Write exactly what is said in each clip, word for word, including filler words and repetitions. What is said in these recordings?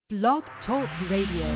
Blog Talk Radio.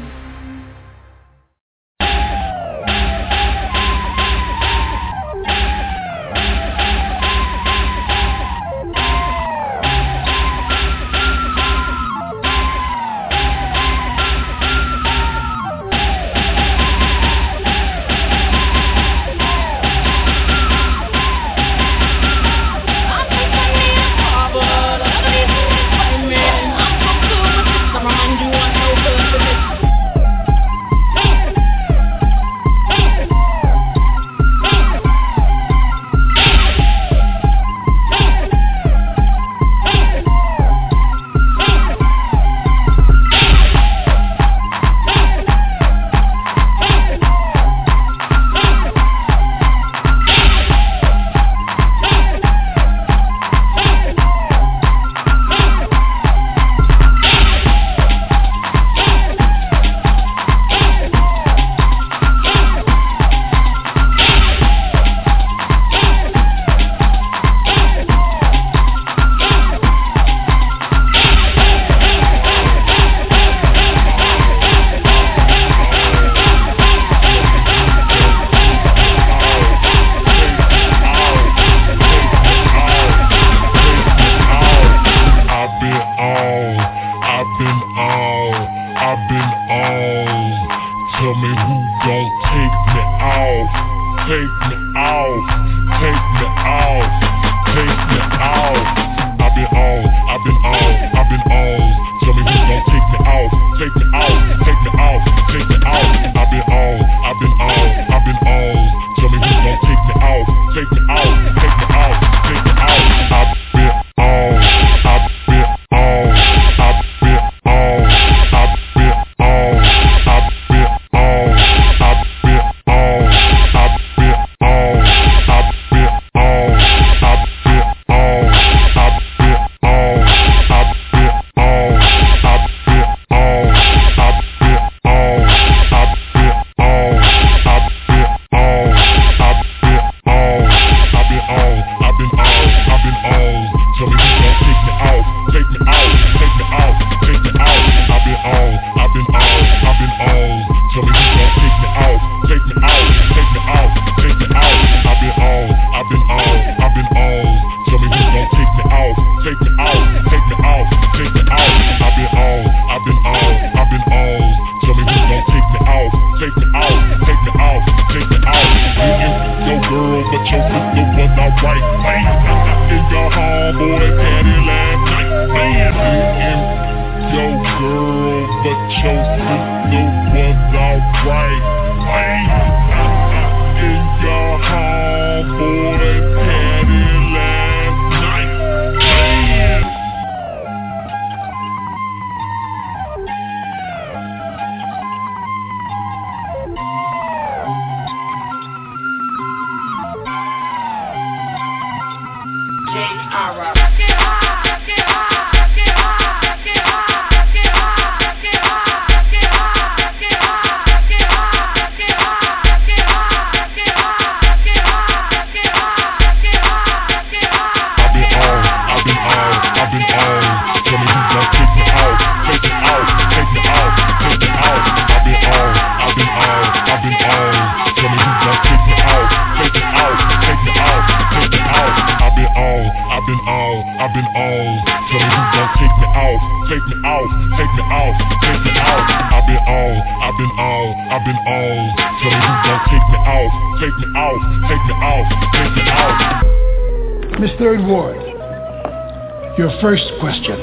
First question,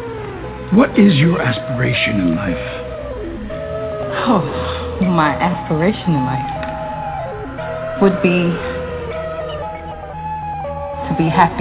what is your aspiration in life? Oh, my aspiration in life would be to be happy.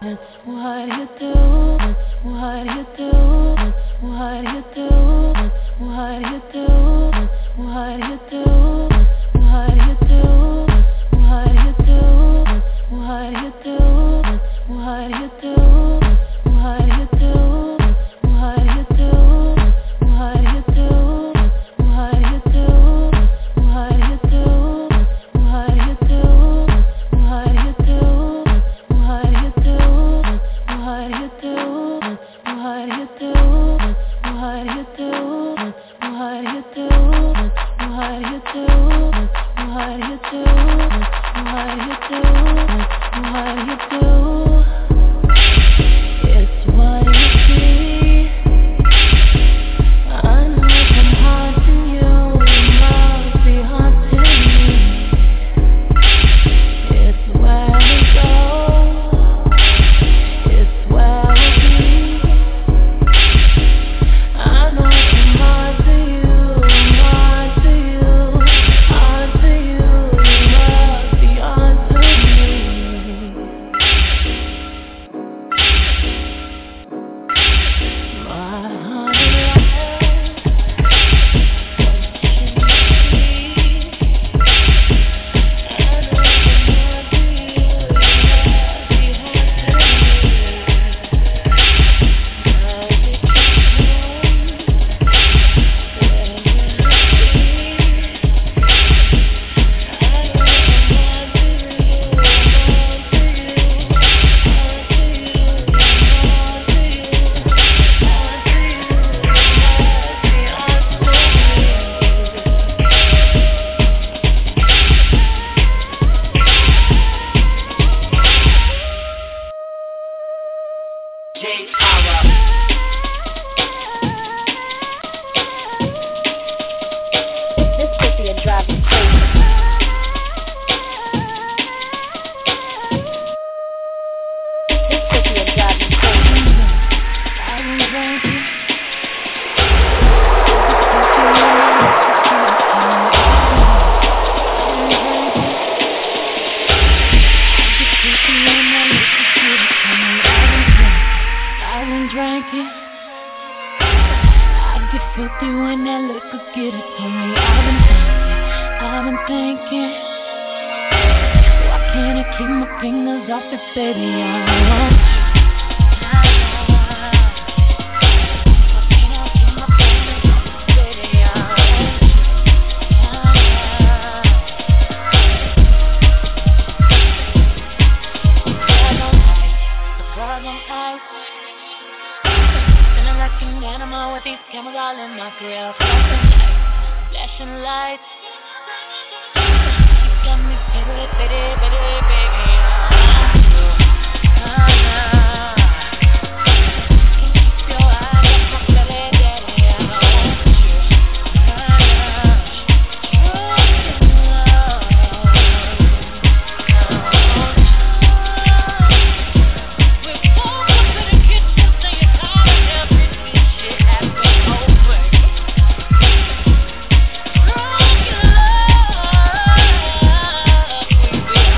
We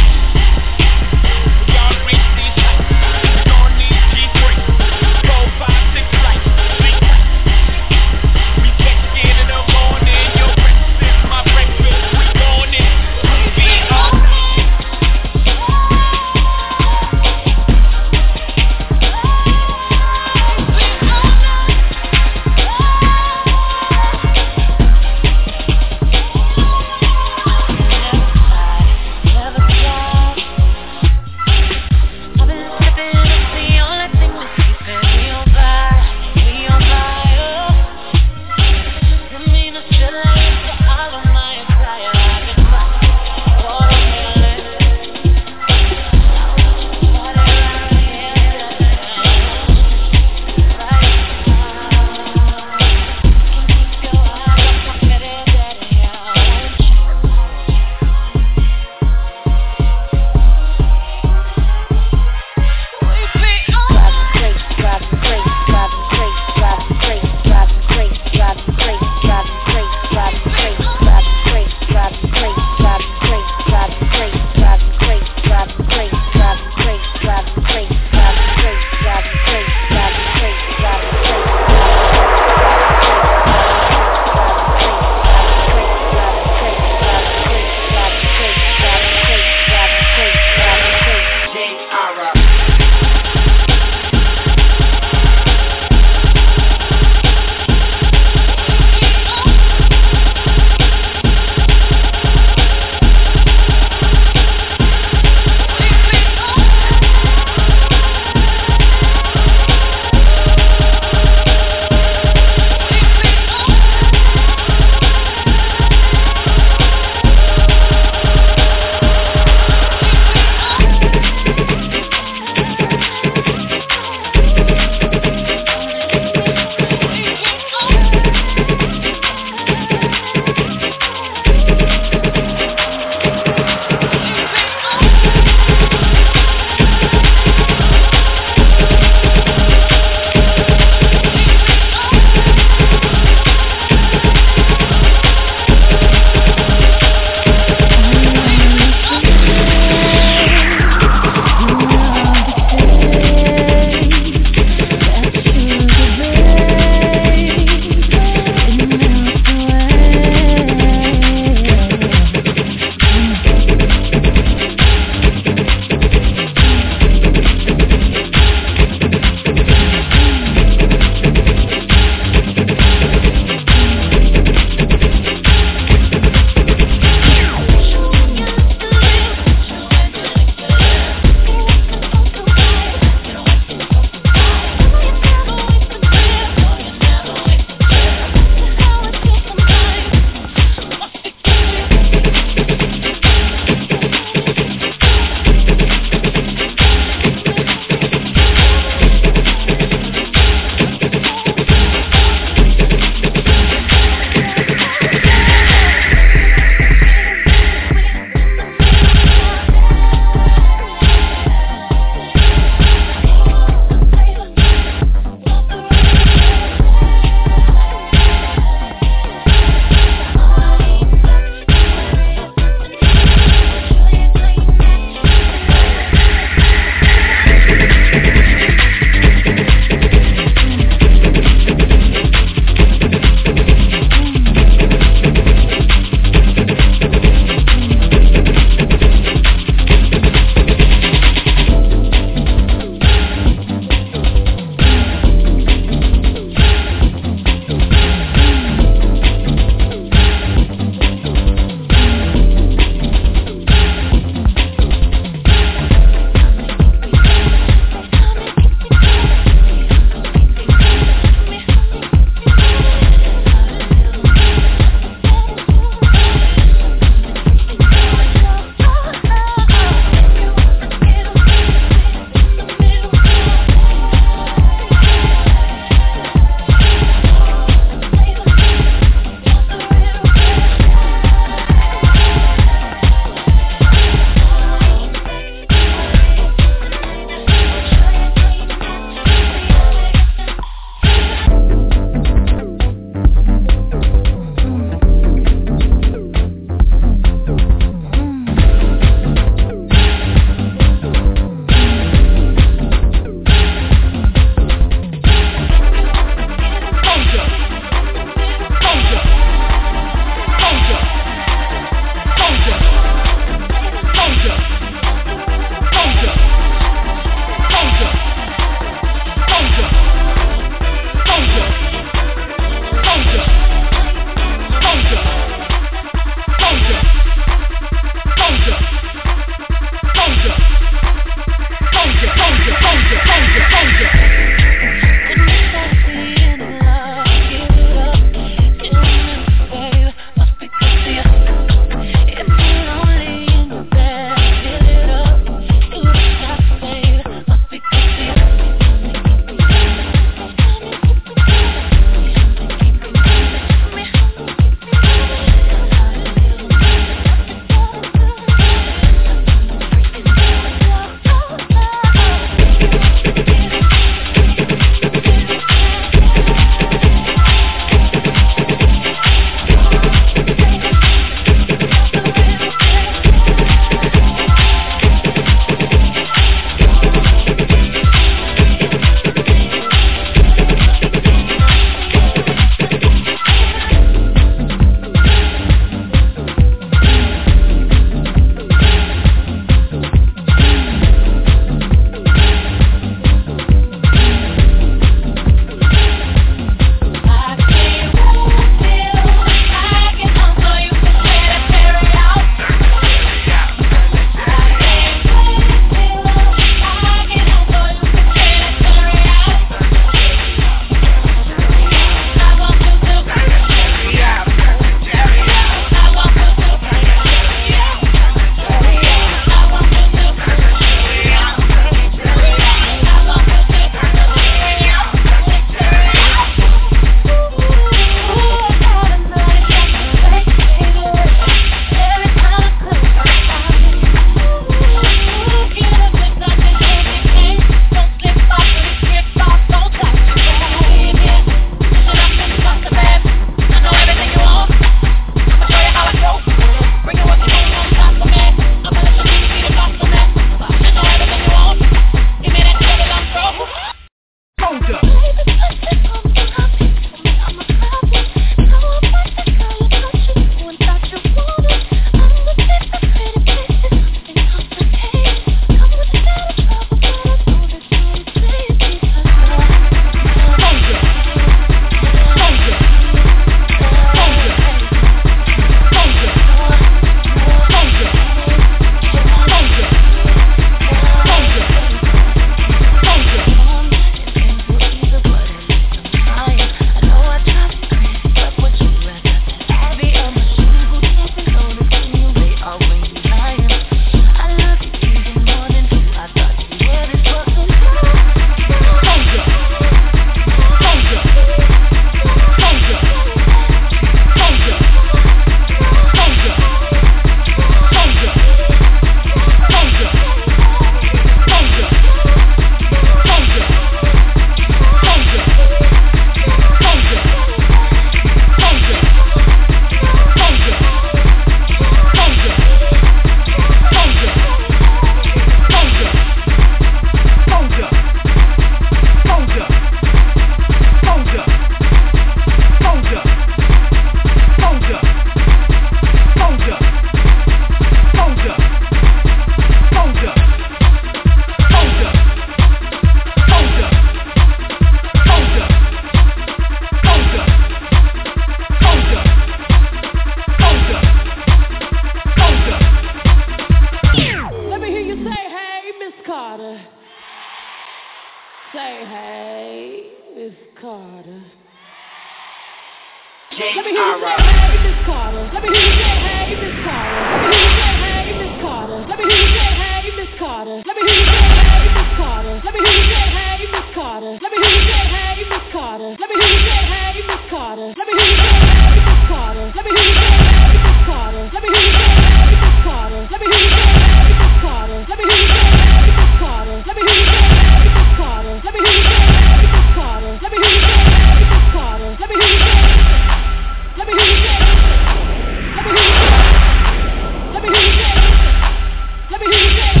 Let me hear you say, hey, Miss Carter. Let me hear you say, hey, Miss Carter. Let me hear you say, hey, Miss Carter. Let me hear you say, hey, Miss Carter. Let me hear you say, hey, Miss Carter. Let me hear you say, hey, Miss Carter. Let me hear you say, hey, Miss Carter. Let me hear you say, hey, Miss Carter. Let me hear you say, hey, Miss Carter. Let me hear you say, hey, Miss Carter. Let me hear you say, hey, Miss Carter. Let me hear you say, hey, Miss Carter. Let me hear you say, hey, Miss Carter. Let me hear you say, hey, Miss Carter. Let me hear you say, hey, Miss Carter. Let me hear you say, hey, Miss Carter. Let me hear you say, let me hear you say, let me hear you say, let me hear you say, let me hear you say.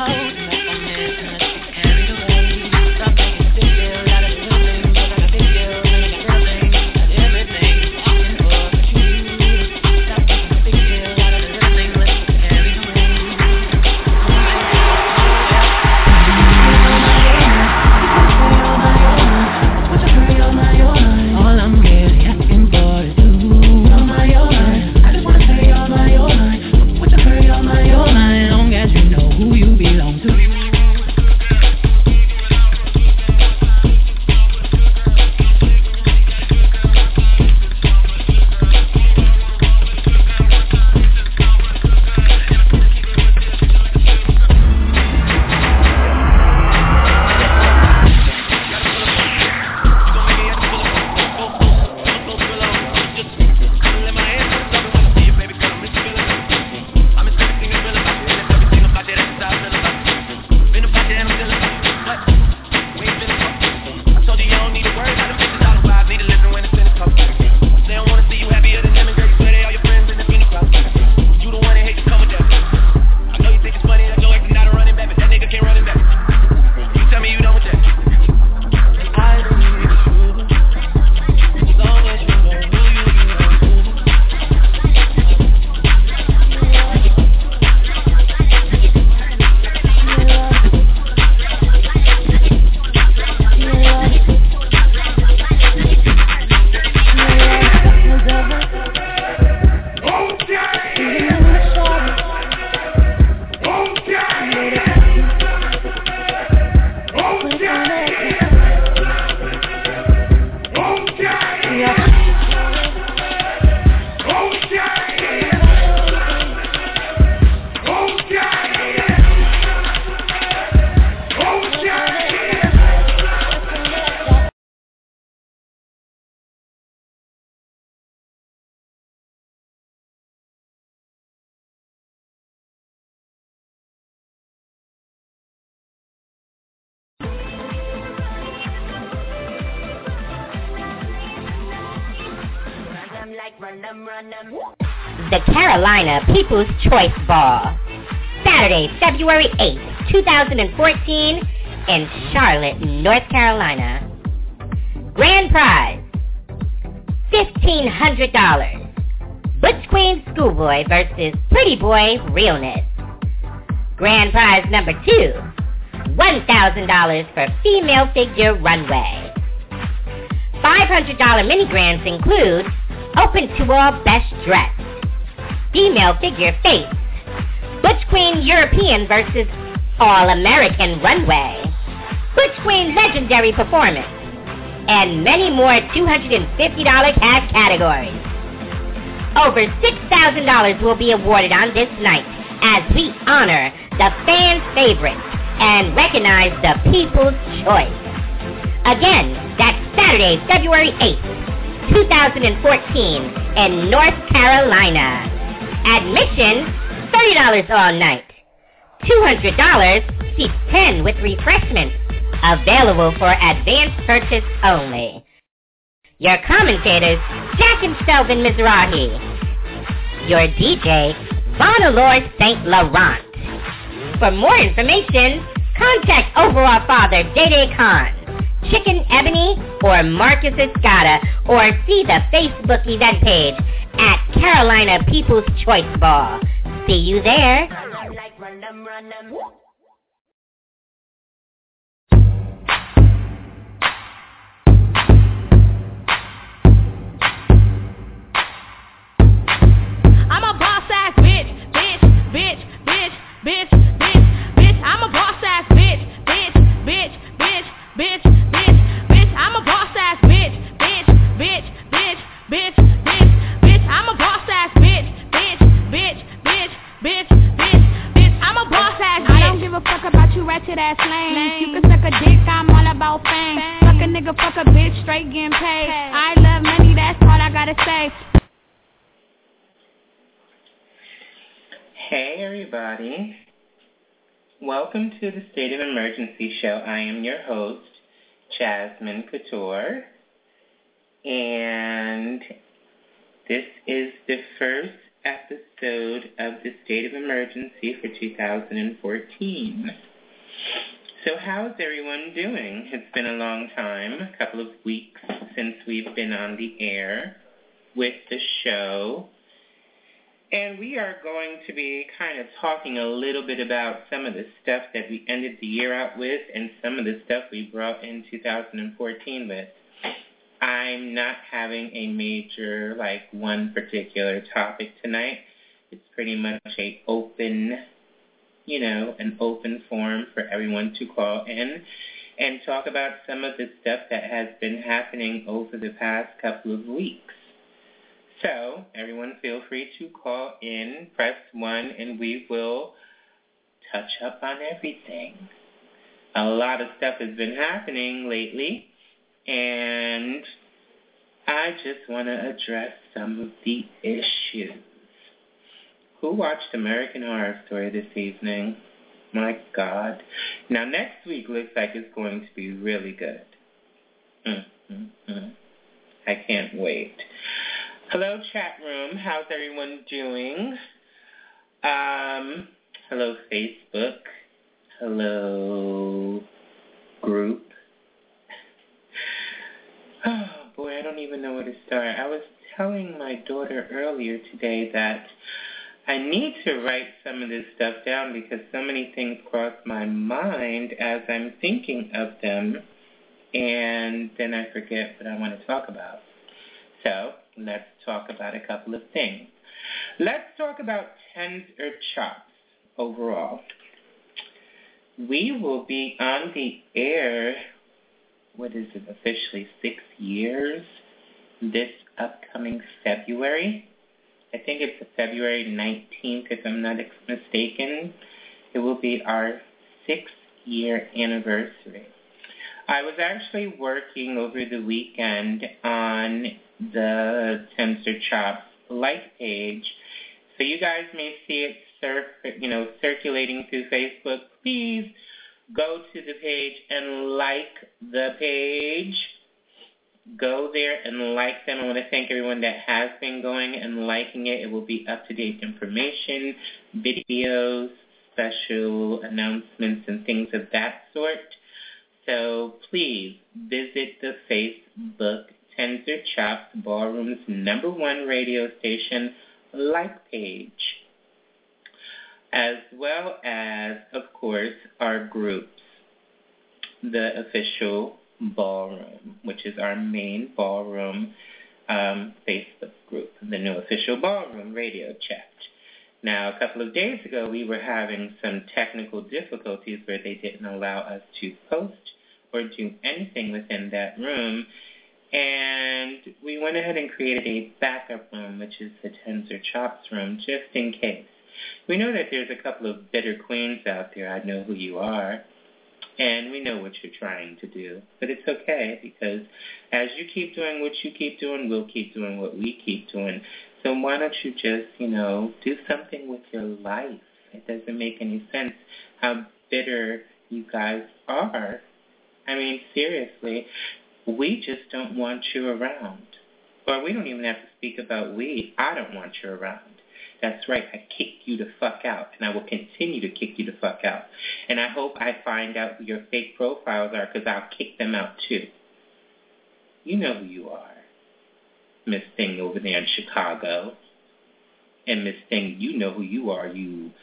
The Carolina People's Choice Ball, Saturday, February eighth, twenty fourteen, in Charlotte, North Carolina. Grand prize, fifteen hundred dollars. Butch Queen Schoolboy versus Pretty Boy Realness. Grand prize number two, one thousand dollars for Female Figure Runway. five hundred dollars mini grands include Open to All Best Dressed, Female Figure Face, Butch Queen European versus All American Runway, Butch Queen Legendary Performance, and many more two hundred fifty dollars cash categories. Over six thousand dollars will be awarded on this night as we honor the fans' favorites and recognize the people's choice. Again, that's Saturday, February eighth, twenty fourteen in North Carolina. Admission, thirty dollars all night. two hundred dollars, seats ten with refreshments. Available for advanced purchase only. Your commentators, Jack and Shelvin Mizrahi. Your D J, Vonalore Saint Laurent. For more information, contact Overall Father Day Khan, Chicken Ebony, or Marcus Escada, or see the Facebook event page at Carolina People's Choice Ball. See you there. I'm a boss ass bitch, bitch, bitch, bitch, bitch, bitch, bitch. I'm a boss ass bitch, bitch, bitch, bitch, bitch, bitch, bitch. I'm a boss ass bitch, bitch, bitch, bitch, bitch, bitch, bitch. I'm a boss ass bitch, bitch, bitch, bitch, bitch, bitch, bitch. I'm a boss ass bitch. I don't give a fuck about you ratchet ass lames. You can suck a dick, I'm all about fame. Fuck a nigga, fuck a bitch, straight getting paid. I love money, that's all I gotta say. Hey everybody, welcome to the State of Emergency Show. I am your host, Jasmine Couture, and this is the first episode of the State of Emergency for two thousand fourteen. So how's everyone doing? It's been a long time, a couple of weeks since we've been on the air with the show. And we are going to be kind of talking a little bit about some of the stuff that we ended the year out with and some of the stuff we brought in two thousand fourteen with. I'm not having a major, like, one particular topic tonight. It's pretty much a open, you know, an open forum for everyone to call in and talk about some of the stuff that has been happening over the past couple of weeks. So, everyone feel free to call in, press one, and we will touch up on everything. A lot of stuff has been happening lately, and I just want to address some of the issues. Who watched American Horror Story this evening? My God. Now, next week looks like it's going to be really good. Mm-hmm. I can't wait. Hello, chat room. How's everyone doing? Um, hello, Facebook. Hello, group. Oh, boy, I don't even know where to start. I was telling my daughter earlier today that I need to write some of this stuff down because so many things cross my mind as I'm thinking of them, and then I forget what I want to talk about. So, let's talk about a couple of things. Let's talk about Tens or Chops overall. We will be on the air, what is it, officially six years this upcoming February. I think it's February nineteenth, if I'm not mistaken. It will be our six-year anniversary. I was actually working over the weekend on the Tens or Chops like page, so you guys may see it surf, you know, circulating through Facebook. Please go to the page and like the page. Go there and like them. I want to thank everyone that has been going and liking it. It will be up-to-date information, videos, special announcements, and things of that sort. So please visit the Facebook Tens or Chops Ballroom's number one radio station like page, as well as, of course, our groups, the official Ballroom, which is our main ballroom um, Facebook group, the new official Ballroom radio chat. Now, a couple of days ago, we were having some technical difficulties where they didn't allow us to post or do anything within that room, and we went ahead and created a backup room, which is the Tens or Chops room, just in case. We know that there's a couple of bitter queens out there. I know who you are, and we know what you're trying to do. But it's okay, because as you keep doing what you keep doing, we'll keep doing what we keep doing. So why don't you just, you know, do something with your life? It doesn't make any sense how bitter you guys are. I mean, seriously, we just don't want you around. Or we don't even have to speak about we. I don't want you around. That's right, I kicked you the fuck out, and I will continue to kick you the fuck out. And I hope I find out who your fake profiles are, because I'll kick them out too. You know who you are, Miss Thing over there in Chicago. And Miss Thing, you know who you are, you...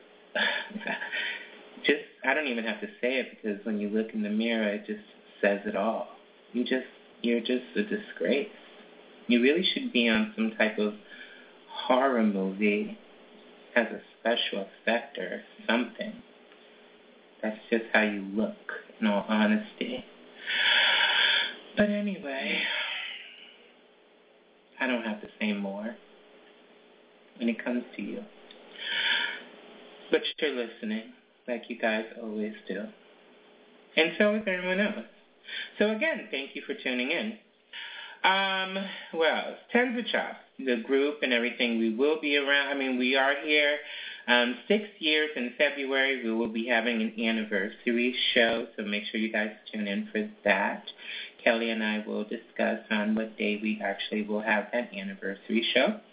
just, I don't even have to say it, because when you look in the mirror, it just says it all. You just, you're just a disgrace. You really should be on some type of horror movie as a special effect or something. That's just how you look, in all honesty. But anyway, I don't have to say more when it comes to you. But you're listening, like you guys always do. And so is everyone else. So again, thank you for tuning in. Um, well, Tens or Chops, the group and everything, we will be around. I mean, we are here. Um, six years in February, we will be having an anniversary show, so make sure you guys tune in for that. Kelly and I will discuss on what day we actually will have that anniversary show.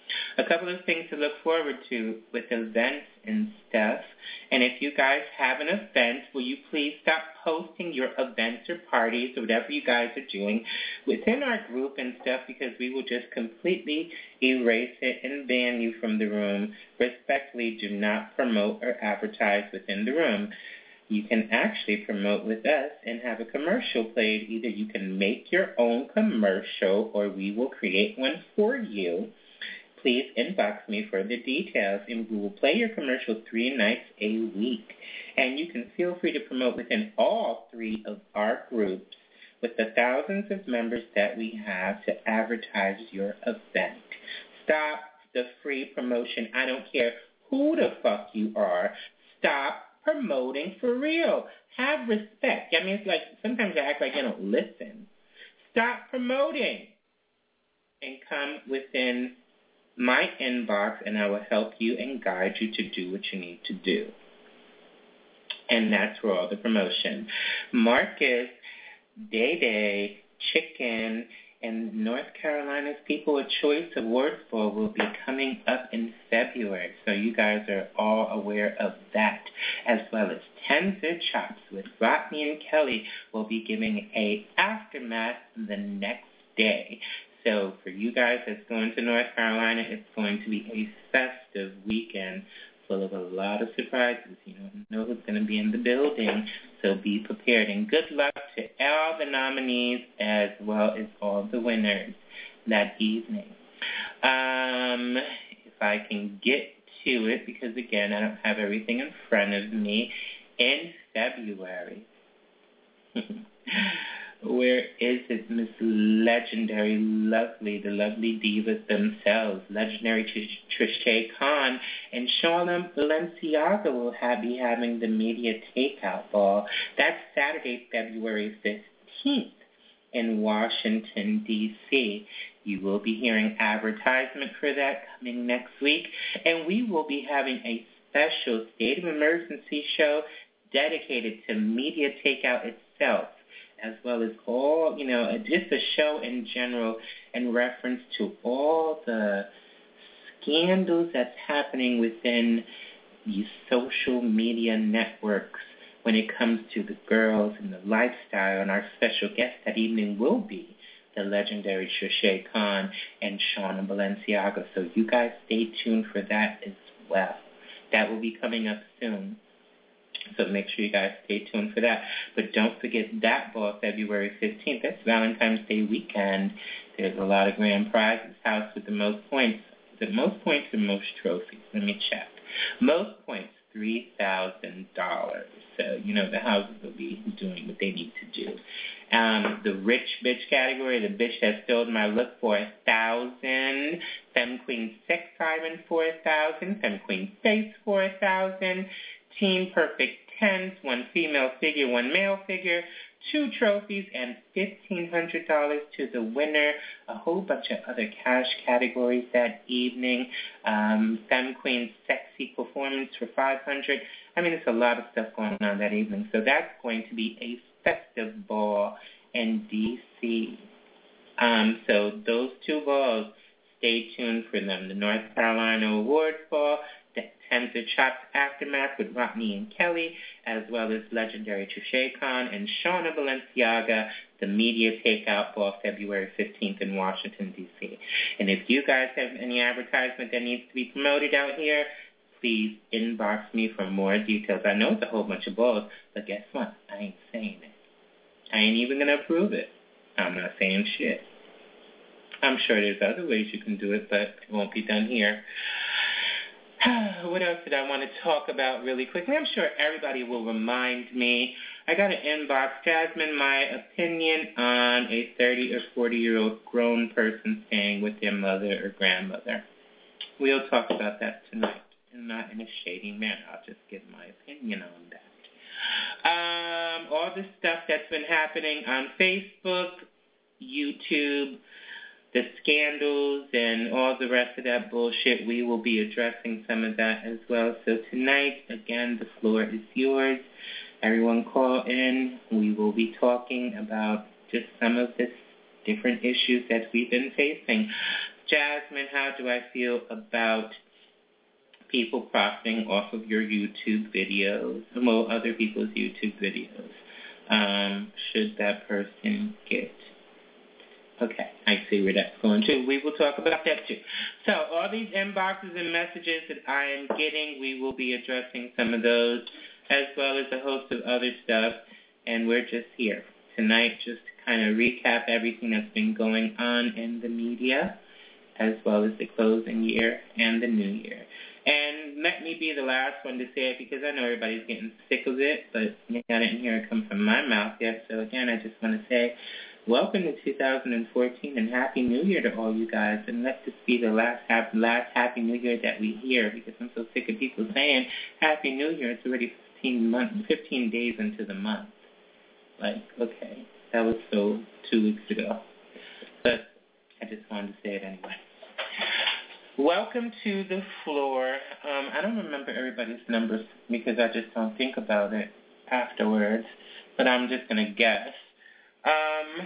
A couple of things to look forward to with events and stuff. And if you guys have an event, will you please stop posting your events or parties or whatever you guys are doing within our group and stuff, because we will just completely erase it and ban you from the room. Respectfully, do not promote or advertise within the room. You can actually promote with us and have a commercial played. Either you can make your own commercial or we will create one for you. Please inbox me for the details, and we will play your commercial three nights a week. And you can feel free to promote within all three of our groups with the thousands of members that we have to advertise your event. Stop the free promotion. I don't care who the fuck you are. Stop promoting for real. Have respect. I mean, it's like sometimes I act like I don't listen. Stop promoting and come within my inbox, and I will help you and guide you to do what you need to do. And that's for all the promotion. Marcus, Day Day, Chicken, and North Carolina's People of Choice Awards Ball will be coming up in February. So you guys are all aware of that, as well as Tensor Chops with Rodney and Kelly will be giving a aftermath the next day. So for you guys that's going to North Carolina, it's going to be a festive weekend full of a lot of surprises. You don't know who's going to be in the building, so be prepared. And good luck to all the nominees as well as all the winners that evening. Um, if I can get to it, because, again, I don't have everything in front of me, in February. Where is it, Miss Legendary, lovely, the lovely divas themselves, legendary Tr- Trishay Khan and Shauna Balenciaga will have, be having the media takeout ball. That's Saturday, February fifteenth in Washington, D C You will be hearing advertisement for that coming next week, and we will be having a special state of emergency show dedicated to media takeout itself, as well as all, you know, just a show in general in reference to all the scandals that's happening within these social media networks when it comes to the girls and the lifestyle. And our special guest that evening will be the legendary Trishay Khan and Shauna Balenciaga. So you guys stay tuned for that as well. That will be coming up soon. So make sure you guys stay tuned for that. But don't forget that ball, February fifteenth. That's Valentine's Day weekend. There's a lot of grand prizes. House with the most points. Is it most points or most trophies? Let me check. Most points, three thousand dollars. So, you know, the houses will be doing what they need to do. Um, the rich bitch category, the bitch that stole my look, for one thousand dollars. Femme Queen Sex Siren, four thousand dollars. Femme Queen Face, four thousand dollars. Team Perfect Tens, one female figure, one male figure, two trophies, and fifteen hundred dollars to the winner. A whole bunch of other cash categories that evening. Um, Femme Queen Sexy Performance for five hundred dollars. I mean, it's a lot of stuff going on that evening. So that's going to be a festive ball in D C Um, so those two balls, stay tuned for them. The North Carolina Awards Ball, the Tensor Chops Aftermath with Rodney and Kelly, as well as legendary Trishay Khan and Shauna Balenciaga, the media takeout ball, February fifteenth in Washington, D C And if you guys have any advertisement that needs to be promoted out here, please inbox me for more details. I know it's a whole bunch of balls, but guess what? I ain't saying it. I ain't even going to approve it. I'm not saying shit. I'm sure there's other ways you can do it, but it won't be done here. What else did I want to talk about really quickly? I'm sure everybody will remind me. I got an inbox, Jasmine, my opinion on a thirty or forty-year-old grown person staying with their mother or grandmother. We'll talk about that tonight, and not in a shady manner. I'll just give my opinion on that. Um, all the stuff that's been happening on Facebook, YouTube, the scandals, and all the rest of that bullshit, we will be addressing some of that as well. So tonight, again, the floor is yours. Everyone call in. We will be talking about just some of the different issues that we've been facing. Jasmine, how do I feel about people profiting off of your YouTube videos, well, other people's YouTube videos? Um, should that person get? Okay, I see where that's going to. We will talk about that too. So all these inboxes and messages that I am getting, we will be addressing some of those as well as a host of other stuff. And we're just here tonight just to kind of recap everything that's been going on in the media as well as the closing year and the new year. And let me be the last one to say it because I know everybody's getting sick of it, but I didn't hear it come from my mouth yet. So again, I just want to say welcome to two thousand fourteen and Happy New Year to all you guys. And let this be the last, happy, last Happy New Year that we hear because I'm so sick of people saying Happy New Year. It's already fifteen, months, fifteen days into the month. Like, okay, that was so two weeks ago. But I just wanted to say it anyway. Welcome to the floor. Um, I don't remember everybody's numbers because I just don't think about it afterwards, but I'm just going to guess. Um,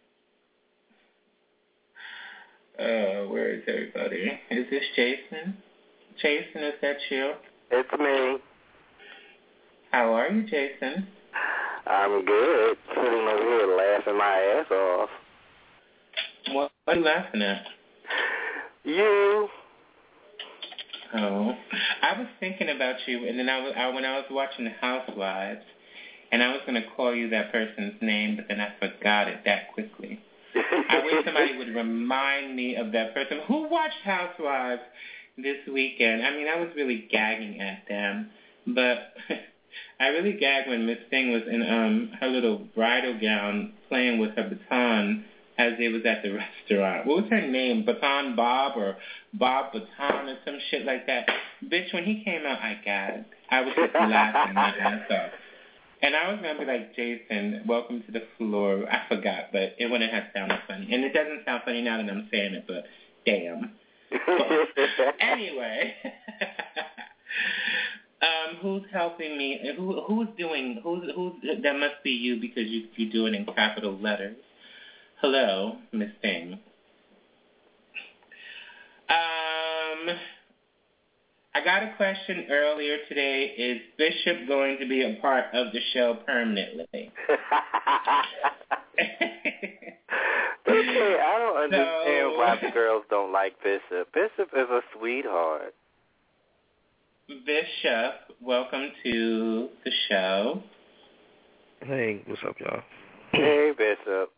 uh, where is everybody? Is this Jason? Jason, is that you? It's me. How are you, Jason? I'm good. Sitting over here laughing my ass off. What are you laughing at? You. Oh, I was thinking about you, and then I was I, when I was watching The Housewives, and I was going to call you that person's name, but then I forgot it that quickly. I wish somebody would remind me of that person. Who watched Housewives this weekend? I mean, I was really gagging at them, but I really gagged when Miss Thing was in um her little bridal gown playing with her baton as it was at the restaurant. What was her name? Baton Bob or Bob Baton or some shit like that. Bitch, when he came out, I gagged. I was just laughing my ass off. And I was going to be like, Jason, welcome to the floor. I forgot, but it wouldn't have sounded funny. And it doesn't sound funny now that I'm saying it, but damn. But anyway. um, who's helping me? Who, who's doing, who's, who's, that must be you because you, you do it in capital letters. Hello, Miss Thing. Um, I got a question earlier today. Is Bishop going to be a part of the show permanently? Okay, I don't understand so, why the girls don't like Bishop. Bishop is a sweetheart. Bishop, welcome to the show. Hey, what's up, y'all? Hey, Bishop.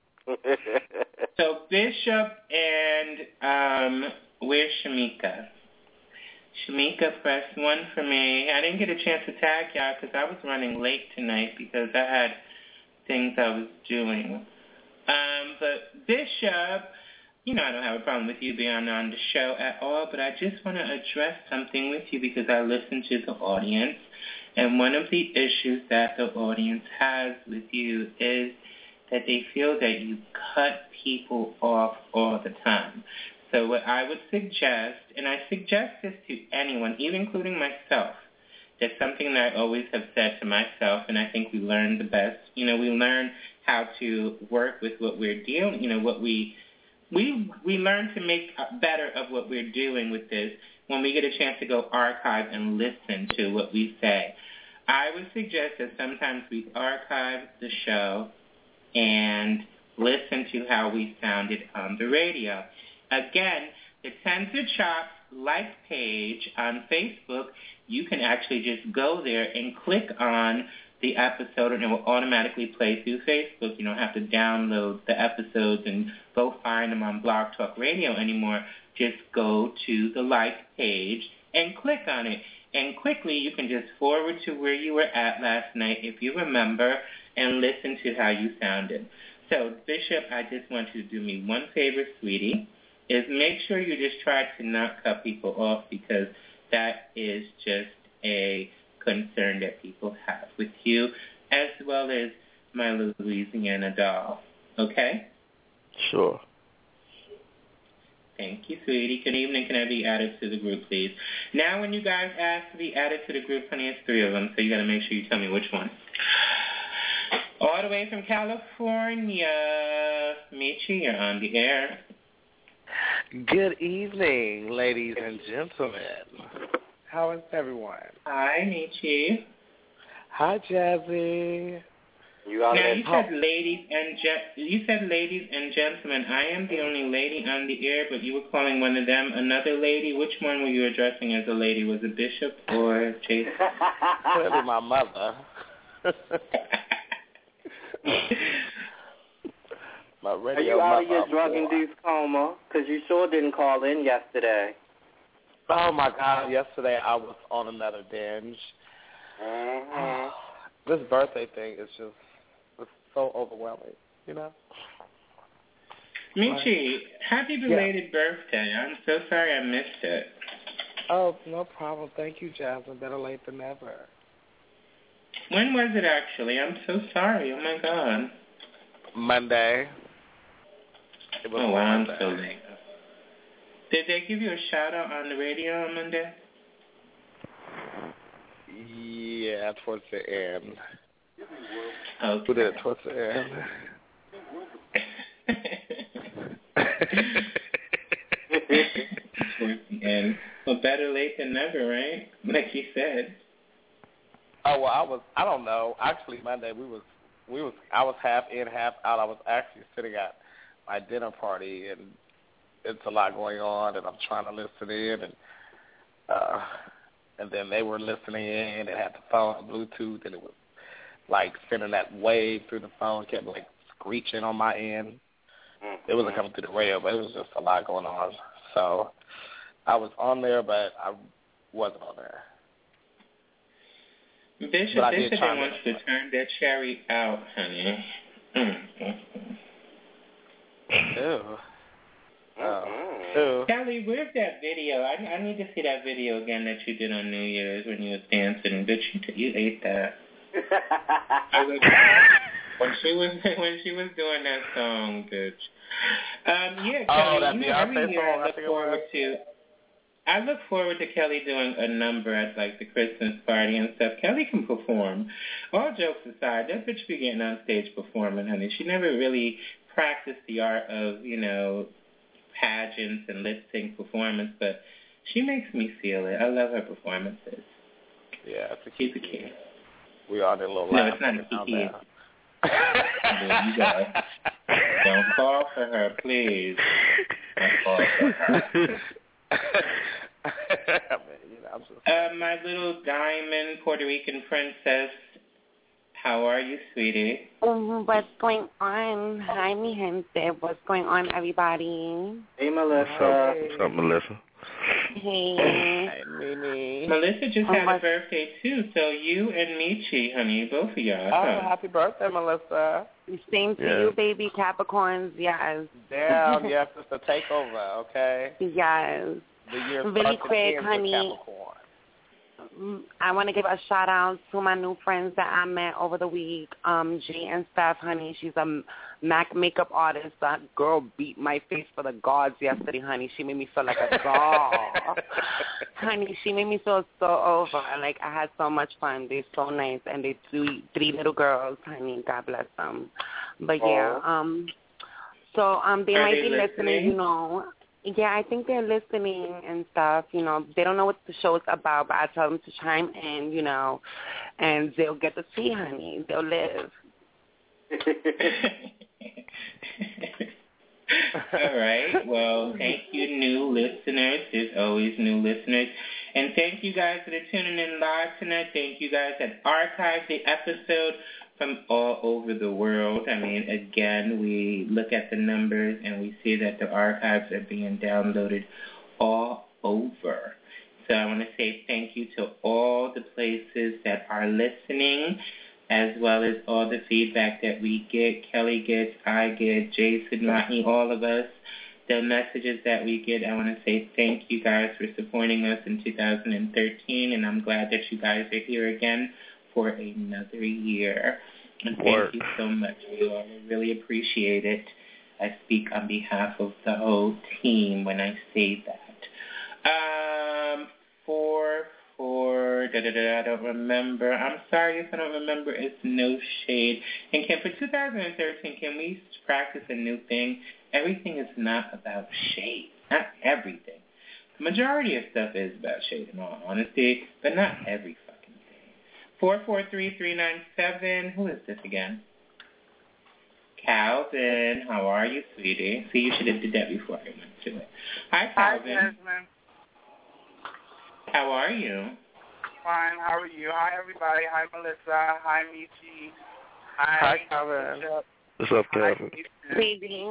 So Bishop and um, where's Shamika? Shamika, press one for me. I didn't get a chance to tag y'all because I was running late tonight because I had things I was doing. Um, but Bishop, you know I don't have a problem with you being on the show at all, but I just want to address something with you because I listen to the audience, and one of the issues that the audience has with you is that they feel that you cut people off all the time. So what I would suggest, and I suggest this to anyone, even including myself, that's something that I always have said to myself, and I think we learn the best. You know, we learn how to work with what we're dealing, you know, what we, we, we learn to make better of what we're doing with this when we get a chance to go archive and listen to what we say. I would suggest that sometimes we archive the show and listen to how we sounded on the radio. Again, the Censored Chops like page on Facebook, you can actually just go there and click on the episode and it will automatically play through Facebook. You don't have to download the episodes and go find them on Blog Talk Radio anymore. Just go to the like page and click on it. And quickly you can just forward to where you were at last night if you remember and listen to how you sounded. So, Bishop, I just want you to do me one favor, sweetie, is make sure you just try to not cut people off because that is just a concern that people have with you as well as my Louisiana doll. Okay? Sure. Thank you, sweetie. Good evening. Can I be added to the group, please? Now, when you guys ask to be added to the group, honey, it's three of them, so you got to make sure you tell me which one. All the way from California, Michi, you're on the air. Good evening, ladies and gentlemen. How is everyone? Hi, Michi. Hi, Jazzy. You out now there you talk- said ladies and ge- you said ladies and gentlemen. I am the only lady on the air, but you were calling one of them another lady. Which one were you addressing as a lady? Was it Bishop or Jason? Clearly my mother. My radio Are you out of your mother. drug-induced coma? Because you sure didn't call in yesterday. Oh, my God. Yesterday I was on another binge. Mm-hmm. This birthday thing is just it's so overwhelming, you know? Michi, happy belated yeah. birthday. I'm so sorry I missed it. Oh, no problem. Thank you, Jasmine. Better late than never. When was it actually? I'm so sorry. Oh, my God. Monday. It was oh, wow. Monday. I'm so late. Did they give you a shout-out on the radio on Monday? Yeah, towards the end. Okay. Who did it towards the end? Towards the end. Well, better late than never, right? Like you said. Oh, well, I was, I don't know. Actually, Monday, we was, we was, I was half in, half out. I was actually sitting at my dinner party, and it's a lot going on, and I'm trying to listen in, and, uh, and then they were listening in and had the phone on Bluetooth, and it was like sending that wave through the phone, kept like screeching on my end. It wasn't coming through the radio, but it was just a lot going on. So I was on there, but I wasn't on there. Bishop, but they said they want you to turn their cherry out, honey. Mm-hmm. Ew. Oh. Ew. Kelly, where's that video? I, I need to see that video again that you did on New Year's when you was dancing. Bitch, you, you ate that. I was, when she was when she was doing that song, bitch. Um, yeah, Kelly, oh, that you know, Beyonce every year song, I look I forward to. I look forward to Kelly doing a number at like the Christmas party and stuff. Kelly can perform. All jokes aside, that bitch be getting on stage performing, honey. She never really practiced the art of, you know, pageants and lip sync performance, but she makes me feel it. I love her performances. Yeah, it's a She's a kid. We all did a little No, laugh. it's not a kid. You go. Don't call for her, please. Don't call for her. I mean, you know, I'm so uh, my little diamond Puerto Rican princess, how are you, sweetie? Um, what's going on? Hi, mi gente. What's going on, everybody? Hey, Melissa. Hey. What's up, Melissa? Hey. Hey, Mimi. Melissa just oh, had my... a birthday, too, so you and Michi, honey, both of y'all. Oh, huh? happy birthday, Melissa. Same to yeah. you, baby Capricorns, yes. Damn, yes, it's the takeover, okay? Yes. The year really quick, honey. Capricorn. I want to give a shout out to my new friends that I met over the week. Um, Jay and Steph, honey. She's a MAC makeup artist. That girl beat my face for the gods yesterday, honey. She made me feel like a doll. Honey, she made me feel so over. Like, I had so much fun. They're so nice. And they three, three little girls, honey. God bless them. But, yeah. um. So, um, they Are might they be listening, listening, you know. Yeah, I think they're listening and stuff. You know, they don't know what the show is about, but I tell them to chime in, you know, and they'll get to see, honey. They'll live. All right. Well, thank you, new listeners. There's always new listeners. And thank you guys that are tuning in live tonight. Thank you guys that archived the episode from all over the world. I mean, again, we look at the numbers and we see that the archives are being downloaded all over. So I want to say thank you to all the places that are listening, as well as all the feedback that we get. Kelly gets, I get, Jason, Mahi, all of us. The messages that we get, I want to say thank you guys for supporting us in two thousand thirteen, and I'm glad that you guys are here again for another year. And thank Word. you so much. We all really appreciate it. I speak on behalf of the whole team when I say that. Um, four, four, da da da. I don't remember. I'm sorry if I don't remember. It's no shade. And can for two thousand thirteen, can we practice a new thing? Everything is not about shade. Not everything. The majority of stuff is about shade, in all honesty, but not every fucking thing. four four three, three nine seven. Who is this again? Calvin, how are you, sweetie? See, you should have did that before I went to it. Hi, Calvin. Hi, Jasmine. How are you? Fine. How are you? Hi, everybody. Hi, Melissa. Hi, Michi. Hi, Hi, Calvin. Bishop. What's up, Calvin? Baby.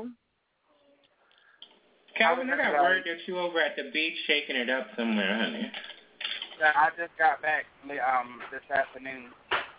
Calvin, I got word that you over at the beach shaking it up somewhere, honey. Yeah, I just got back um this afternoon.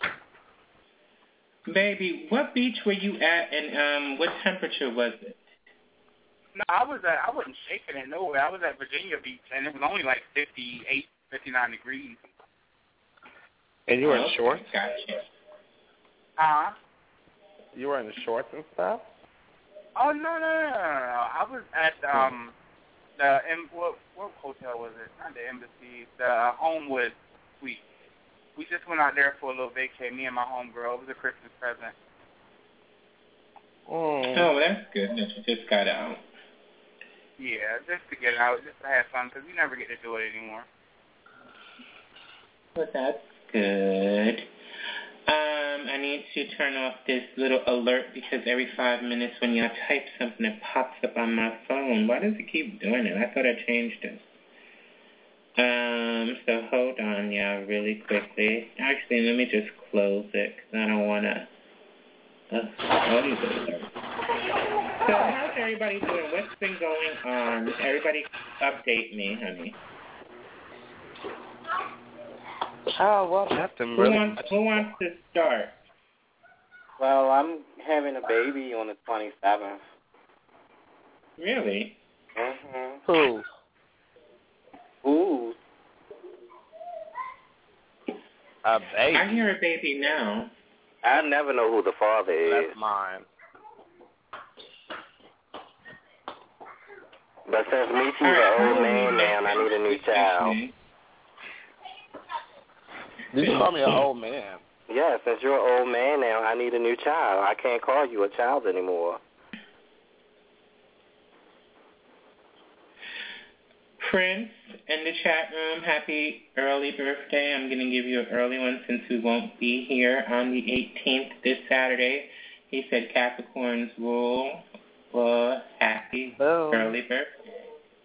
Baby, what beach were you at, and um, what temperature was it? No, I was at, I wasn't shaking it nowhere. I was at Virginia Beach, and it was only like fifty-eight, fifty-nine degrees. And you were in Okay, shorts? Gotcha. Huh? You were in the shorts and stuff? Oh no no no no no! I was at um the em- what what hotel was it? Not the Embassy, the Homewood Suite. We just went out there for a little vacation. Me and my homegirl. It was a Christmas present. Mm. Oh, that's good that you just got out. Yeah, just to get out, just to have fun, because you never get to do it anymore. Well, that's good. Um, I need to turn off this little alert because every five minutes when y'all type something, it pops up on my phone. Why does it keep doing it? I thought I changed it. Um, so hold on, y'all, really quickly. Actually, let me just close it because I don't want to. Uh, all these alerts. So how's everybody doing? What's been going on? Everybody update me, honey. Oh, well, Nothing Who really. wants, who wants to start? well, I'm having a baby on the twenty-seventh. Really? Mm-hmm. Who? Ooh. A baby. I hear a baby now. I never know who the father is. That's mine. But since Michi's All right, an old who man are we now, and I need a new child. Did you call me an old man? Yeah, since you're an old man now, I need a new child. I can't call you a child anymore. Prince in the chat room, happy early birthday. I'm going to give you an early one since we won't be here on the eighteenth this Saturday. He said Capricorn's rule. Well, happy Oh. early birthday.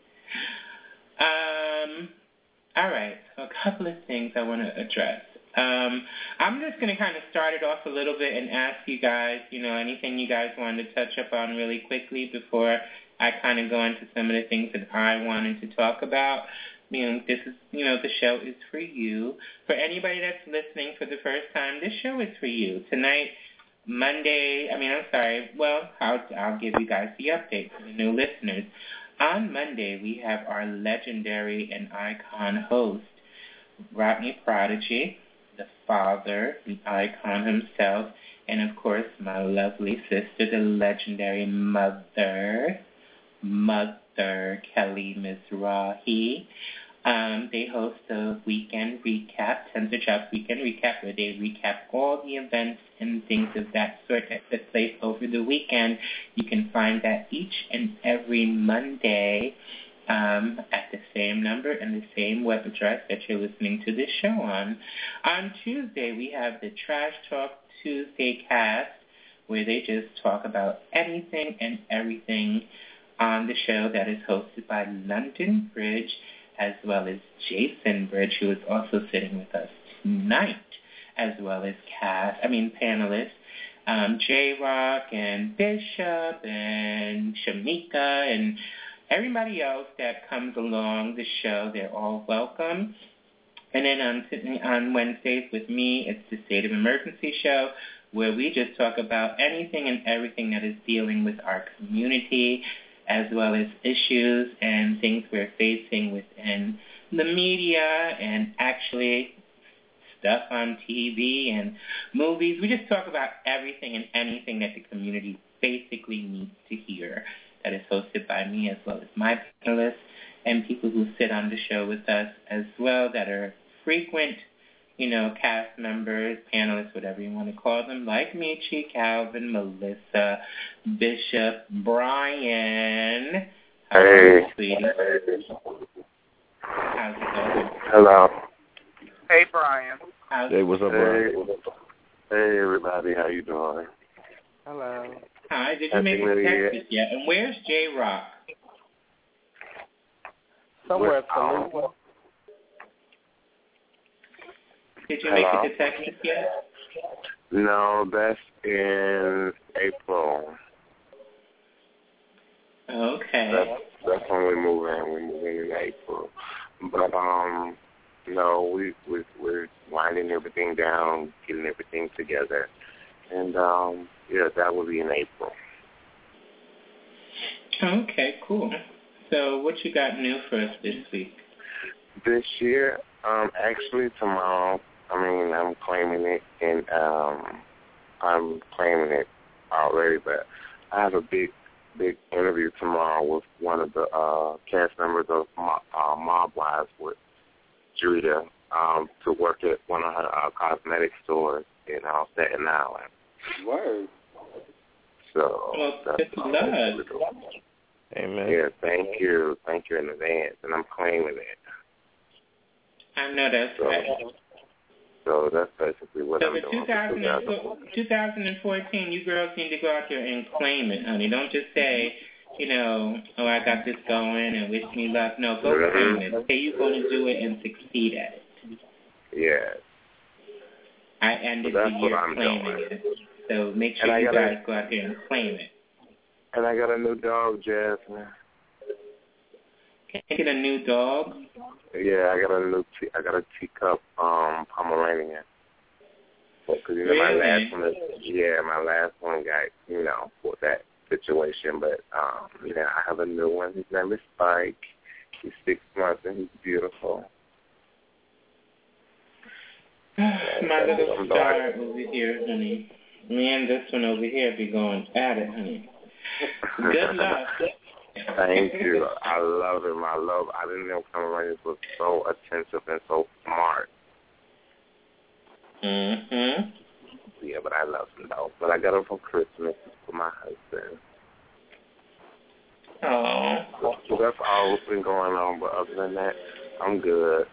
Um, all right, so a couple of things I want to address. Um, I'm just going to kind of start it off a little bit and ask you guys, you know, anything you guys wanted to touch up on really quickly before I kind of go into some of the things that I wanted to talk about. You know, this is, you know, the show is for you. For anybody that's listening for the first time, this show is for you. Tonight, Monday, I mean, I'm sorry, well, I'll, I'll give you guys the update for the new listeners. On Monday, we have our legendary and icon host, Rodney Prodigy, the father, the icon himself, and, of course, my lovely sister, the legendary mother, Mother Kelly Mizrahi. Um, they host a weekend recap, Tensor Chops Weekend Recap, where they recap all the events and things of that sort that took place over the weekend. You can find that each and every Monday um, at the same number and the same web address that you're listening to this show on. On Tuesday, we have the Trash Talk Tuesday cast, where they just talk about anything and everything on the show that is hosted by London Bridge, as well as Jason Bridge, who is also sitting with us tonight, as well as cast, I mean panelists, um, J-Rock and Bishop and Shamika and everybody else that comes along the show. They're all welcome. And then on, on Wednesdays with me, it's the State of Emergency show, where we just talk about anything and everything that is dealing with our community, as well as issues and things we're facing within the media and actually stuff on T V and movies. We just talk about everything and anything that the community basically needs to hear. That is hosted by me, as well as my panelists and people who sit on the show with us as well, that are frequent, you know, cast members, panelists, whatever you want to call them, like Michi, Calvin, Melissa, Bishop, Brian. Hey. Sweetie. How's it going? Hello. Hey, Brian. How's Hey, what's up, Brian? Hey. Hey, everybody. How you doing? Hello. Hi, did you Happy make New it to Year. Texas yet? And where's J-Rock? Somewhere What- um, Tallulah. Did you Hello? make it to Texas yet? No, that's in April. Okay. That's, that's when we move in. We move in in April. But, um, no, we, we, we're winding everything down, getting everything together. And, um, yeah, that will be in April. Okay, cool. So what you got new for us this week? This year, um, actually tomorrow, I mean, I'm claiming it, and um, I'm claiming it already, but I have a big, big interview tomorrow with one of the uh, cast members of Mo- uh, Mob Wives with Drita um, to work at one of her uh, cosmetic stores in uh, Staten Island. Word. So Well, that's good luck. Amen. Yeah, thank you. Thank you in advance, and I'm claiming it. I know that's So, right. so that's basically what So I'm the doing. two thousand two thousand fourteen, you girls need to go out there and claim it, honey. Don't just say, you know, oh, I got this going and wish me luck. No, go Mhm. claim it. Say you're going to do it and succeed at it. Yeah. I ended So that's the what year I'm claiming doing. it. So make And sure I you gotta- guys go out there and claim it. And I got a new dog, Jasmine. Can I get a new dog? Yeah, I got a new, tea, I got a teacup um, Pomeranian. Because you know my Really? last one, is, yeah, my last one got, you know, for that situation. But um, yeah, I have a new one. His name is Spike. He's six months and he's beautiful. My little star over here, honey. Me and this one over here be going at it, honey. Good luck. Thank you. I love him. I love. I didn't know Pomeranians was so attentive and so smart. Mhm. Yeah, but I love him though. But I got him for Christmas for my husband. Oh. So that's all that's been going on. But other than that, I'm good.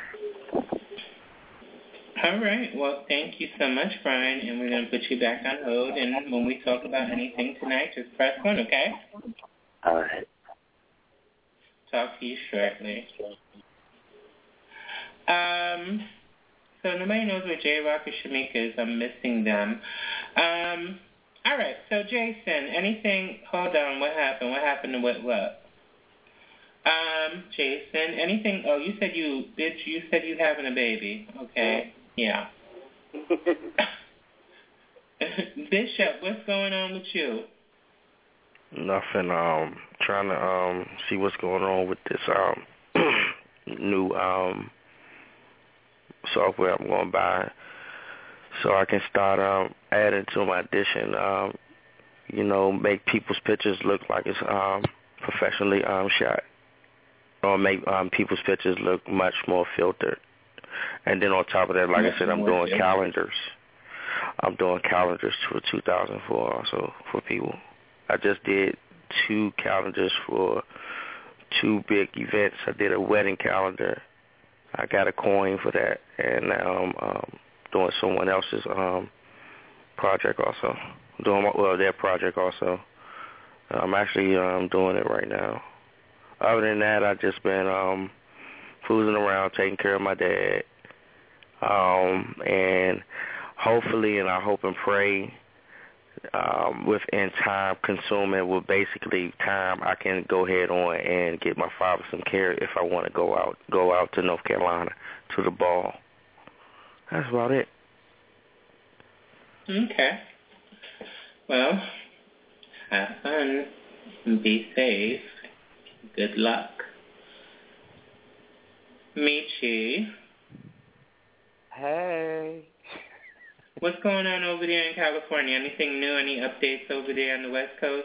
All right. Well, thank you so much, Brian, and we're going to put you back on hold. And when we talk about anything tonight, just press one, okay? All right. Talk to you shortly. Um, so nobody knows where J-Rock or Shamika is. I'm missing them. Um, all right. So, Jason, anything? Hold on. What happened? What happened to what? What? Um, Jason, anything? Oh, you said you, bitch, you said you having a baby. Okay. Yeah. Bishop, what's going on with you? Nothing. Um, trying to um see what's going on with this um new um software I'm going to buy, so I can start um adding to my edition. Um, you know, make people's pictures look like it's um professionally um shot, or make um people's pictures look much more filtered. And then on top of that, like I said, I'm doing calendars. I'm doing calendars for two thousand four also for people. I just did two calendars for two big events. I did a wedding calendar. I got a coin for that, and now I'm um, doing someone else's um, project also. Doing my, well, their project also. I'm actually um, doing it right now. Other than that, I've just been um, cruising around, taking care of my dad, um, and hopefully, and I hope and pray, um, within time consuming, with basically time, I can go ahead on and get my father some care if I want to go out, go out to North Carolina to the ball. That's about it. Okay. Well, have fun. Be safe. Good luck. Michi. Hey. What's going on over there in California? Anything new? Any updates over there on the West Coast?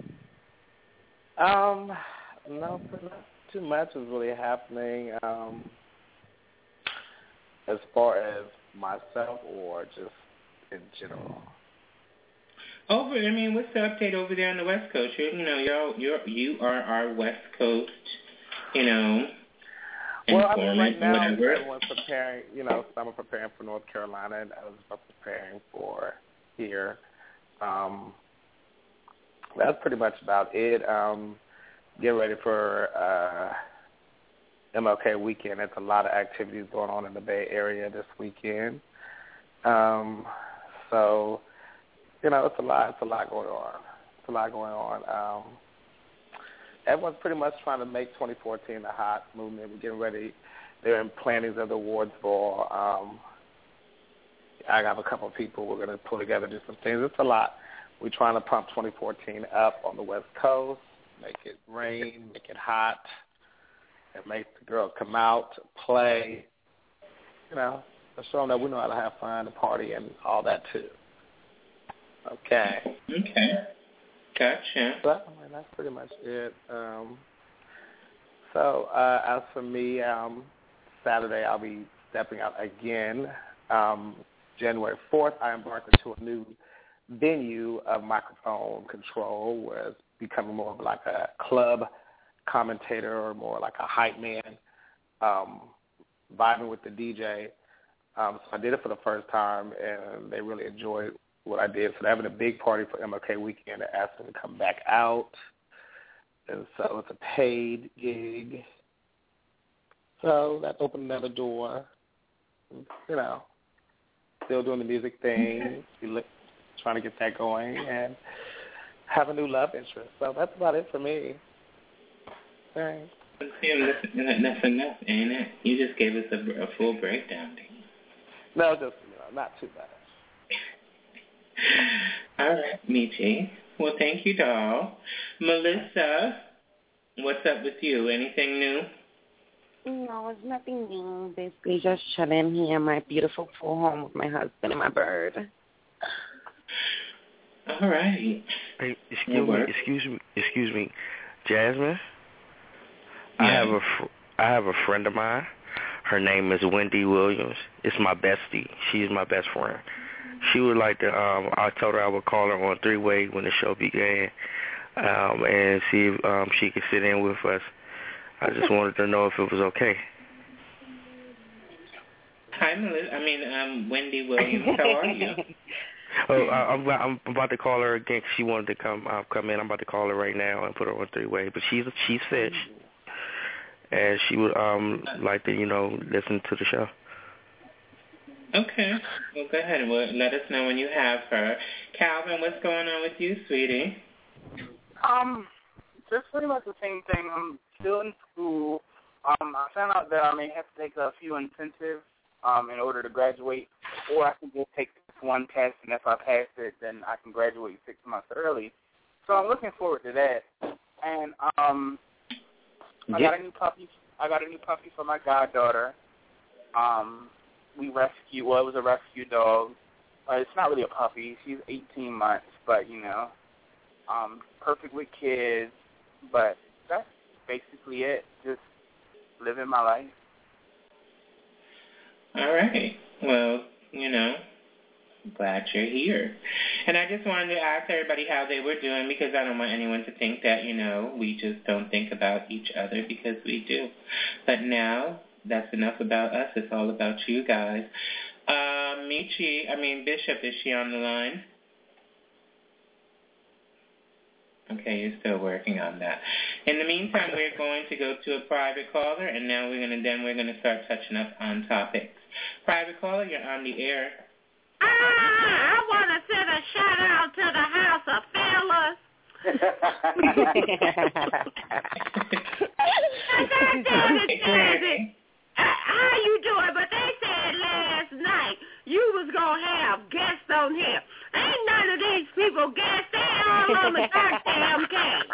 Um, no, not too much is really happening. Um, as far as myself or just in general. Over, I mean, what's the update over there on the West Coast? You're, you know, you're, you're, you are our West Coast, you know, well, I mean, right now, whatever. everyone's preparing, you know, some are preparing for North Carolina, and others are preparing for here. Um, that's pretty much about it. Um, getting ready for uh, M L K weekend. There's a lot of activities going on in the Bay Area this weekend. Um, so... You know, it's a lot. It's a lot going on. It's a lot going on. Um, everyone's pretty much trying to make twenty fourteen a hot movement. We're getting ready. They're in plannings of the awards ball. Um, I have a couple of people we're going to pull together, do some things. It's a lot. We're trying to pump twenty fourteen up on the West Coast, make it rain, make it hot, and make the girls come out, play. You know, show them that we know how to have fun, to party, and all that too. Okay. Okay. Gotcha. But I mean, that's pretty much it. Um, so uh, as for me, um, Saturday I'll be stepping out again. Um, January fourth, I embarked into a new venue of microphone control, where it's becoming more of like a club commentator or more like a hype man, um, vibing with the D J. Um, so I did it for the first time, and they really enjoyed what I did. So they're having a big party for M L K weekend. They asked me to come back out. And so it's a paid gig. So that opened another door. You know, still doing the music thing, trying to get that going, and have a new love interest. So that's about it for me. Thanks. That's enough, ain't it? You just gave us a, a full breakdown. No, just, you know, not too bad. All right, Michi. Well, thank you, doll. Melissa, what's up with you? Anything new? No, it's nothing new. Basically just chilling here in my beautiful full home with my husband and my bird. All right. Hey, excuse me, excuse me, excuse me, Jasmine. Yeah. I have a fr- I have a friend of mine. Her name is Wendy Williams. It's my bestie. She's my best friend. She would like to, um, I told her I would call her on three-way when the show began, um, and see if um, she could sit in with us. I just wanted to know if it was okay. Hi, Melissa. I mean, um, Wendy Williams. How are you? oh, I, I'm, I'm about to call her again. She wanted to come uh, come in. I'm about to call her right now and put her on three-way. But she's she's fish, and she would um like to, you know, listen to the show. Okay. Well, go ahead and well, let us know when you have her. Calvin, what's going on with you, sweetie? Um, just pretty much the same thing. I'm still in school. Um, I found out that I may have to take a few intensives um, in order to graduate, or I can just take this one test, and if I pass it, then I can graduate six months early. So I'm looking forward to that. And um, I got a new puppy. I got a new puppy for my goddaughter. Um. We rescued, well, it was a rescue dog. Uh, it's not really a puppy. She's eighteen months, but, you know, um, perfect with kids. But that's basically it, just living my life. All right. Well, you know, I'm glad you're here. And I just wanted to ask everybody how they were doing, because I don't want anyone to think that, you know, we just don't think about each other, because we do. But now, that's enough about us. It's all about you guys. Uh, Michi, I mean, Bishop, is she on the line? Okay, you're still working on that. In the meantime, we're going to go to a private caller, and now we're going to then we're going to start touching up on topics. Private caller, you're on the air. Ah, I want to send a shout out to the House of Fellas. How you doing? But they said last night you was going to have guests on here. Ain't none of these people guests. They all on the goddamn case.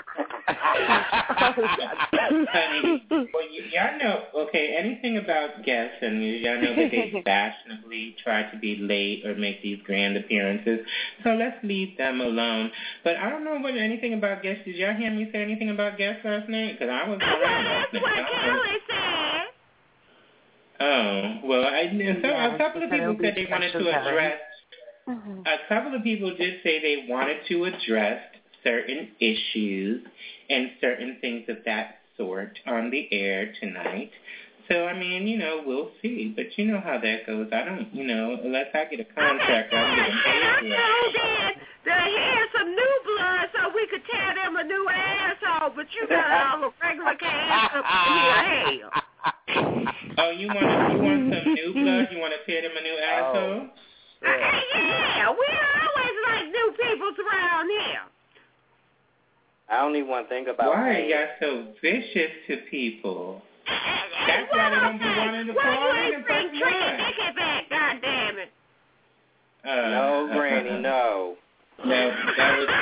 Honey, well, y- y'all know, okay, anything about guests, and y'all know that they fashionably try to be late or make these grand appearances, so let's leave them alone. But I don't know what anything about guests. Did y'all hear me say anything about guests last night? Because I was around last night. That's what Kelly said. Oh, well, I, so yeah, a couple of people said they wanted to address mm-hmm. a couple of people did say they wanted to address certain issues and certain things of that sort on the air tonight. So, I mean, you know, we'll see. But you know how that goes. I don't, you know, unless I get a contract, I'm getting paid for it. They had some new blood so we could tear them a new asshole, but you got all the regular cast up in here. Oh, you want you want some new blood? You want to tear them a new asshole? Oh. Yeah. yeah, we always like new people around here. I only one thing about why are y'all so vicious to people? That's why they don't be wanting to call in and press one. Take it back, goddammit. Uh, no, Granny, no. No, that was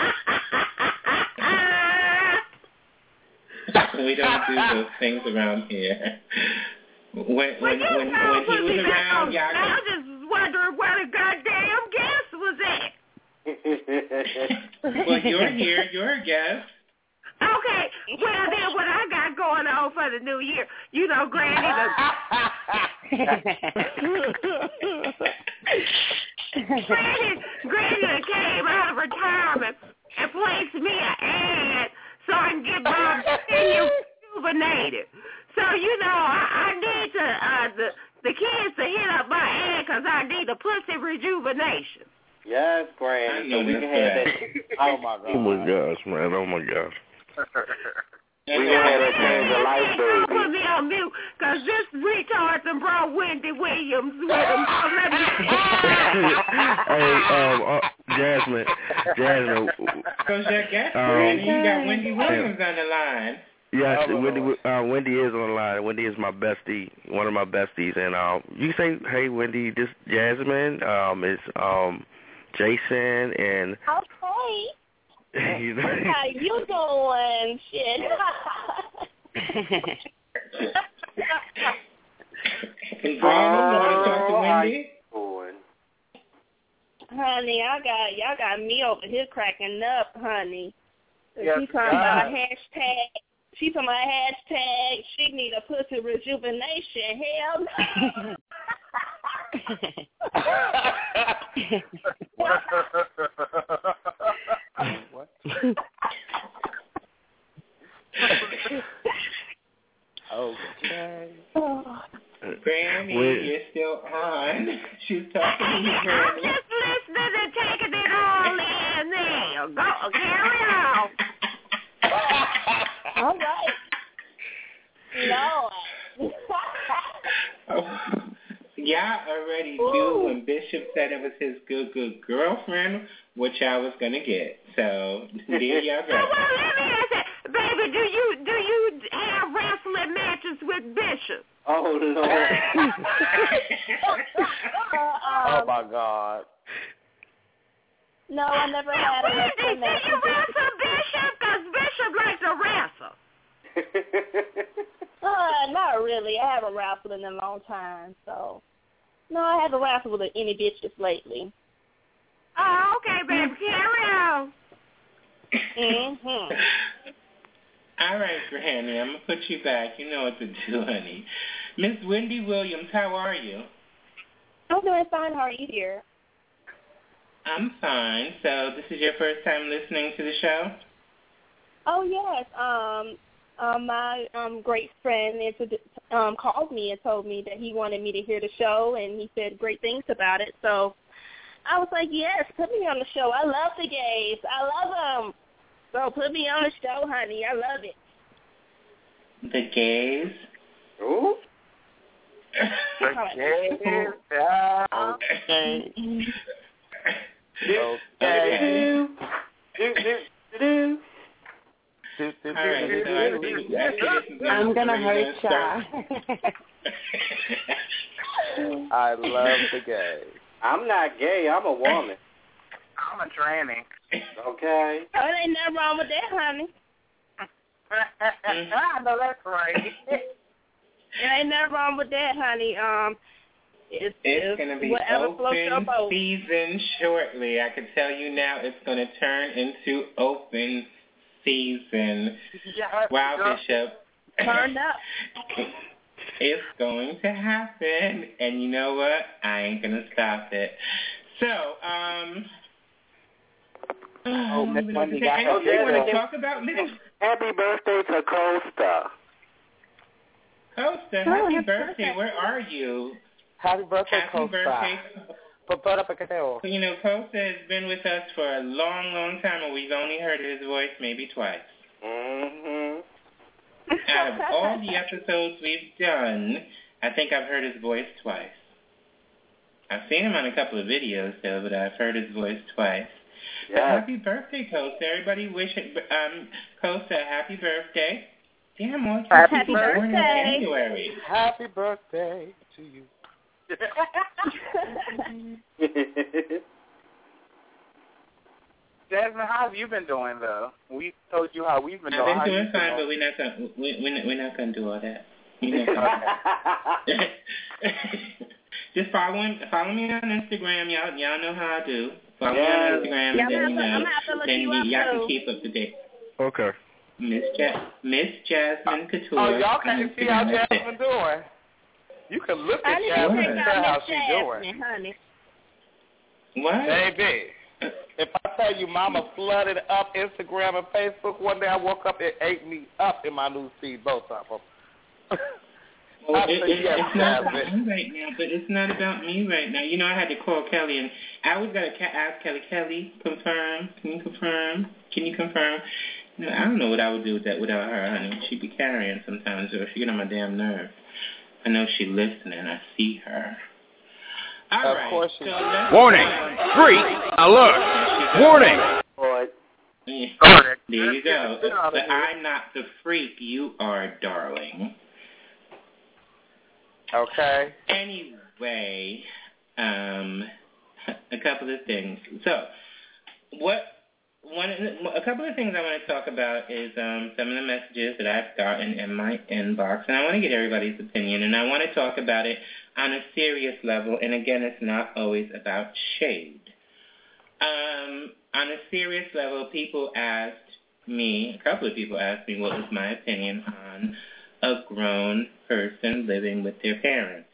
so. We don't do those things around here. When when when, when, when he was around, y'all. I was just wondering where the goddamn guest was at. Well, you're here. You're a guest. Okay, well then what I got going on for the new year, you know, Granny, the... Granny, Granny came out of retirement and placed me an ad so I can get my rejuvenated. So, you know, I, I need to, uh, the, the kids to hit up my ad because I need a pussy rejuvenation. Yes, Granny, so we can have that. Oh, my God. Oh, my gosh, man. Oh, my gosh. We gonna have that change of life, baby. Put me on mute, cause this retard done brought Wendy Williams with him. So let me... Hey, um, uh, Jasmine, Jasmine. Cause your guest, um, you got Wendy Williams on the line. Yes, oh, Wendy. Uh, Wendy is on the line. Wendy is my bestie, one of my besties, and um, you say, "Hey, Wendy, this Jasmine, um, is um, Jason, and." Okay. You know? How you doing? Shit. Hey, Granny, you want to talk to Wendy? Honey, I got y'all got me over here cracking up, honey. Yes, she talking about hashtag. She talking about hashtag. She need a pussy rejuvenation. Hell no. What? Okay. Granny, you're still on. She's talking to you, Granny. I'm just listening and taking it all in there. Go, carry on. All right. No. Oh, y'all already knew when Bishop said it was his good, good girlfriend, what y'all was gonna get. So there y'all go. Well, let me ask you, baby, do you do you have wrestling matches with Bishop? Oh Lord. Oh my God. No, I never had a wrestling match. Do you wrestle Bishop? Because Bishop likes to wrestle. Uh, not really. I haven't wrestled in a long time, so no, I haven't wrestled with any bitches lately. Oh, okay, baby, carry on. Mm-hmm. All right, Granny, I'm gonna put you back. You know what to do, honey. Miss Wendy Williams, how are you? I'm doing fine. How are you, dear? I'm fine. So this is your first time listening to the show? Oh yes. Um. Um, my um, great friend um, called me and told me that he wanted me to hear the show, and he said great things about it. So I was like, yes, put me on the show. I love the gays. I love them. So put me on the show, honey. I love it. The gays? Ooh. The gays. Okay. Okay. Do-do-do-do. All right, so I think, I think I'm gonna hurt y'all. I love the gay. I'm not gay. I'm a woman. I'm a tranny. Okay. Oh, there ain't nothing wrong with that, honey. I know that's right. There ain't nothing wrong with that, honey. Um, it's, it's, it's gonna be whatever floats your open boat. season shortly. I can tell you now, it's gonna turn into open season. Yeah, wow, yeah. Bishop. Turn up. It's going to happen, and you know what? I ain't gonna stop it. So, um, Oh, Miss Wendy say. got I her you want birthday. to talk about Miss Happy birthday to Costa. Costa? Oh, Happy happy birthday. birthday. Where are you? Happy birthday, Happy Costa. birthday. Papara Pacateo. You know, Costa has been with us for a long, long time, and we've only heard his voice maybe twice. Mm-hmm. Out of all the episodes we've done, I think I've heard his voice twice. I've seen him on a couple of videos, though, but I've heard his voice twice. Yeah. But happy birthday, Costa. Everybody wish um, Costa a happy birthday. Damn, all Happy people born in birthday. January. Happy birthday to you. Jasmine, how have you been doing though? We told you how we've been I've doing. been How doing you fine, doing? but we're not gonna we, we're, we're not gonna do all that. We're not gonna- Just follow him, follow me on Instagram. Y'all, y'all know how I do. Follow Yes. me on Instagram, Yeah, and then I'm you gonna have to- know, I'm gonna have to look then you y- up, y'all too. can keep up to date. Okay. Miss ja- Miss Jasmine Couture. Oh, y'all on can see how Instagram. That's it. Jasmine doing. You can look I at need to Jasmine check and out tell how Miss she's doing. Jasmine, honey. What? Baby, if I tell you Mama flooded up Instagram and Facebook, one day I woke up, it ate me up in my news feed, both of them. Well, I it, say it, yes, it's not about Jasmine. me right now, but it's not about me right now. You know, I had to call Kelly, and I was going to ca- ask Kelly, Kelly, confirm, can you confirm, can you confirm? You know, I don't know what I would do with that without her, honey. She'd be carrying sometimes, or she get on my damn nerves. I know she listening. I see her. All Of right. course she so is. let's- Warning. Freak alert. Warning. Boy. Yeah. There you go. But I'm not the freak. You are, darling. Okay. Anyway, um, a couple of things. So, what one a couple of things I want to talk about is um, some of the messages that I've gotten in my inbox, and I want to get everybody's opinion, and I want to talk about it on a serious level. And again, it's not always about shade. Um, on a serious level, people asked me, a couple of people asked me, what was my opinion on a grown person living with their parents.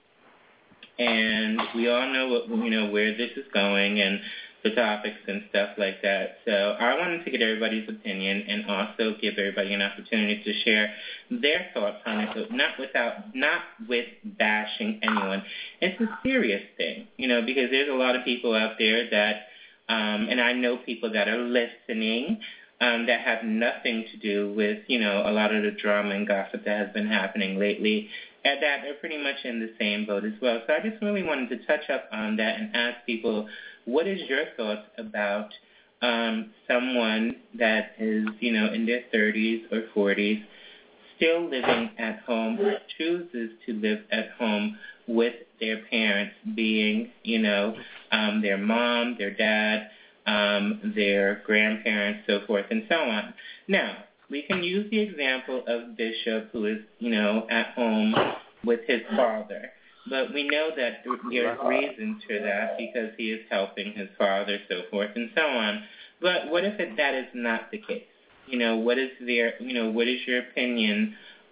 And we all know what, you know, where this is going and the topics and stuff like that. So I wanted to get everybody's opinion and also give everybody an opportunity to share their thoughts on it, but not without, not with bashing anyone. It's a serious thing, you know, because there's a lot of people out there that, um, and I know people that are listening, Um, that have nothing to do with, you know, a lot of the drama and gossip that has been happening lately, and that are pretty much in the same boat as well. So I just really wanted to touch up on that and ask people, what is your thoughts about um, someone that is, you know, in their thirties or forties, still living at home or chooses to live at home with their parents, being, you know, um, their mom, their dad, Um, their grandparents, so forth and so on. Now, we can use the example of Bishop, who is, you know, at home with his father. But we know that there's reasons for that because he is helping his father, so forth and so on. But what if it, that is not the case? You know, what is their, you know, what is your opinion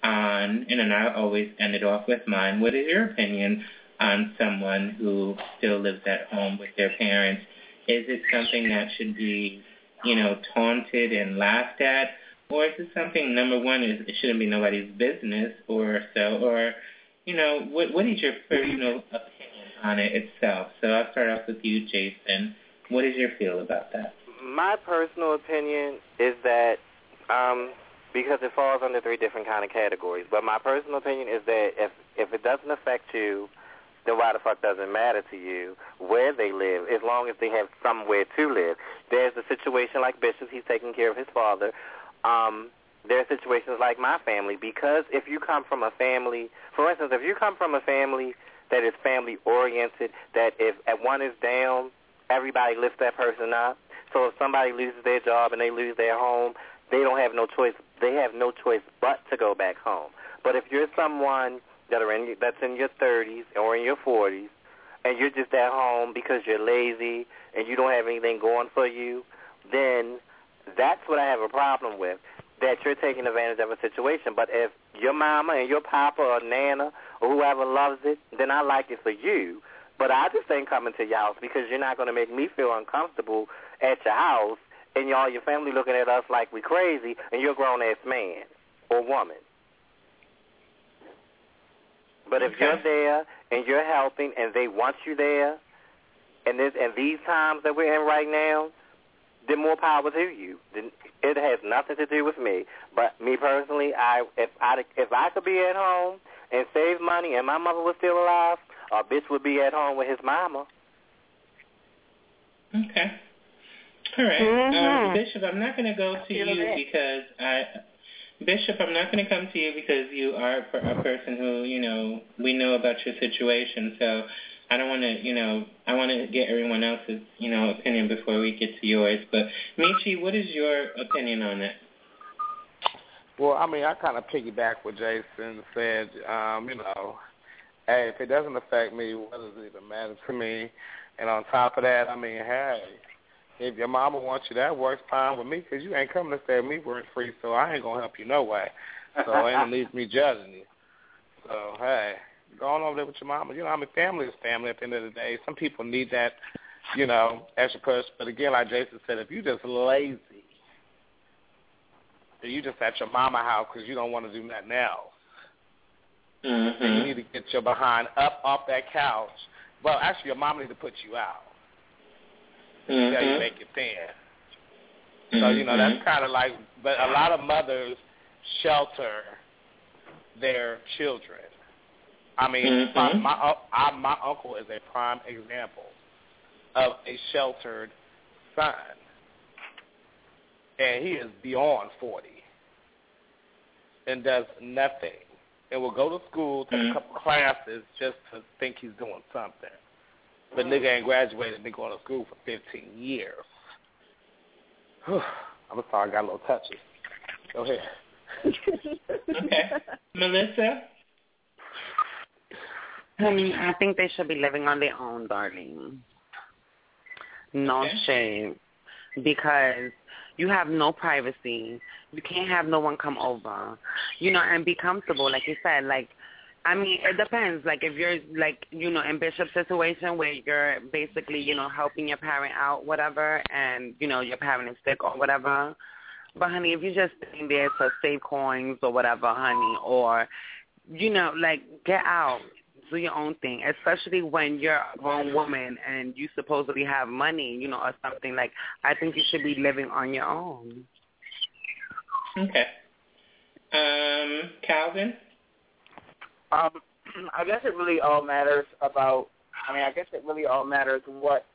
on, and then I always end it off with mine, what is your opinion on someone who still lives at home with their parents? Is it something that should be, you know, taunted and laughed at? Or is it something, number one, is it shouldn't be nobody's business or so? Or, you know, what what is your personal opinion on it itself? So I'll start off with you, Jason. What is your feel about that? My personal opinion is that, um, because it falls under three different kind of categories, but my personal opinion is that if, if it doesn't affect you, then why the fuck does it matter to you where they live, as long as they have somewhere to live? There's a situation like Bishop, he's taking care of his father. Um, there are situations like my family, because if you come from a family, for instance, if you come from a family that is family-oriented, that if at one is down, everybody lifts that person up. So if somebody loses their job and they lose their home, they don't have no choice. They have no choice but to go back home. But if you're someone that are in that's in your thirties or in your forties, and you're just at home because you're lazy and you don't have anything going for you, then that's what I have a problem with, that you're taking advantage of a situation. But if your mama and your papa or nana or whoever loves it, then I like it for you. But I just ain't coming to your house because you're not going to make me feel uncomfortable at your house and y'all, your family looking at us like we crazy and you're a grown-ass man or woman. But if Okay. you're there and you're helping and they want you there, and this and these times that we're in right now, then more power to you. Then it has nothing to do with me. But me personally, I if I if I could be at home and save money and my mother was still alive, a bitch would be at home with his mama. Okay. All right. Mhm. Um, Bishop, I'm not going to go to Feel you it. because I, Bishop, I'm not going to come to you because you are a per- a person who, you know, we know about your situation. So I don't want to, you know, I want to get everyone else's, you know, opinion before we get to yours. But Michi, what is your opinion on that? Well, I mean, I kind of piggyback what Jason said. Um, you know, hey, if it doesn't affect me, what does it even matter to me? And on top of that, I mean, hey, if your mama wants you, that works fine with me because you ain't coming to stay with me rent free, so I ain't going to help you no way. So ain't no need for me judging you. So, hey, go on over there with your mama. You know, I mean, family is family at the end of the day. Some people need that, you know, extra push. But again, like Jason said, if you just lazy, if you just at your mama house because you don't want to do nothing else, Mm-hmm. then you need to get your behind up off that couch. Well, actually, your mama need to put you out. Mm-hmm. Until you make it thin. So, you know, that's kind of like, but a lot of mothers shelter their children. I mean, Mm-hmm. my, my, I, my uncle is a prime example of a sheltered son. And he is beyond forty and does nothing. And will go to school, take Mm-hmm. a couple classes just to think he's doing something. But nigga ain't graduated and been going to school for fifteen years. I'm sorry, I got a little touchy. Go ahead. Okay. Melissa? Honey, I think they should be living on their own, darling. No Okay. shame. Because you have no privacy. You can't have no one come over. You know, and be comfortable, like you said. Like, I mean, it depends. Like, if you're, like, you know, in Bishop's situation where you're basically, you know, helping your parent out, whatever, and, you know, your parent is sick or whatever. But, honey, if you're just sitting there to save coins or whatever, honey, or, you know, like, get out. Do your own thing, especially when you're a grown woman and you supposedly have money, you know, or something. Like, I think you should be living on your own. Okay. Um, Calvin? Um, I guess it really all matters about, I mean, I guess it really all matters what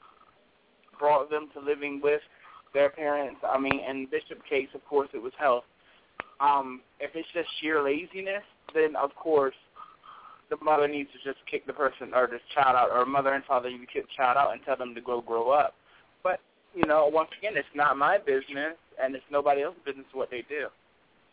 brought them to living with their parents. I mean, in Bishop's case, of course, it was health. Um, if it's just sheer laziness, then, of course, the mother needs to just kick the person or this child out, or mother and father need to kick the child out and tell them to go grow up. But, you know, once again, it's not my business, and it's nobody else's business what they do. So.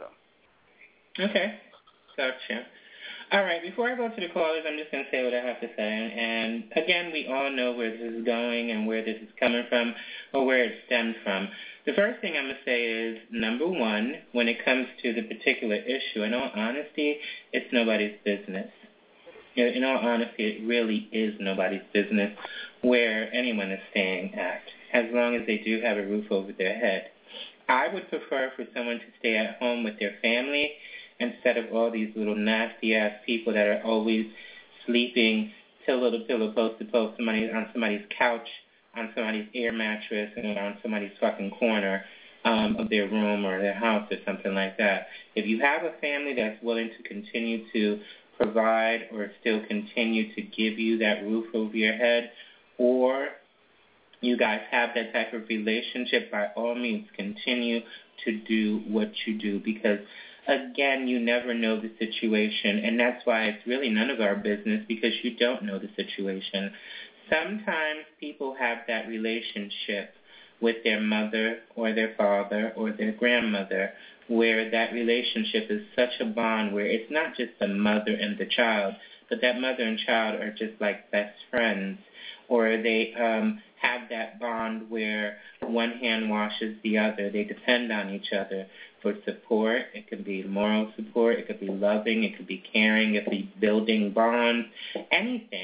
Okay. Gotcha. All right, before I go to the callers, I'm just going to say what I have to say. And, again, we all know where this is going and where this is coming from or where it stemmed from. The first thing I'm going to say is, number one, when it comes to the particular issue, in all honesty, it's nobody's business. In all honesty, it really is nobody's business where anyone is staying at, as long as they do have a roof over their head. I would prefer for someone to stay at home with their family instead of all these little nasty-ass people that are always sleeping pillow to pillow, post to post, somebody on somebody's couch, on somebody's air mattress, and on somebody's fucking corner um, of their room or their house or something like that. If you have a family that's willing to continue to provide or still continue to give you that roof over your head, or you guys have that type of relationship, by all means continue to do what you do, because again, you never know the situation, and that's why it's really none of our business, because you don't know the situation. Sometimes people have that relationship with their mother or their father or their grandmother, where that relationship is such a bond where it's not just the mother and the child, but that mother and child are just like best friends, or they um, have that bond where one hand washes the other. They depend on each other for support. It could be moral support. It could be loving. It could be caring. It could be building bonds, anything.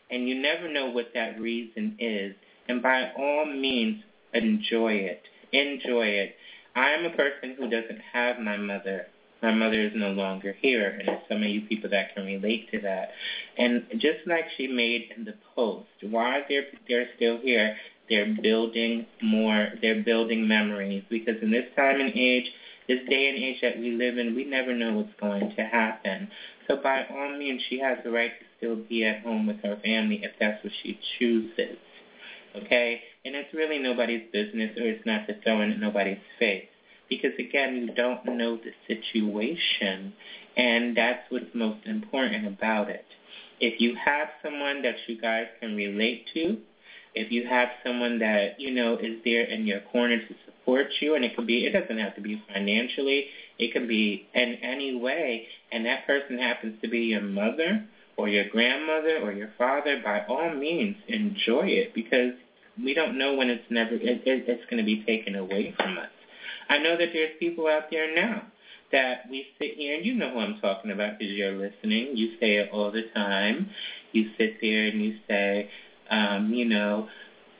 and you never know what that reason is. And by all means, enjoy it. Enjoy it. I am a person who doesn't have my mother. My mother is no longer here, and there's some of you people that can relate to that. And just like she made in the post, while they're, they're still here, they're building more, they're building memories, because in this time and age, this day and age that we live in, we never know what's going to happen. So by all means, she has the right to still be at home with her family if that's what she chooses, okay? And it's really nobody's business, or it's not to throw in nobody's face, because, again, you don't know the situation, and that's what's most important about it. If you have someone that you guys can relate to, if you have someone that, you know, is there in your corner to support you, and it could be, it doesn't have to be financially, it can be in any way, and that person happens to be your mother or your grandmother or your father, by all means, enjoy it, because we don't know when it's never, it, it, it's going to be taken away from us. I know that there's people out there now that we sit here, and you know who I'm talking about because you're listening. You say it all the time. You sit there and you say, um, you know,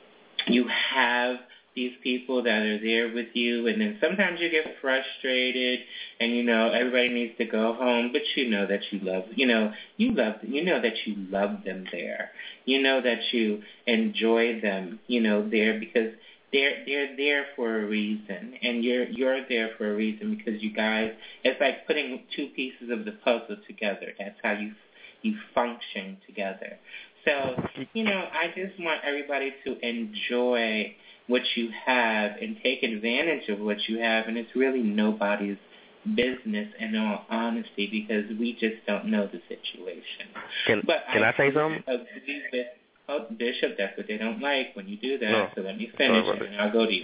you have these people that are there with you, and then sometimes you get frustrated, and, you know, everybody needs to go home, but you know that you love, you know, you love, you know that you love them there. You know that you enjoy them, you know, there, because They're they're there for a reason, and you're you're there for a reason, because you guys, it's like putting two pieces of the puzzle together. That's how you you function together. So, you know, I just want everybody to enjoy what you have and take advantage of what you have, and it's really nobody's business, in all honesty, because we just don't know the situation. Can but Can I, I say something? Agree with, Oh, Bishop, that's what they don't like when you do that, no. so let me finish Sorry, and I'll go to you.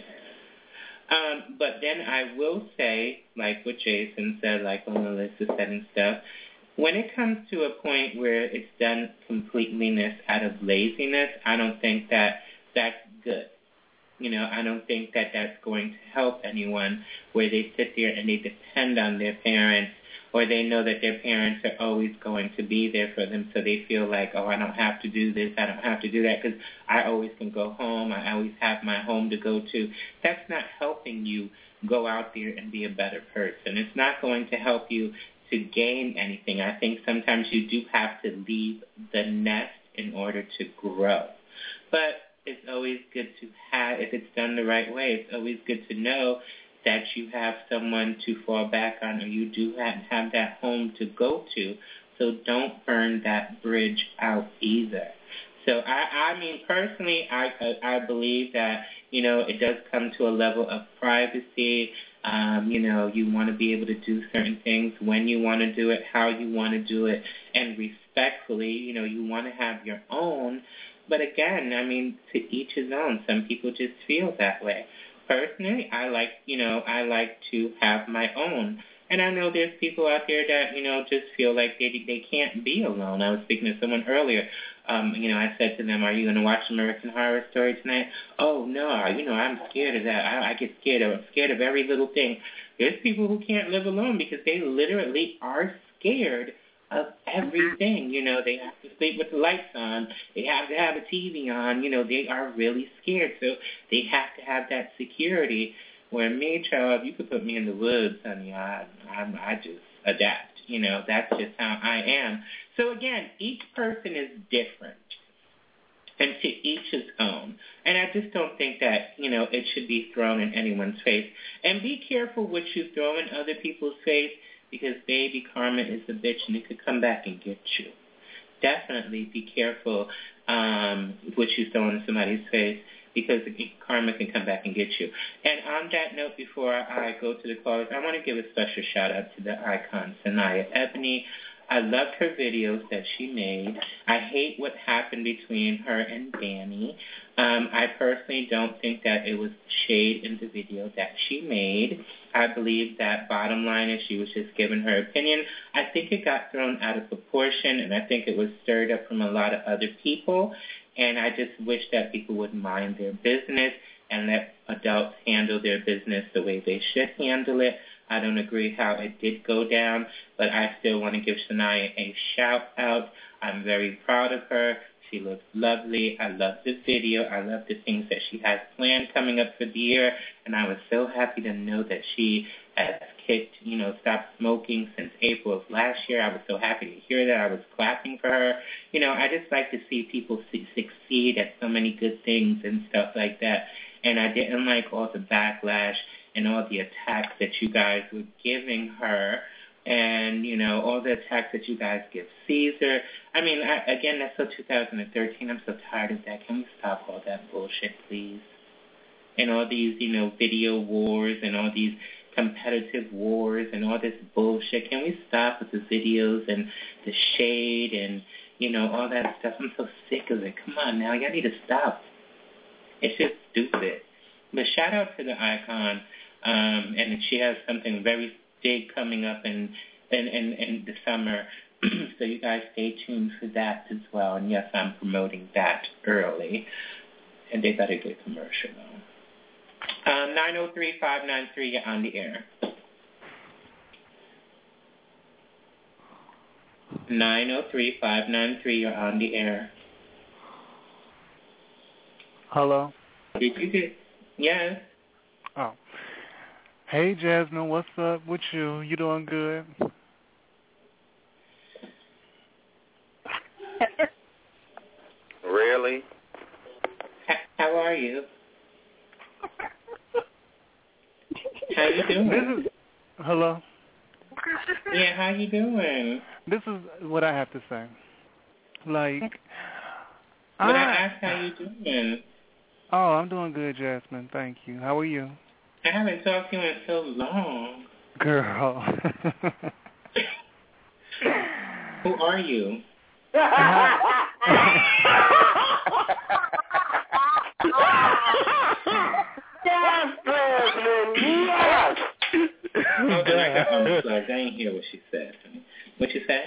Um, but then I will say, like what Jason said, like what Melissa said and stuff, when it comes to a point where it's done completeness out of laziness, I don't think that that's good. You know, I don't think that that's going to help anyone, where they sit there and they depend on their parents, or they know that their parents are always going to be there for them, so they feel like, oh, I don't have to do this, I don't have to do that, because I always can go home, I always have my home to go to. That's not helping you go out there and be a better person. It's not going to help you to gain anything. I think sometimes you do have to leave the nest in order to grow. But it's always good to have, if it's done the right way, it's always good to know that you have someone to fall back on, or you do have, have that home to go to. So don't burn that bridge out either. So I, I mean, personally, I, I believe that, you know, it does come to a level of privacy. Um, you know, you want to be able to do certain things when you want to do it, how you want to do it, and respectfully, you know, you want to have your own. But again, I mean, to each his own. Some people just feel that way. Personally, I like, you know, I like to have my own. And I know there's people out there that, you know, just feel like they they can't be alone. I was speaking to someone earlier. Um, you know, I said to them, are you going to watch American Horror Story tonight? Oh, no, you know, I'm scared of that. I, I get scared of, I'm scared of every little thing. There's people who can't live alone because they literally are scared of everything. You know, they have to sleep with the lights on. They have to have a T V on. You know, they are really scared. So they have to have that security. Where me, child, you could put me in the woods, honey. I, I, I just adapt. You know, that's just how I am. So again, each person is different, and to each his own. And I just don't think that, you know, it should be thrown in anyone's face. And be careful what you throw in other people's face, because, baby, karma is a bitch, and it could come back and get you. Definitely be careful um, what you throw in somebody's face, because karma can come back and get you. And on that note, before I go to the callers, I want to give a special shout-out to the icon, Sanaya Ebony. I loved her videos that she made. I hate what happened between her and Danny. Um, I personally don't think that it was shade in the video that she made. I believe that bottom line is she was just giving her opinion. I think it got thrown out of proportion, and I think it was stirred up from a lot of other people. And I just wish that people would mind their business and let adults handle their business the way they should handle it. I don't agree how it did go down, but I still want to give Sanaya a shout-out. I'm very proud of her. She looks lovely. I love the video. I love the things that she has planned coming up for the year. And I was so happy to know that she has kicked, you know, stopped smoking since April of last year. I was so happy to hear that. I was clapping for her. You know, I just like to see people su- succeed at so many good things and stuff like that. And I didn't like all the backlash and all the attacks that you guys were giving her. And, you know, all the attacks that you guys give Caesar. I mean, I, again, that's so two thousand thirteen. I'm so tired of that. Can we stop all that bullshit, please? And all these, you know, video wars and all these competitive wars and all this bullshit. Can we stop with the videos and the shade and, you know, all that stuff? I'm so sick of it. Come on now. Y'all need to stop. It's just stupid. But shout out to the icon. Um, and she has something very big coming up in in, in, in the summer. So you guys stay tuned for that as well. And yes, I'm promoting that early. And they got a good commercial though. Um, nine oh three, five nine three, you're on the air. nine oh three, five nine three, you're on the air. Hello? Did you get... Yes. Oh. Hey, Jasmine, what's up with you? You doing good? Really? How are you? How you doing? This is, hello? Yeah, how you doing? This is what I have to say. Like, But I, I asked how you doing. Oh, I'm doing good, Jasmine. Thank you. How are you? I haven't talked to you in so long. Girl. Who are you? Yes, Jasmine, yes! Hold on, I got unplugged. I didn't hear what she said. What you said?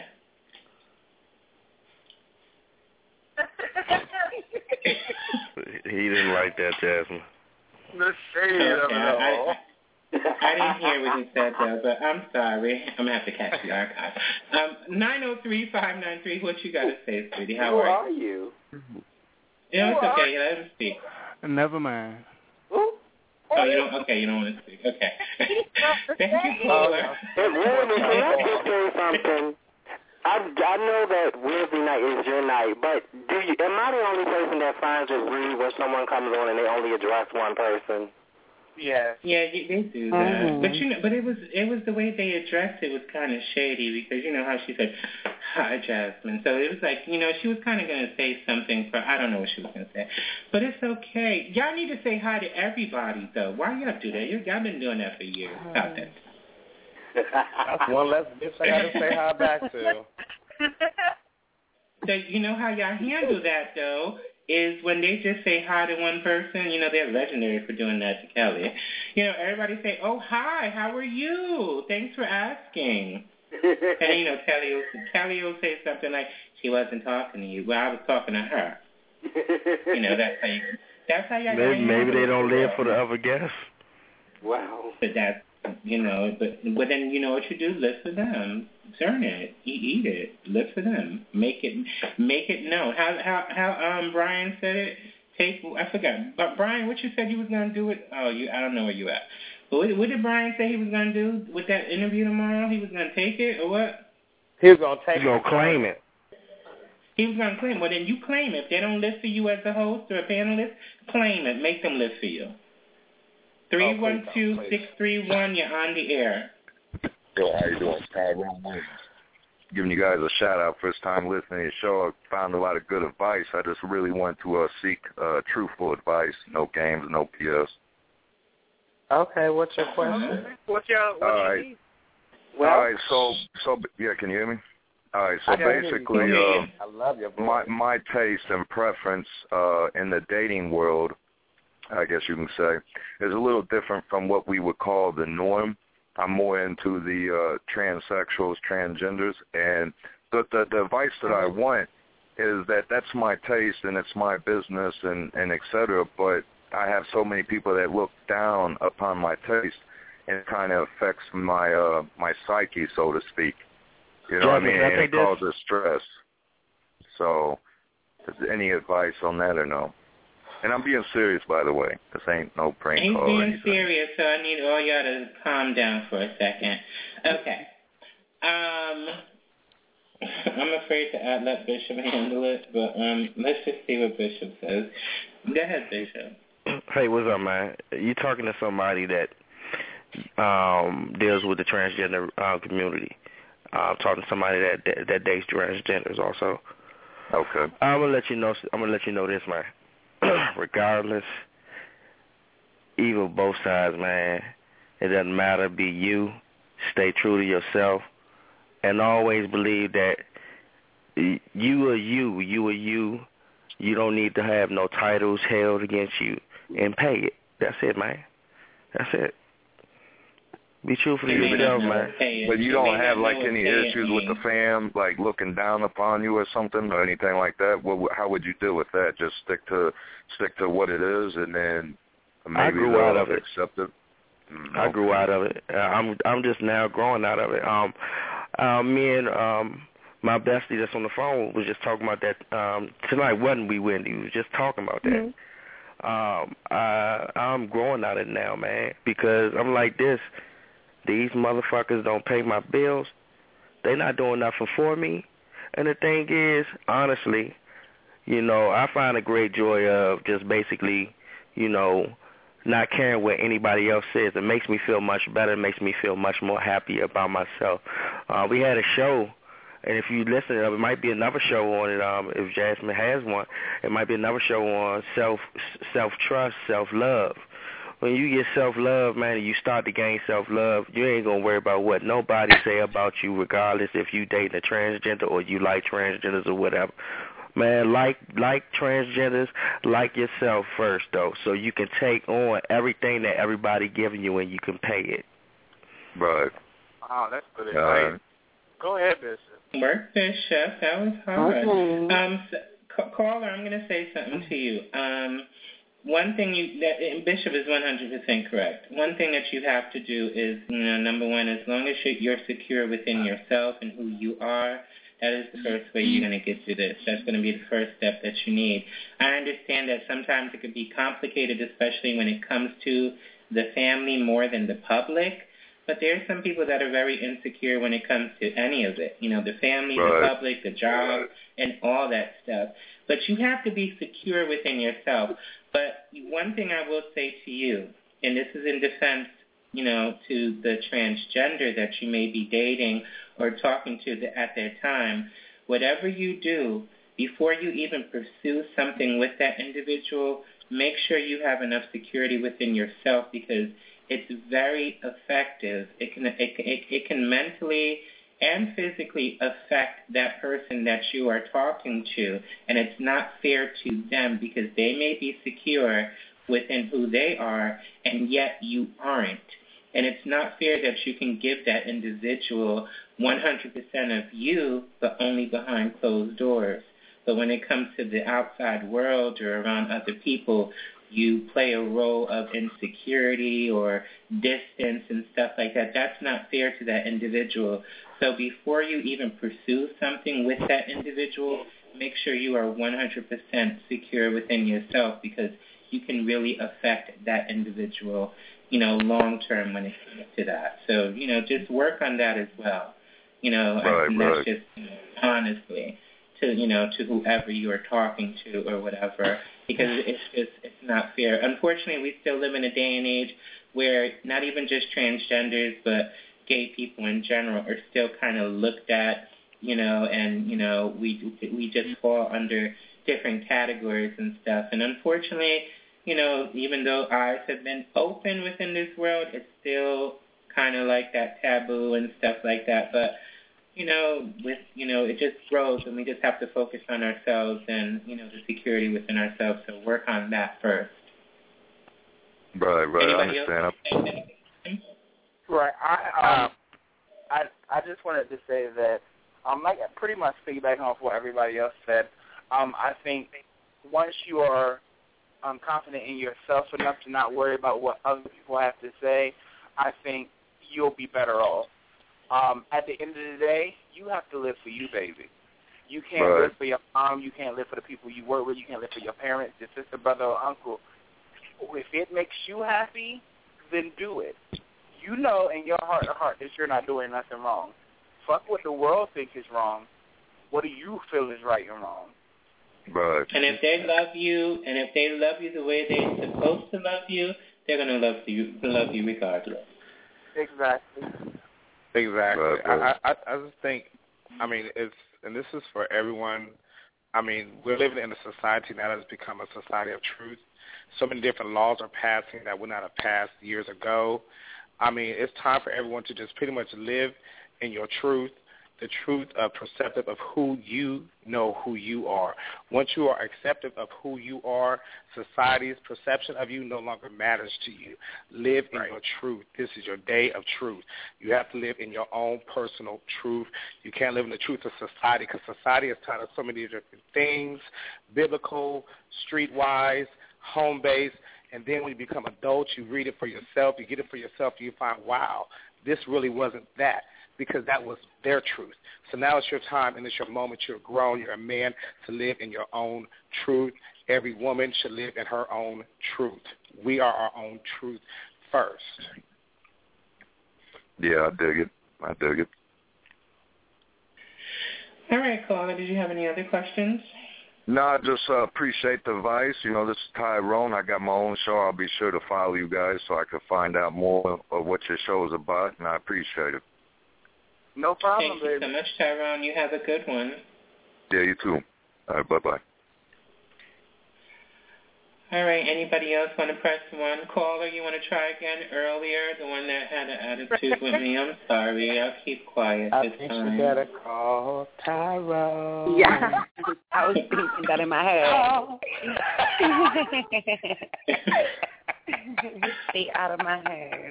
He didn't like that, Jasmine. The shade okay, of it all. I, I, I didn't hear what he said, though, but I'm sorry. I'm going to have to catch the archive. Um, nine oh three, five nine three, what you got to say, sweetie? How Who are are you? you? No, it's okay. Let him speak. Never mind. Oh, you don't? Okay, you don't want to speak. Okay. Thank you, Paula. Hey, William, can I just tell you something? I, I know that Wednesday night is your night, but do you, am I the only person that finds it rude when someone comes on and they only address one person? Yeah. Yeah, they do that. Mm-hmm. But you know, but it was it was the way they addressed it was kind of shady because you know how she said, "Hi, Jasmine." So it was like you know she was kind of gonna say something for I don't know what she was gonna say, but it's okay. Y'all need to say hi to everybody though. Why y'all do that? Y'all been doing that for years. Stop that. That's one less bitch I got to say hi back to. So you know how y'all handle that though is when they just say hi to one person. You know they're legendary for doing that to Kelly. You know everybody say, "Oh hi, how are you? Thanks for asking." And you know Kelly will, Kelly will say something like, "She wasn't talking to you. Well, I was talking to her." You know that's how you. That's how y'all. Maybe, maybe they don't live for the other guests. Wow. But that's. You know, but but then you know what you do? Live for them. Turn it. Eat, eat it. Live for them. Make it make it known. How how how um Brian said it. Take I forgot. But Brian, what you said you was gonna do it? Oh, you I don't know where you at. But what, what did Brian say he was gonna do with that interview tomorrow? He was gonna take it or what? He was gonna take. He's gonna claim it. He was gonna claim. Well, then you claim it. If they don't live for you as a host or a panelist, claim it. Make them live for you. three one two, six three one, you're on the air. Yo, how you doing? Tyrone Williams. Giving you guys a shout-out. First time listening to the show. I found a lot of good advice. I just really want to uh, seek uh, truthful advice. No games, no P S. Okay, what's your question? What's your, what All do you right. need? Well, All right, so, so, yeah, can you hear me? All right, so basically, uh, I love your my, my taste and preference uh, in the dating world, I guess you can say, is a little different from what we would call the norm. I'm more into the uh, transsexuals, transgenders, and the, the, the advice that I want is that that's my taste and it's my business and, and et cetera, but I have so many people that look down upon my taste, and it kind of affects my uh, my psyche, so to speak. You know yeah, what I mean? I and think it causes stress. So Is there any advice on that or no? And I'm being serious, by the way. This ain't no prank He's call. being or anything. serious, so I need all y'all to calm down for a second. Okay. Um, I'm afraid to add, let Bishop handle it, but um, let's just see what Bishop says. Go ahead, Bishop. Hey, what's up, man? You talking to somebody that um, deals with the transgender uh, community. I'm uh, talking to somebody that, that that dates transgenders also. Okay. I'm gonna let you know. I'm gonna let you know this, man. Regardless, even both sides, man. It doesn't matter. Be you. Stay true to yourself, and always believe that you are you. You are you. You don't need to have no titles held against you, and pay it. That's it, man. That's it. Be truthful to yourself, man. But you don't have like any issues with the fam, like looking down upon you or something, or anything like that. What? How would you deal with that? Just stick to stick to what it is, and then maybe I grew out of it. Accept it. Mm, I okay. grew out of it. Uh, I'm I'm just now growing out of it. Um, uh, me and um my bestie that's on the phone was just talking about that um tonight. Wasn't we, Wendy? We was just talking about that. Mm-hmm. Um, I I'm growing out of it now, man, because I'm like this. These motherfuckers don't pay my bills. They not doing nothing for me. And the thing is, honestly, you know, I find a great joy of just basically, you know, not caring what anybody else says. It makes me feel much better. It makes me feel much more happy about myself. Uh, we had a show, and if you listen, it might be another show on it. Um, if Jasmine has one, it might be another show on self self trust, self love. When you get self-love, man, and you start to gain self-love, you ain't going to worry about what nobody say about you, regardless if you dating a transgender or you like transgenders or whatever. Man, like like transgenders, like yourself first, though, so you can take on everything that everybody giving you and you can pay it. Right. Oh, that's good advice. Uh, Go ahead, Bishop. Work, Bishop. That was hard. Okay. Um, so, caller, I'm going to say something to you. Um, One thing you that and Bishop is one hundred percent correct. One thing that you have to do is, you know, number one, as long as you're secure within yourself and who you are, that is the first way you're going to get through this. That's going to be the first step that you need. I understand that sometimes it can be complicated, especially when it comes to the family more than the public. But there are some people that are very insecure when it comes to any of it. You know, the family, right. the public, the job, and all that stuff. But you have to be secure within yourself. But one thing I will say to you, and this is in defense, you know, to the transgender that you may be dating or talking to the, at that time, whatever you do, before you even pursue something with that individual, make sure you have enough security within yourself, because it's very effective. It can it, it, it can mentally and physically affect that person that you are talking to, and it's not fair to them because they may be secure within who they are, and yet you aren't. And it's not fair that you can give that individual one hundred percent of you, but only behind closed doors. But when it comes to the outside world or around other people, you play a role of insecurity or distance and stuff like that. That's not fair to that individual. So before you even pursue something with that individual, make sure you are one hundred percent secure within yourself, because you can really affect that individual, you know, long term when it comes to that. So, you know, just work on that as well. You know, right, and right. that's just, you know, honestly, to, you know, to whoever you are talking to or whatever, because it's just, it's not fair. Unfortunately, we still live in a day and age where not even just transgenders, but gay people in general are still kind of looked at, you know, and, you know, we we just fall under different categories and stuff. And unfortunately, you know, even though eyes have been open within this world, it's still kind of like that taboo and stuff like that. But, you know, with, you know, it just grows, and we just have to focus on ourselves and, you know, the security within ourselves. So work on that first. Right, right. Anybody I understand. Else? Right. I um, I I just wanted to say that um, like pretty much piggybacking off what everybody else said. Um, I think once you are um confident in yourself enough to not worry about what other people have to say, I think you'll be better off. Um, at the end of the day, you have to live for you, baby. You can't right. live for your mom. You can't live for the people you work with. You can't live for your parents, your sister, brother, or uncle. If it makes you happy, then do it. You know in your heart of heart that you're not doing nothing wrong. Fuck what the world thinks is wrong. What do you feel is right and wrong? Right. And if they love you, and if they love you the way they're supposed to love you, they're gonna love you, love you regardless. Exactly. Exactly. Right, I, right. I I just think, I mean, it's and this is for everyone. I mean, we're living in a society now that has become a society of truth. So many different laws are passing that would not have passed years ago. I mean, it's time for everyone to just pretty much live in your truth, the truth of perceptive of who you know who you are. Once you are accepting of who you are, society's perception of you no longer matters to you. Live in right. your truth. This is your day of truth. You have to live in your own personal truth. You can't live in the truth of society because society has taught us so many different things, biblical, streetwise, home-based, and then when you become adults, you read it for yourself, you get it for yourself, and you find, wow, this really wasn't that, because that was their truth. So now it's your time and it's your moment. You're grown. You're a man to live in your own truth. Every woman should live in her own truth. We are our own truth first. Yeah, I dig it. I dig it. All right, caller, did you have any other questions? No, I just uh, appreciate the advice. You know, this is Tyrone. I got my own show. I'll be sure to follow you guys so I can find out more of what your show is about, and I appreciate it. No problem, Thank you baby. so much, Tyrone. You have a good one. Yeah, you too. All right, bye-bye. All right, anybody else want to press one? Caller, you want to try again earlier? The one that had an attitude with me? I'm sorry. I'll keep quiet I this think time. you better call Tyrone. Yeah, I was thinking that in my head. Stay out of my head.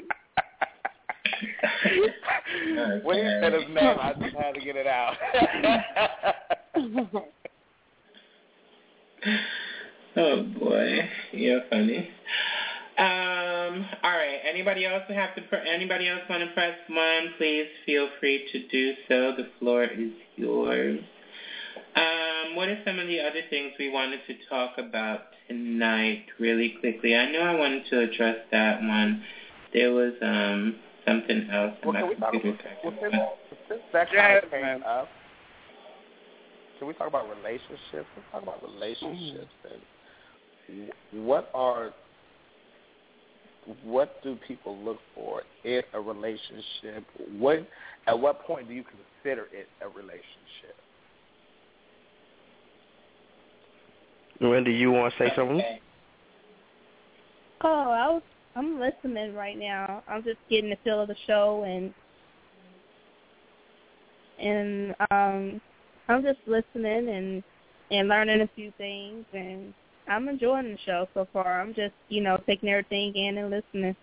When he said his name, I just had to get it out. Oh boy, you're funny. Um, all right. Anybody else have to? Pr- anybody else want to press one? Please feel free to do so. The floor is yours. Um, what are some of the other things we wanted to talk about tonight, really quickly? I know I wanted to address that one. There was um something else in well, my can computer. We talk, well, since that kind of came up, can we talk about relationships? Let's talk about relationships and what are what do people look for in a relationship? What at what point do you consider it a relationship? Wendy, you want to say something? Oh, I was, I'm listening right now. I'm just getting the feel of the show, and and um, I'm just listening and and learning a few things, and I'm enjoying the show so far. I'm just, you know, taking everything in and listening.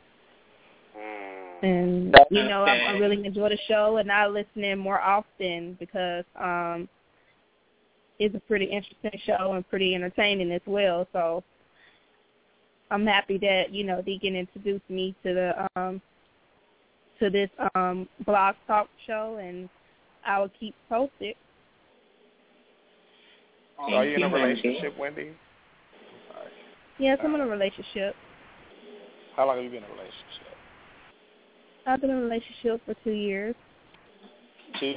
And, you know, I, I really enjoy the show, and I listen in more often because um, it's a pretty interesting show and pretty entertaining as well. So I'm happy that, you know, Deacon introduced me to the um, to this um, blog talk show, and I will keep posted. So are you in a relationship, Wendy? Yes, I'm in a relationship. How long have you been in a relationship? I've been in a relationship for two years. Two?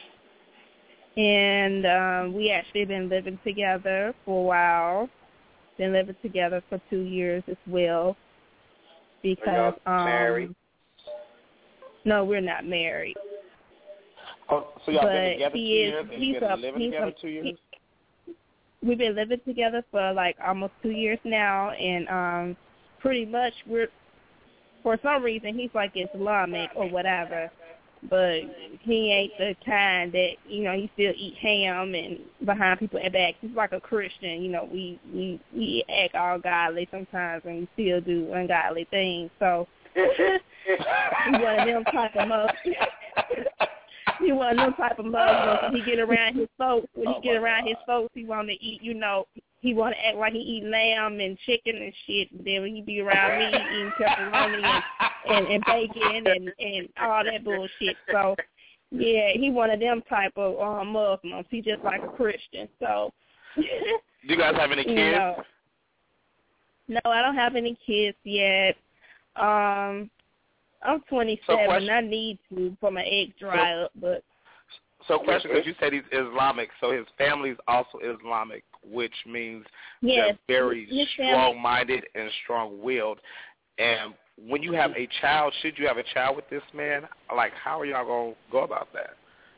And um, we actually been living together for a while. Been living together for two years as well. Because Are y'all married? Um, no, we're not married. Oh, so y'all but been together two he years is, and he's you've been a, living he's together a, two years? He, we've been living together for like almost two years now, and um, pretty much we're, for some reason, he's like Islamic or whatever, but he ain't the kind that, you know, he still eat ham and behind people's back. He's like a Christian, you know, we, we, we act all godly sometimes and we still do ungodly things, so he's one of them type of mugs. He one of them type of mugs. When he get around his folks, when he get around his folks, he want to eat, you know, he want to act like he eat lamb and chicken and shit. But then when he be around me, eating pepperoni and, and, and bacon and, and all that bullshit. So Yeah, he one of them type of um, Muslims. He just like a Christian. So. Do you guys have any kids? You know. No, I don't have any kids yet. Um, I'm twenty-seven. So I need to for my eggs dry so, up, but. So, question, because you said he's Islamic, so his family is also Islamic, which means yes, they're very his strong-minded and strong-willed. And when you have a child, should you have a child with this man? Like, how are y'all going to go about that?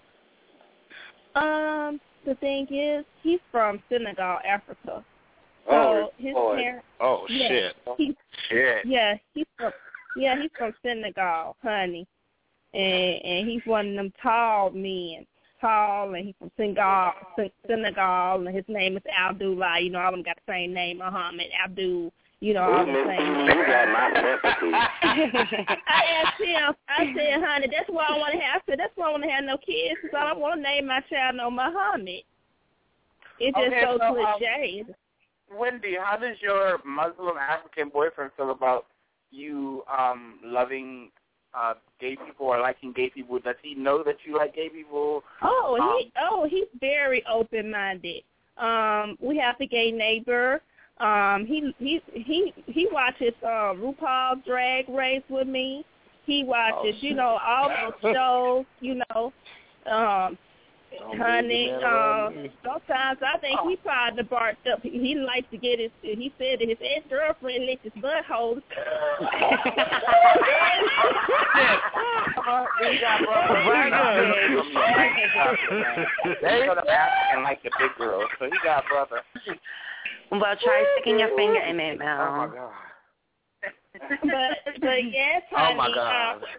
Um, the thing is, he's from Senegal, Africa. So oh, his boy. parents. Oh, yeah, shit. He, shit. Yeah, he's from. Yeah, he's from Senegal, honey, and and he's one of them tall men. Tall, and he's from Senegal, Senegal, and his name is Abdullah. You know, all of them got the same name, Muhammad, Abdul. You know, all the same. You got my sympathy. I asked him. I said, "Honey, that's why I want to have." I said, "That's why I want to have no kids, because I don't want to name my child no Muhammad." It's just Okay, so, so, cliche. Um, Wendy, how does your Muslim African boyfriend feel about you um, loving uh, gay people or liking gay people? Does he know that you like gay people? Oh, um, he oh he's very open minded. Um, we have a gay neighbor. Um, he he he he watches uh, RuPaul's Drag Race with me. He watches, oh, you know, all those shows. You know, um, honey. Um, sometimes I think he probably barked up. He, he likes to get his. He said that his ex girlfriend licked his butthole. They go to African like the big girls, so he got brother. Well, try sticking your finger in it Oh now. my god. But but yes, honey. Oh my god. Um,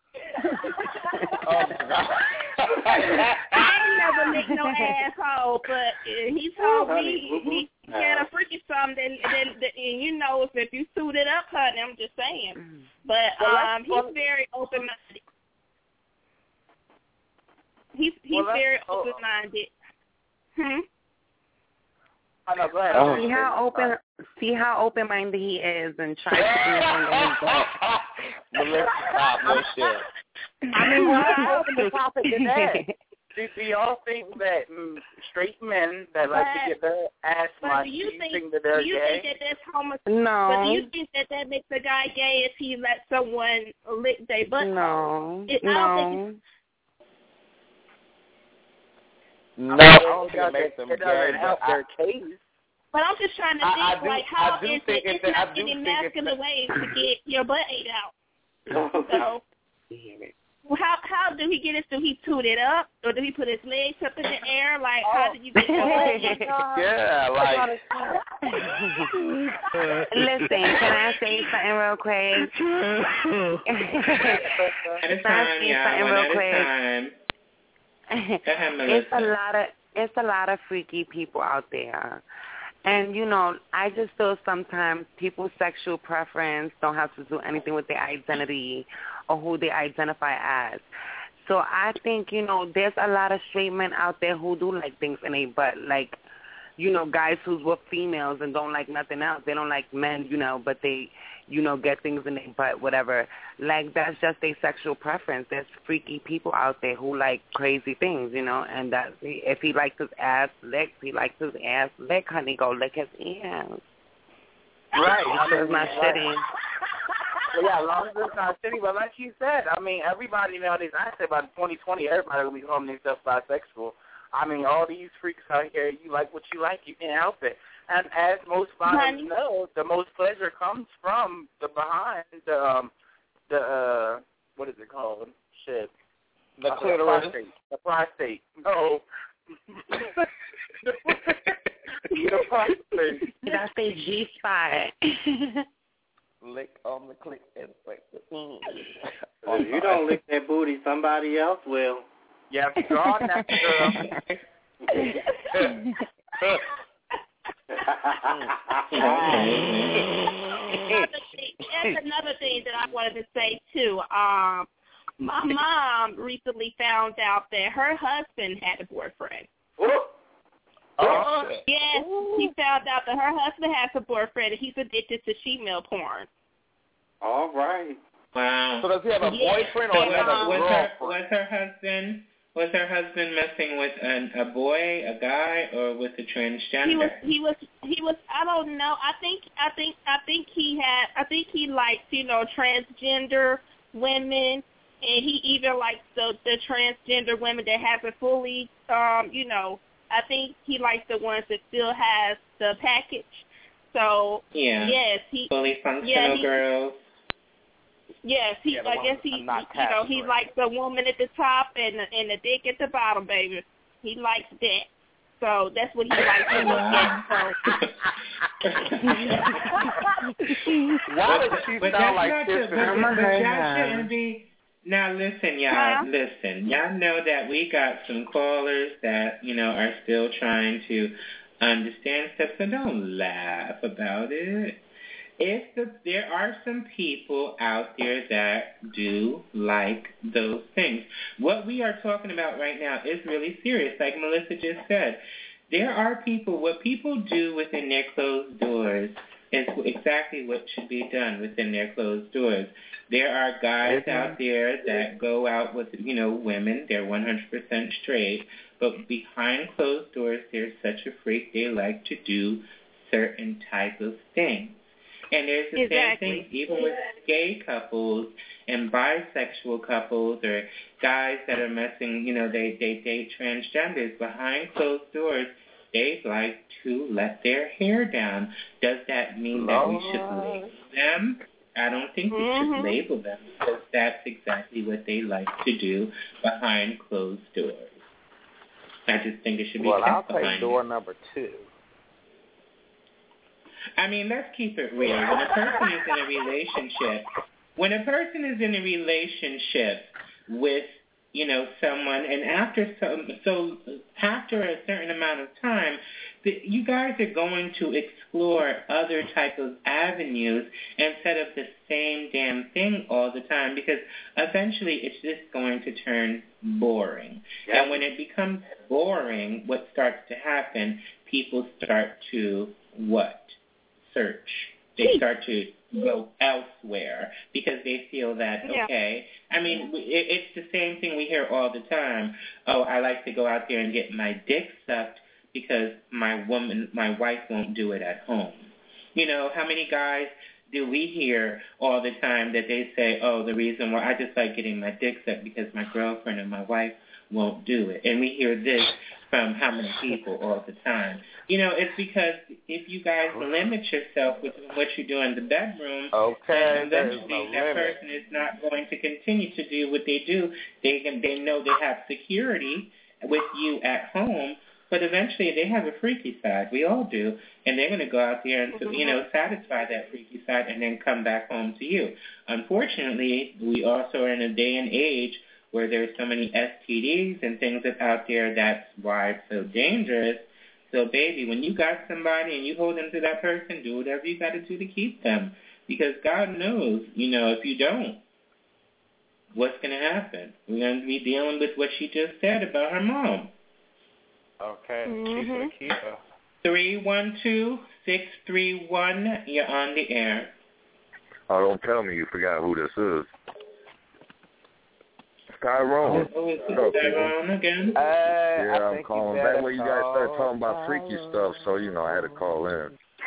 oh my god. I ain't never licked no asshole, but uh, he told me he, he had a freaky something that, that, that and you know if, if you suit it up, honey, I'm just saying. But um, he's very open minded. He's he's well, very oh, open minded. Hmm. Oh, no, go ahead. Oh, see how open, see how open-minded he is, and try to do it his butt. But let's stop this shit. I mean, well, let's open the topic to that. Do, do y'all think that mm, straight men that like But- to get their ass But munched, do you think, think that they're do you gay? think that that's homosexual? No. But do you think that that makes a guy gay if he lets someone lick their butt? No, It, I don't think no. No, I I don't don't think think it makes them it gay, doesn't help but I, their case. But I'm just trying to I- think, I do- like, I how do is think it? it's It's that- I not do any think it's masculine that- ways to get your butt ate out. So, well, how how do he get it? Do he toot it up, or do he put his legs up in the air? Like, how do you get your butt ate out? yeah, like. Listen, can I say something real quick? At a Can I time, say y'all. something One real at a quick? time. Go ahead, It's a Melissa. lot of it's a lot of freaky people out there. And, you know, I just feel sometimes people's sexual preference don't have to do anything with their identity or who they identify as. So I think, you know, there's a lot of straight men out there who do like things in their butt, like, you know, guys who's with females and don't like nothing else. They don't like men, you know, but they, you know, get things in their butt, whatever. Like, that's just their sexual preference. There's freaky people out there who like crazy things, you know, and that if he likes his ass licked, he likes his ass licked, honey, go lick his ass. Right. I Because mean, it's not right. shitty. Well, yeah, as long as it's not shitty. But like you said, I mean, everybody nowadays, I say by twenty twenty, everybody will be calling themselves bisexual. I mean, all these freaks out here, you like what you like, you can't help it. And as most bodies know, the most pleasure comes from the behind, the, um, the uh, what is it called? Shit. The Uh, clitoris. The prostate. The prostate. No. The prostate. That's the G spot. Lick on the click and click. If you don't lick that booty, somebody else will. Yeah, draw that girl. That's another thing that I wanted to say too. Um, my mom recently found out that her husband had a boyfriend. Oh, shit. Yes, she found out that her husband has a boyfriend and he's addicted to female porn. All right. Wow. So does he have a Yeah. boyfriend So or was, another was her girlfriend? was her husband was her husband messing with an, a boy, a guy, or with a transgender? He was he was he was I don't know. I think I think I think he had I think he likes, you know, transgender women, and he even likes the the transgender women that haven't fully um, you know, I think he likes the ones that still has the package. So Yeah. yes, he fully functional yeah, he, girls. Yes, he. Yeah, the I ones guess he. I'm not You know, he castrated. likes the woman at the top and the, and the dick at the bottom, baby. He likes that. So that's what he likes to look at. So. Why does she but sound that's like not this? the, but, but, but y'all shouldn't be. Now listen, y'all. Huh? Listen, y'all know that we got some callers that you know are still trying to understand stuff. So don't laugh about it. If the, there are some people out there that do like those things. What we are talking about right now is really serious, like Melissa just said. There are people, what people do within their closed doors is exactly what should be done within their closed doors. There are guys out there that go out with, you know, women. They're one hundred percent straight. But behind closed doors, they're such a freak. They like to do certain type of things. And there's the exactly. same thing even with gay couples and bisexual couples or guys that are messing, you know, they, they date transgenders. Behind closed doors, they like to let their hair down. Does that mean that we should label them? I don't think we mm-hmm. should label them because that's exactly what they like to do behind closed doors. I just think it should be well, kept I'll behind take door it. number two. I mean, let's keep it real. When a person is in a relationship, when a person is in a relationship with, you know, someone, and after some, so after a certain amount of time, the, you guys are going to explore other type of avenues instead of the same damn thing all the time, because eventually it's just going to turn boring. Yeah. And when it becomes boring, what starts to happen? People start to what? Search. They start to go elsewhere because they feel that, yeah. okay, I mean, it, it's the same thing we hear all the time. Oh, I like to go out there and get my dick sucked because my woman, my wife won't do it at home. You know, how many guys do we hear all the time that they say, oh, the reason why I just like getting my dick sucked because my girlfriend and my wife won't do it. And we hear this from how many people all the time. You know, it's because if you guys limit yourself with what you do in the bedroom, okay, then eventually no that limit. person is not going to continue to do what they do. They can, they know they have security with you at home, but eventually they have a freaky side. We all do, and they're going to go out there and mm-hmm. you know satisfy that freaky side and then come back home to you. Unfortunately, we also are in a day and age where there's so many S T Ds and things out there. That's why it's so dangerous. So, baby, when you got somebody and you hold them to that person, do whatever you got to do to keep them. Because God knows, you know, if you don't, what's going to happen? We're going to be dealing with what she just said about her mom. Okay. Mm-hmm. Keep it, keep it. three one two, six three one, you're on the air. Oh, don't tell me you forgot who this is. Tyrone. Oh, is it Tyrone again? Uh, yeah, I I'm think calling you back when you guys start talking about freaky stuff, so, you know, I had to call in.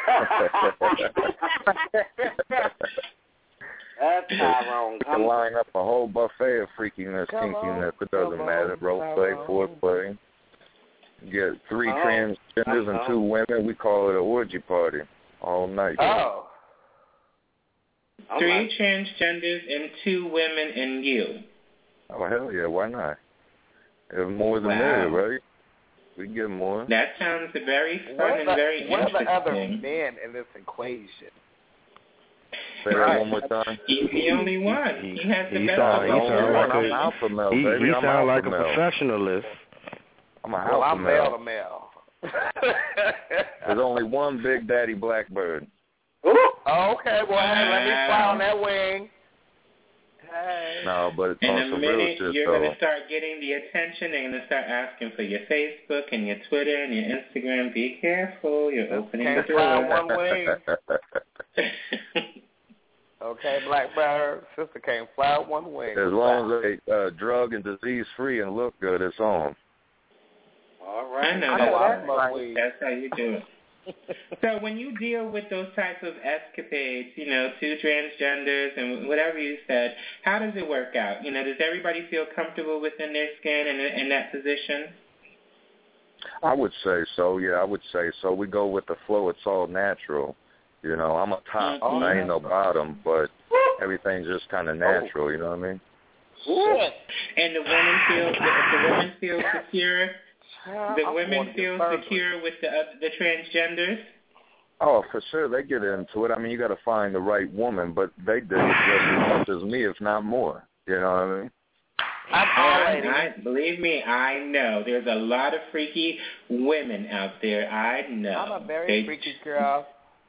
That's Tyrone. You can line up a whole buffet of freakiness, Come kinkiness. on, It doesn't come matter. on, Role play, foreplay. You get three oh, transgenders and two women. We call it an orgy party all night. Oh. Three transgenders and two women and you. Oh, hell yeah, why not? If more than wow. that, right? We can get more. That sounds very fun what and the, very what interesting. What are the other men in this equation? Say that one more time. He's the only one. He, he has the he best sound, he sound like I'm a, alpha male, he, baby. he I'm sound like alpha a male. professionalist. I'm a alpha well, I'm male. male to male. There's only one Big Daddy Blackbird. Oh, okay, well, hey, let me fly on that wing. Hey. No, but it's in on a some minute, real shit, you're though. going to start getting the attention. They're going to start asking for your Facebook and your Twitter and your Instagram. Be careful. You're opening Can't the fly door. one wing. Okay, Blackbird, sister can't fly one wing. As long as they uh, drug and disease free and look good, it's on. All right. I know, I that's, know right. right. That's how you do it. So when you deal with those types of escapades, you know, two transgenders and whatever you said, how does it work out? You know, does everybody feel comfortable within their skin and in, in that position? I would say so, yeah, I would say so. We go with the flow. It's all natural. You know, I'm a top. Mm-hmm. I ain't no bottom, but everything's just kind of natural, you know what I mean? Shit. And the women feel, if the women feel secure, the I'm women feel further. secure with the uh, the transgenders? Oh, for sure. They get into it. I mean, you got to find the right woman, but they did it just as much as me, if not more. You know what I mean? I, I, believe me, I know. There's a lot of freaky women out there. I know. I'm a very they, freaky girl.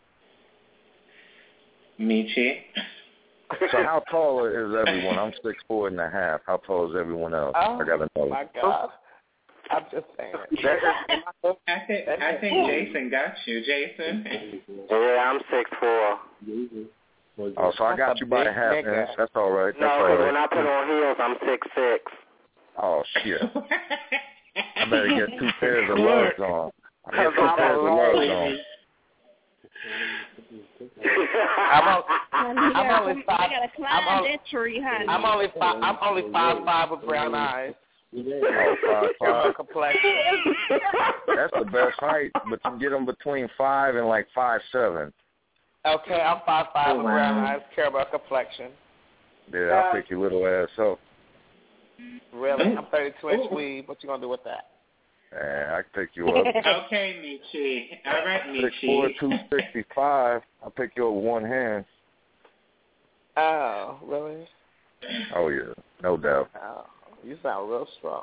Michi? So how tall is everyone? I'm six four and a half. How tall is everyone else? Oh, I got to know. my God. I'm just saying. I think I think Jason got you, Jason. Yeah, I'm six four. Oh, so I got you by a half inch. That's all right. That's No, all because right. when I put on heels, I'm six six. Oh, shit. I better get two pairs of lugs on. I got two pairs of lugs on. I'm, on, I'm gotta, only five. You gotta climb I'm only, that tree, honey. I'm only five. I'm only five five with brown eyes. Oh, five, five. Complexion. That's the best height, but you get them between five and like five seven. Okay, I'm five five Oh, with wow. brown eyes. Care about complexion. Yeah, I'll pick your little ass up. Really? I'm thirty-two inch weave. What you gonna do with that? Yeah, I can pick you up. Okay, Michi. All right, Six four, Michi. two sixty five. I'll pick you up with one hand. Oh, really? Oh yeah, no doubt. Oh, you sound real strong.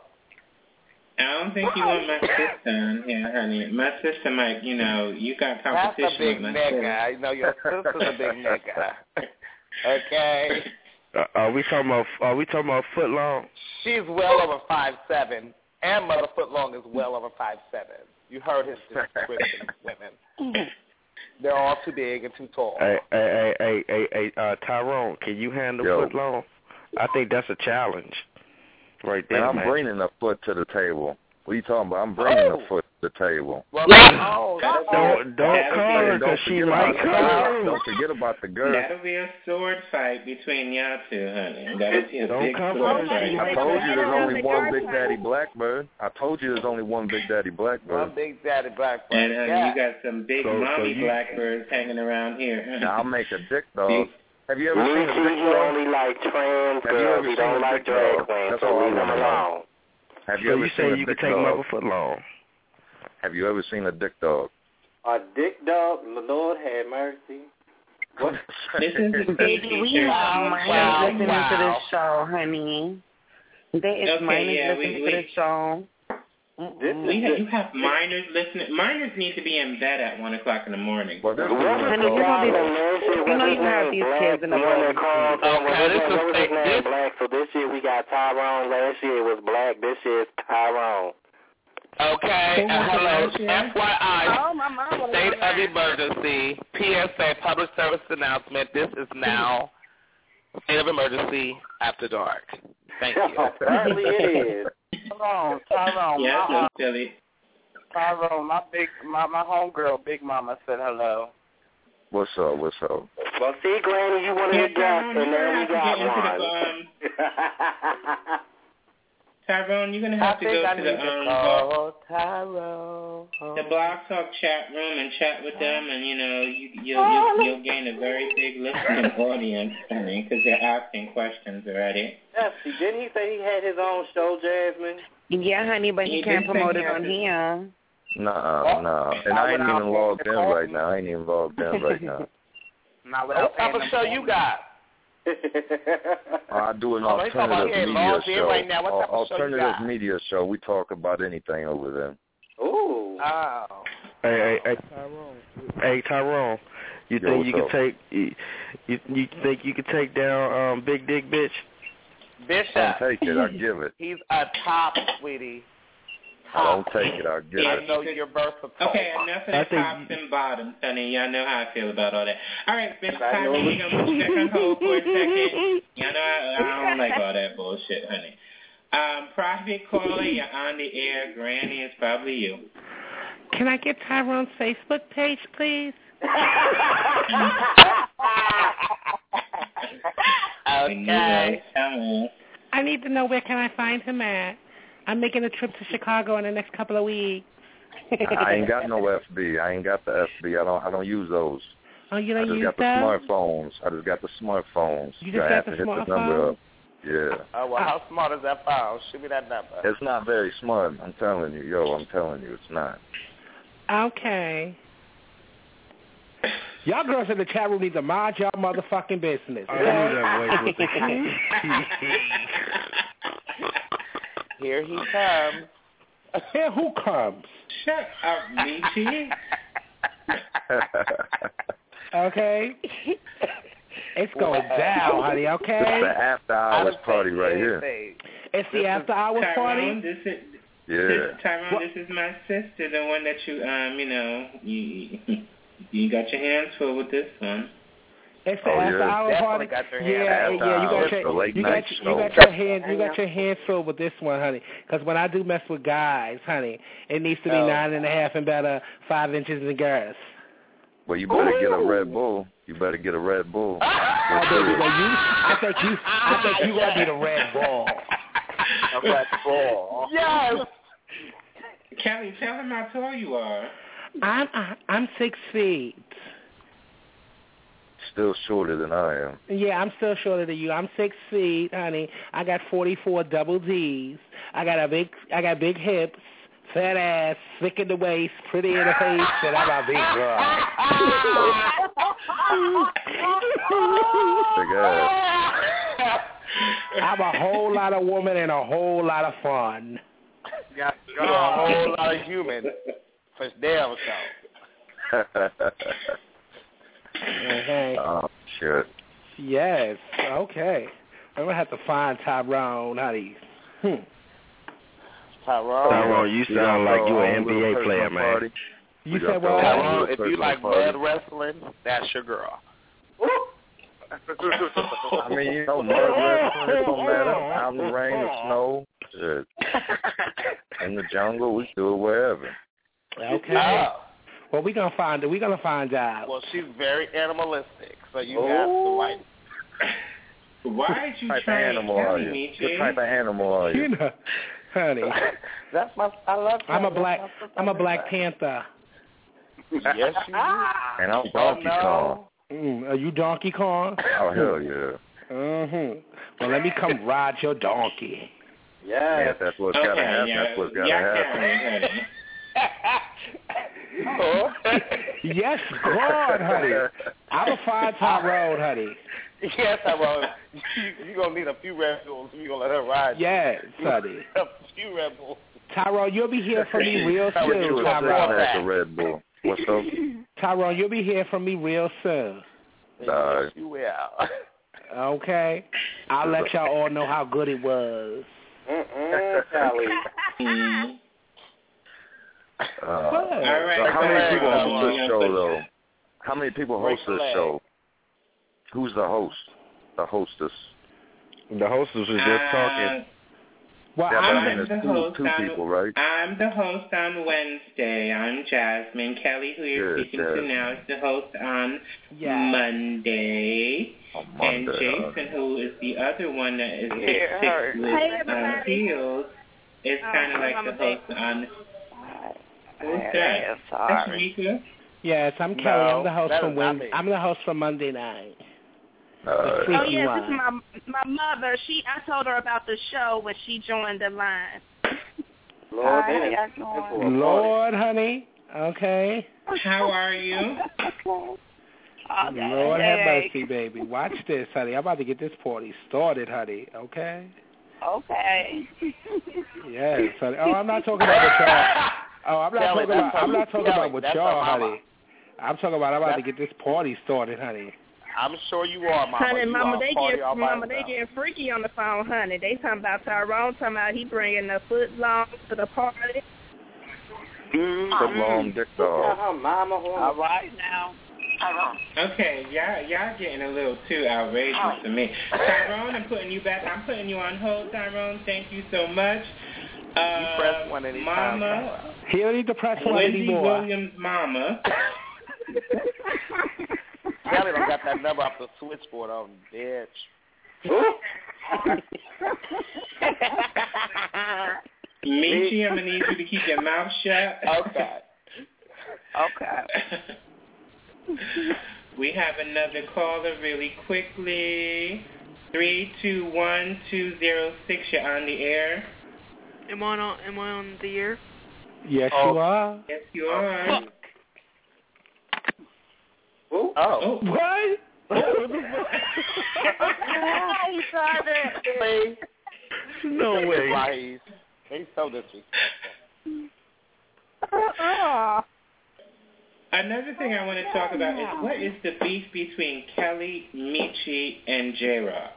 I don't think you want my sister on here, honey. My sister might, you know, you got That's competition a big with my nigga. sister. I know your sister's a big nigga. Okay. Uh, are we talking about? Are we talking about foot long? She's well over five seven, and Mother Footlong is well over five seven. You heard his description, women. They're all too big and too tall. Hey, hey, hey, hey, hey, uh, Tyrone, can you handle Yo. foot long? I think that's a challenge, right there, And I'm man. bringing a foot to the table. What are you talking about? I'm bringing Oh. a foot to the table. Well, oh, Don't don't call her because she forget might about the call. girth. Don't forget about the girth. That'll be a sword fight between y'all two, honey. That'll be a Don't big come sword for fight. I told you there's only one Big Daddy Blackbird. I told you there's only one Big Daddy Blackbird. One Big Daddy Blackbird. And honey, yeah. you got some big So- so mommy you- blackbirds hanging around here. Now I'll make a dick dog. See? Have you ever Me seen a too, dick he dog? only like trans Have you girls. ever He seen don't a like dick drag dog? queens, That's so all I leave him wanna know. alone. Have you So ever you seen say a you dick can take dog? Mother foot long? Have you ever seen a dick dog? A dick dog, Lord have mercy. What? This is a Baby, safety we show. have minors wow, listening wow. to this show, honey. There is Okay, minors yeah, we- listening we- to this show. This We is have, you have minors listening. Minors need to be in bed at one o'clock in the morning. Well, this is What was Honey, the you know guy these- from last year? you What's know his you have name? these Black, kids in the the one that room. called. Okay, what was this his- is- what was his this- name? Black. So this year we got Tyrone. Last year it was Black. This year it's Tyrone. Okay, uh, hello. F Y I, Oh, my mom would state have of emergency, P S A, public service announcement. This is now state of emergency after dark. Thank you. Apparently it is. Tyrone, Tyrone, Yeah, my, so silly. Tyrone, my big, my my homegirl, Big Mama said hello. What's up? What's up? Well, see, Granny, you wanted Yeah, a guest, Tyrone, and you're now gonna we have to get into got the one. um. Tyrone, you're gonna I have to think go I to need the to um call Tyrone. the Blog Talk chat room and chat with them, and you know you you'll you'll, you'll gain a very big listening audience, honey, because they're asking questions already. Yes, see, didn't he say he had his own show, Jasmine? Yeah, honey, but he, He can't did say promote he it had on to- here. Nah, nah. And I ain't even logged in right now. I ain't even logged in right now. Not What without type paying of show you got? I do an Oh, they talking about alternative he ain't media logged in show. right now. What type Al- of show you alternative got? media show. We talk about anything over there. Ooh. Oh. Hey, hey, hey, Tyrone. Hey, Tyrone. You Yo, think you what's could up? take you, you you think you could take down um Big Dick Bitch? I Bishop. don't take it. I give it. He's a top, sweetie. I don't take it. I give I it. know you're versatile. Okay, enough of I the think tops and bottoms, honey. Y'all know how I feel about all that. All right, Miss I know Tyrone, we're gonna put you back on hold. second. You know, I, I don't like all that bullshit, honey. Um, private caller, you're on the air. Granny, it's probably you. Can I get Tyrone's Facebook page, please? Okay. I need to know where can I find him at. I'm making a trip to Chicago in the next couple of weeks. I ain't got no F B. I ain't got the F B. I don't. I don't use those. Oh, you don't I just use got the those? smartphones. I just got the smartphones. You just I got have the to hit smartphone? the number up. Yeah. Oh, well, how smart is that file? Shoot me that number. It's not very smart. I'm telling you, yo. I'm telling you, it's not. Okay. Y'all girls in the chat room need to mind y'all motherfucking business. I knew that voice was Here he comes. Here who comes? Shut up, Michi. Okay. It's going down, honey, okay? It's the after hours party right here. It's the after hours party? Tyrone, this is, Yeah. this, Tyrone, this is my sister, the one that you, um, you know, you, you got your hands full with this one. It's the Oh, after yeah. hour party. Got your Yeah, After yeah, you got hours, your, the late you night got, show. you got your hands, you got your hands full with this one, honey. Because when I do mess with guys, honey, it needs to be Oh. nine and a half and better, five inches in girls. Well, you better get a Red Bull. You better get a Red Bull. Oh, baby, well, you, I think you, I think you gonna be the Red Bull. A Red Bull. Yes. Kelly, tell him how tall you are. I'm, I'm six feet. Still shorter than I am. Yeah, I'm still shorter than you. I'm six feet, honey. I got forty-four double D's. I got a big, I got big hips, fat ass, thick in the waist, pretty in the face, and I'm a big girl. Big ass. I'm a whole lot of woman and a whole lot of fun. Got a whole lot of human. For damn sure. Okay. Oh, shit. Yes. Okay. I'm gonna have to find Tyrone, honey. Hmm. Tyrone. Tyrone, you sound like you an N B A player, man. You said what? Tyrone, if you like mud wrestling, that's your girl. I mean, you know, mud wrestling, it don't matter. Out in the rain or snow, shit. In the jungle, we do it wherever. Okay. Oh. Well, we gonna find it. We gonna find out. Well, she's very animalistic, so you have to like. Why are you What type of trying animal to are tell you? me, What Jay? type of animal are you? You know, honey. That's my. I love. I'm a that. black. That's I'm a Black Panther. Yes, you do. And I'm Donkey Oh, no. Kong. Mm, are you Donkey Kong? Oh, hell yeah. Mm-hmm. Well, let me come ride your donkey. Yeah. Yeah, that's what's got to Okay, happen. yeah, That's what's got to yeah, happen. honey. Yes, God, honey. I'm a five Tyrone, honey. Yes, I will. You, you're going to need a few Red Bulls if you're going to let her ride. Yes, honey. A few Red Bulls. Tyrone, you'll be here from me real How would soon, you a Tyrone. six-pack of Red Bull? What's up? Tyrone, you'll be here from me real soon. Nah. Yes, you will. Okay? I'll let y'all all know how good it was. Mm-mm, Callie. Uh, All right, so how many so, people uh, host this yeah, show, but- though? How many people host this Flag. show? Who's the host? The hostess? The hostess was just talking. Well, Yeah, but I'm I mean, the there's two, host two on- people, right? I'm the host on Wednesday. I'm Jasmine. Kelly, who you're Yeah, speaking to Jasmine. now, is the host on Yeah. Monday. On And Monday. Jason, who is the other one that is Yeah, six six her. with Hey, um, everybody. heels, is Oh, kind of like Mama the host on. Who's that? Yeah, That's sorry. Mika. Yes, I'm No, Kelly. I'm the host that from is not Wednesday. me. I'm the host from Monday night. Uh, Oh Freaky yes, one. this is my my mother. She I told her about the show when she joined the line. Lord, Hi, they how done y'all took doing? it for a Lord, honey. Okay. How are you? Okay. Lord have Hey. mercy, baby. Watch this, honey. I'm about to get this party started, honey. Okay? Okay. Yes, honey. Oh, I'm not talking about with y'all. Oh, I'm not Kelly, talking about. that's I'm not talking Kelly, about with that's y'all, her mama. honey. I'm talking about. I'm about to That's- get this party started, honey. I'm sure you are, Mama. Honey, you mama, are they party get all by mama, they yourself. getting freaky on the phone, honey. They talking about Tyrone, talking about he bringing the foot long to the party. Foot long dick dog. All right now. Okay, y'all, y'all getting a little too outrageous for me. Tyrone, I'm putting you back. I'm putting you on hold, Tyrone. Thank you so much. Uh, you press one anytime. Mama. He don't need to press one Wendy anymore. Williams' mama. Kelly don't got that number off the switchboard on, bitch. Michi, I'm going to need you to keep your mouth shut. Okay. Okay. We have another caller really quickly. three two one two zero six, you're on the air. Am I on, am I on the air? Yes, oh. you are. Yes, you are. Fuck. Oh. oh. What? He tried that. No way. Right. He's so disrespectful. Another thing I want to talk about is what is the beef between Kelly, Michi, and J-Rock?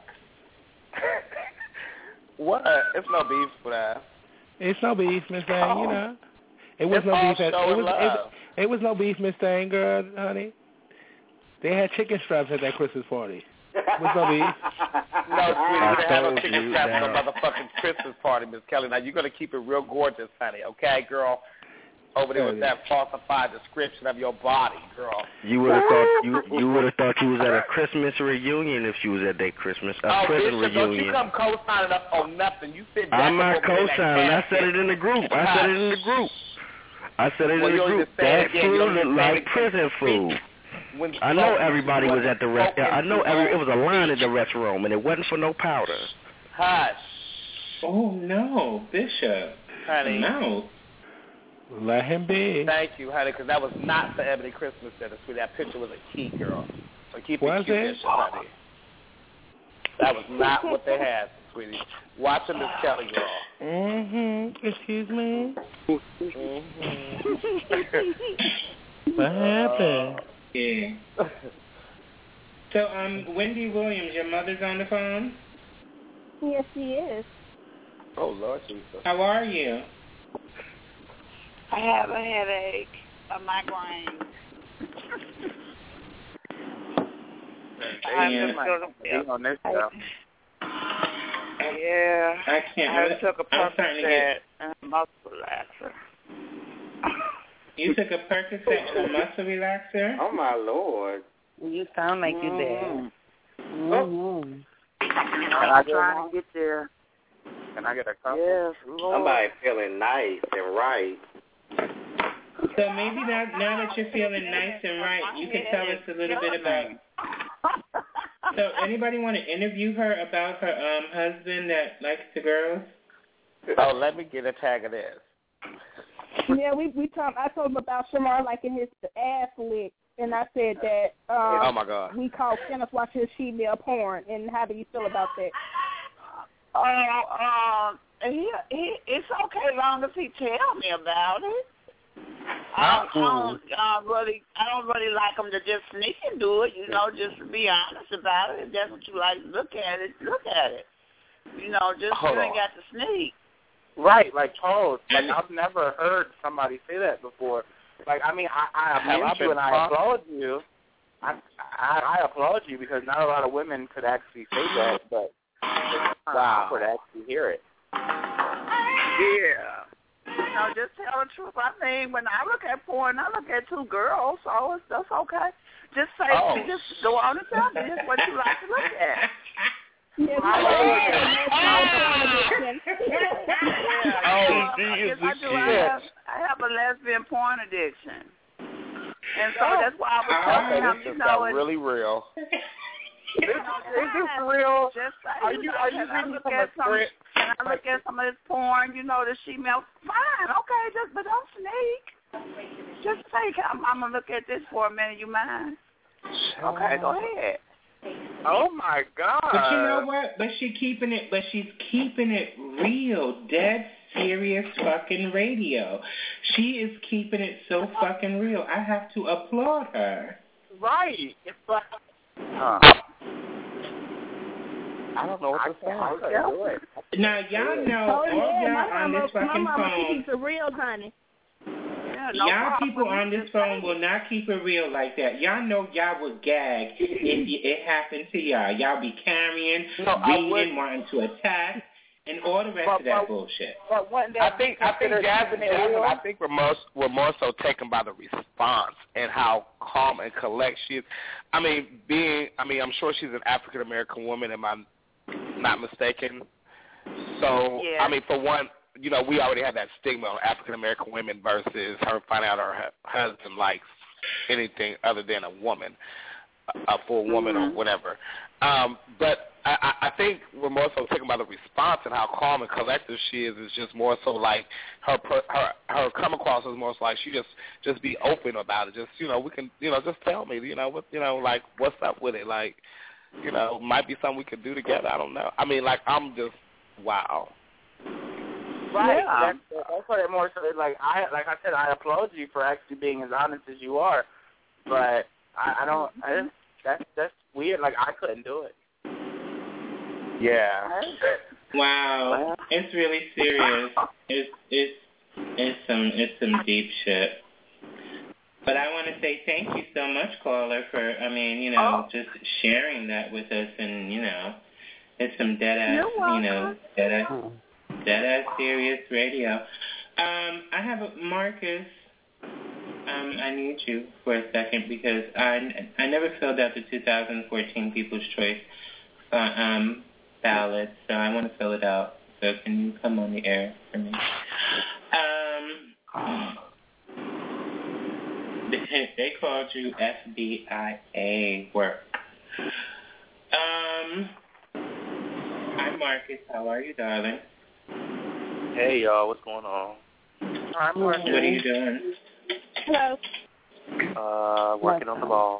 What? It's no beef for that. It's no beef, Miss Thang, oh. you know. It was it's no beef. At, it, was, it, it was no beef, Miss Thang, girl, honey. They had chicken strips at that Christmas party. It was no beef. No, sweetie, you didn't have no chicken strips at a motherfucking Christmas party, Miss Kelly. Now, you're going to keep it real gorgeous, honey, okay, girl? Over there with that falsified description of your body, girl. You would have thought you you would have thought you was at a Christmas reunion if you was at that Christmas a oh, prison Bishop, reunion. Don't you come co-signing up on nothing. You sit back. I'm not co-signing. I said it in the group. I said it in the group. I said it well, in the group. That food looked like prison food. When I know everybody was at the restaurant. I know every it was a line at the restroom, and it wasn't for no powder. Hush. Oh no, Bishop. Honey. No. Let him be. Thank you, honey, because that was not the Ebony Christmas dinner, sweetie. That picture was a key, girl. So keep was it cute, it? honey. That was not what they had, sweetie. Watching Miss Kelly, girl. Mm-hmm. Excuse me? Mm-hmm. What happened? Yeah. So, um, Wendy Williams, your mother's on the phone? Yes, she is. Oh, Lord Jesus. How are you? I have a headache, a migraine. I'm just gonna on this stuff. Yeah. I can't. I took a I'm starting to Percocet get. and a muscle relaxer. You took a Percocet and a muscle relaxer? Oh my Lord! You sound like you did. Mm-hmm. I'm trying to get there. Can I get a cup? Yes, Lord. Somebody feeling nice and right. So maybe now, now that you're feeling nice and right, you can tell us a little bit about. So anybody want to interview her about her um husband that likes the girls? Oh, let me get a tag of this. Yeah, we we talked. I told him about Shamar liking his ass lick, and I said that. Um, oh my God. We called Kenneth watching his female porn, and how do you feel about that? Uh, um, he, he, it's okay as long as he tell me about it. I don't, I don't uh, really, I don't really like him to just sneak and do it. You know, just to be honest about it. If that's what you like, look at it. Look at it. You know, just Hold you ain't on. got to sneak. Right, like Charles. Like I've never heard somebody say that before. Like I mean, I, I Have applaud I you been and I taught? applaud you. I, I I applaud you because not a lot of women could actually say that, but it's Wow. awkward to actually hear it. Yeah. You know, just tell the truth. I mean, when I look at porn, I look at two girls, so it's, that's okay. Just say, Oh. just go on and tell me just what you like to look at. Yes, I Oh, yes, I do. I have, I have a lesbian porn addiction. And so that's why I was telling Okay, him, this you just know, got and, really real. Is, is this real? Just say, Are you you know, are you can I reading look from at a some, script? can I look at some of this porn, you know, the female? Fine, okay, just but don't sneak. Just say, I'm, I'm gonna look at this for a minute. You mind? Okay, go ahead. Oh my God! But you know what? But she keeping it. But she's keeping it real, dead serious fucking radio. She is keeping it so fucking real. I have to applaud her. Right. It's like. Huh. I don't know what to say. Okay. Now y'all know Oh all yeah, y'all my on mama, this my fucking mama phone. keeps it real, honey. Yeah, Yeah, no y'all problem. people on this phone will not keep it real like that. Y'all know y'all would gag if y- it happened to y'all. Y'all be carrying, No, I reading, wouldn't. wanting to attack, and all the rest But- of that but- bullshit. But wouldn't I that think be I think considered Jasmine, keeping it Jasmine, real? I think we're most we're more so taken by the response and how calm and collect she is. I mean, being I mean, I'm sure she's an African American woman, am I not mistaken? So Yeah. I mean, for one, you know, we already have that stigma on African American women versus her finding out her hu- husband likes anything other than a woman, a full woman Mhm. or whatever. Um, but I, I I think we're more so taken by the response and how calm and collective she is. Is just more so like her per, her her come across as more so like she just just be open about it. Just you know we can you know just tell me you know what you know like what's up with it, like you know might be something we could do together. I don't know. I mean like I'm just wow. Right. Yeah. That's, that's what it more so like. I like I said, I applaud you for actually being as honest as you are, but I, I don't. I just, that's that's weird. Like I couldn't do it. Yeah. Wow, it's really serious. It's it's it's some it's some deep shit. But I want to say thank you so much, caller, for I mean you know just sharing that with us, and you know it's some dead ass you know dead ass dead ass serious radio. Um, I have a, Marcus. Um, I need you for a second because I I never filled out the two thousand fourteen People's Choice uh, um. ballot, so I want to fill it out. So can you come on the air for me? Um, they, they called you F B I A work. Um, hi Marcus, how are you, darling? Hey y'all, what's going on? I'm working. What are you doing? Hello. Uh, working on the ball.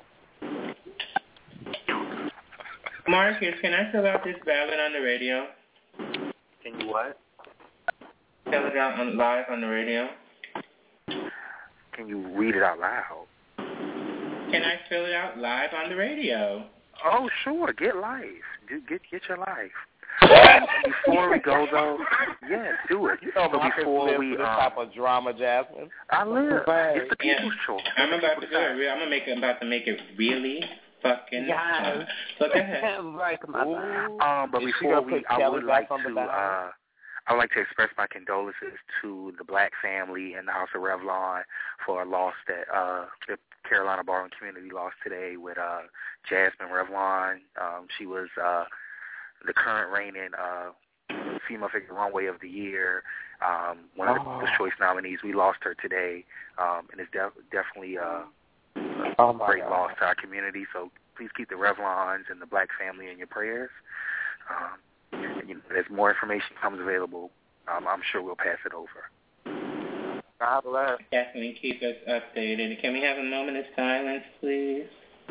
Marcus, can I fill out this ballot on the radio? Can you what? Fill it out on, live on the radio. Can you read it out loud? Can I fill it out live on the radio? Oh, sure. Get life. Get get, get your life. Before we go though, yes, do it. You know, so Marcus before lives we for this um, type of drama, Jasmine. I live. Right. It's the people's Yeah. choice. I'm about to do it. Real. I'm gonna make it. I'm about to make it really fucking. Yes. hard. So go ahead. Right, come on. Um, but Is she before gonna we, put I Kelly would back like on the to, ballot? uh, I would like to express my condolences to the Black family and the House of Revlon for a loss that uh, the Carolina Ballroom community lost today with uh, Jasmine Revlon. Um, she was uh, the current reigning uh, female figure runway of the year, um, one of the Oh. People's Choice nominees. We lost her today, um, and it's def- definitely uh, a Oh my great God. loss to our community. So please keep the Revlons and the Black family in your prayers. Um, and, you know, as more information comes available, um, I'm sure we'll pass it over. God bless. Definitely keep us updated. Can we have a moment of silence, please?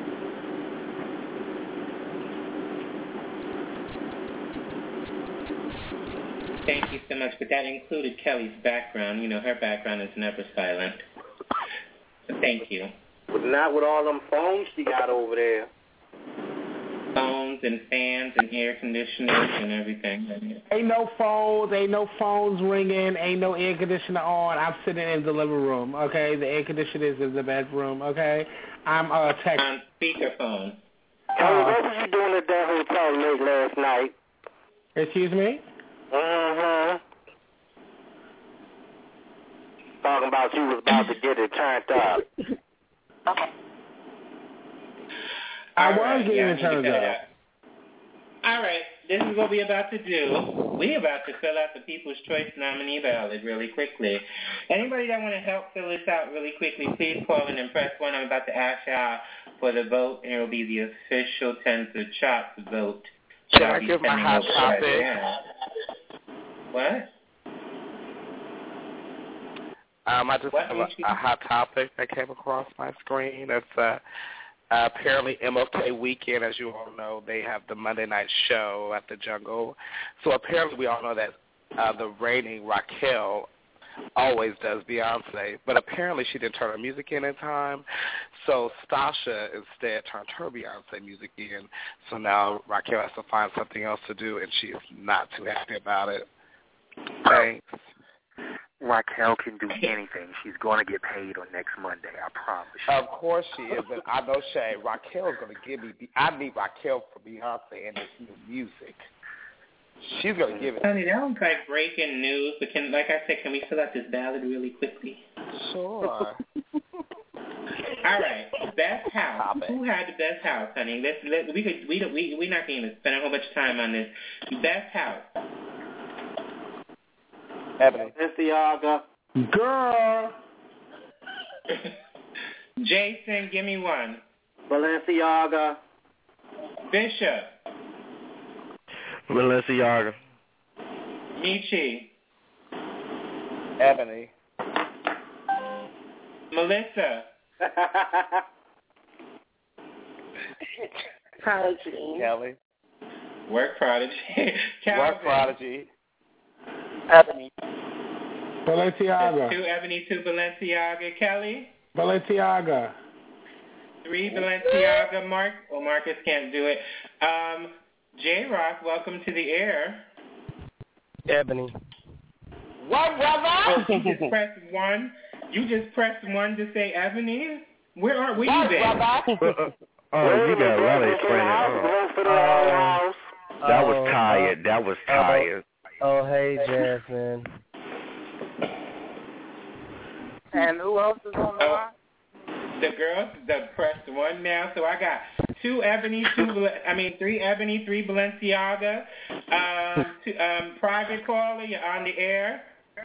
Thank you so much. But that included Kelly's background. You know, her background is never silent. So thank you. But not with all them phones she got over there. Phones and fans and air conditioners and everything. Ain't no phones, ain't no phones ringing, ain't no air conditioner on. I'm sitting in the living room, okay? The air conditioner is in the bedroom, okay? I'm uh, text. On speakerphone. Hey, what was you doing at that hotel late last night? Excuse me? Mm-hmm. Talking about you was about to get it turned up. I All was right, getting yeah, I it need to turned cut it up. out. All right, this is what we're about to do. We're about to fill out the People's Choice nominee ballot really quickly. Anybody that want to help fill this out really quickly, please call in and press one. I'm about to ask y'all for the vote, and it will be the official Tens of Chops vote. Should I'll I be give my sending hot over right topic? now. What? Um, I just What have did a, you- a hot topic that came across my screen. It's uh, uh, apparently M L K weekend, as you all know, they have the Monday night show at the Jungle. So apparently we all know that uh, the reigning Raquel always does Beyonce, but apparently she didn't turn her music in in time. So Stasha instead turned her Beyonce music in. So now Raquel has to find something else to do, and she is not too happy about it. Thanks. Raquel can do anything. She's going to get paid on next Monday. I promise you. Of course she is, and I know Shay. Raquel's going to give me. I need Raquel for Beyonce and this new music. She's going to give it. Honey, that was like breaking news. But can, like I said, can we fill out this ballad really quickly? Sure. All right, best house. Who had the best house, honey? Let's let we could we don't we we're not going to spend a whole bunch of time on this. Best house. Ebony. Balenciaga. Girl. Jason, give me one. Balenciaga. Bishop. Balenciaga. Michi. Ebony. Melissa. Prodigy. Kelly. Work Prodigy. Work Prodigy. Ebony. Balenciaga. Two Ebony, two Balenciaga. Kelly. Balenciaga. Three Balenciaga. Mark. Well, Marcus can't do it. Um, J Rock, welcome to the air. Ebony. What, brother? Oh, you just pressed one. You just pressed one to say Ebony. Where are we What, then? brother? Oh, you got a lot of explaining. Oh. That was tired. That was tired. Oh, hey, Jasmine. And who else is on the line? The girls, the pressed one now. So I got two Ebony, two. Bal- I mean, three Ebony, three Balenciaga. Um, two, um, private caller, you're on the air.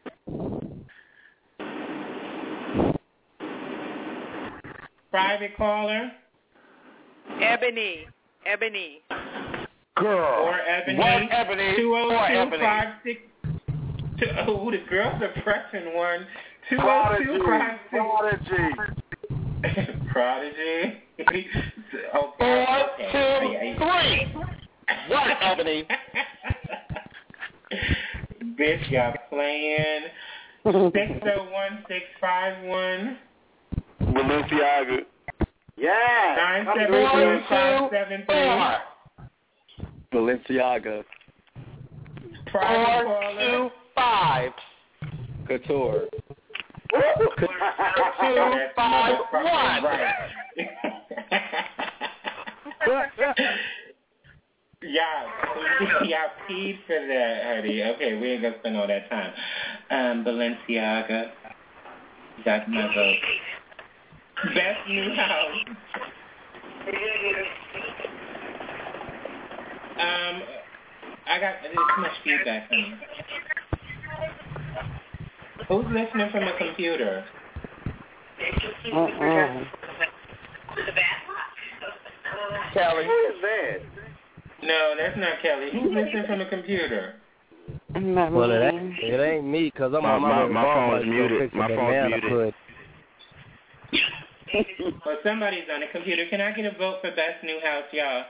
Private caller. Ebony. Ebony. Girl. Or Ebony. One Ebony. two oh Four two, Ebony. five six. Two, oh, the girls are pressing one. two oh two, five six. Prodigy. Prodigy. Okay. Four, okay. two, three. One Ebony. Bitch, y'all playing. six oh one, six five one. Balenciaga. Yeah. nine seven two, five seven three. Balenciaga. Private Four, caller. two, five. Couture. Two, five, one. Right. Y'all, y'all peed for that, honey. Okay, we ain't gonna spend all that time. Um, Balenciaga. That's my vote. Best new house. Um, I got there's too much feedback, honey. Who's listening from a computer? Uh-uh. Kelly. Who is that? No, that's not Kelly. Who's listening from a computer? Not Well, it me. ain't, it ain't me, because I'm My- on my, my- way my to Walmart phone's to go muted. fix a My phone's banana muted. pudding. Well, somebody's on the computer. Can I get a vote for best new house, y'all?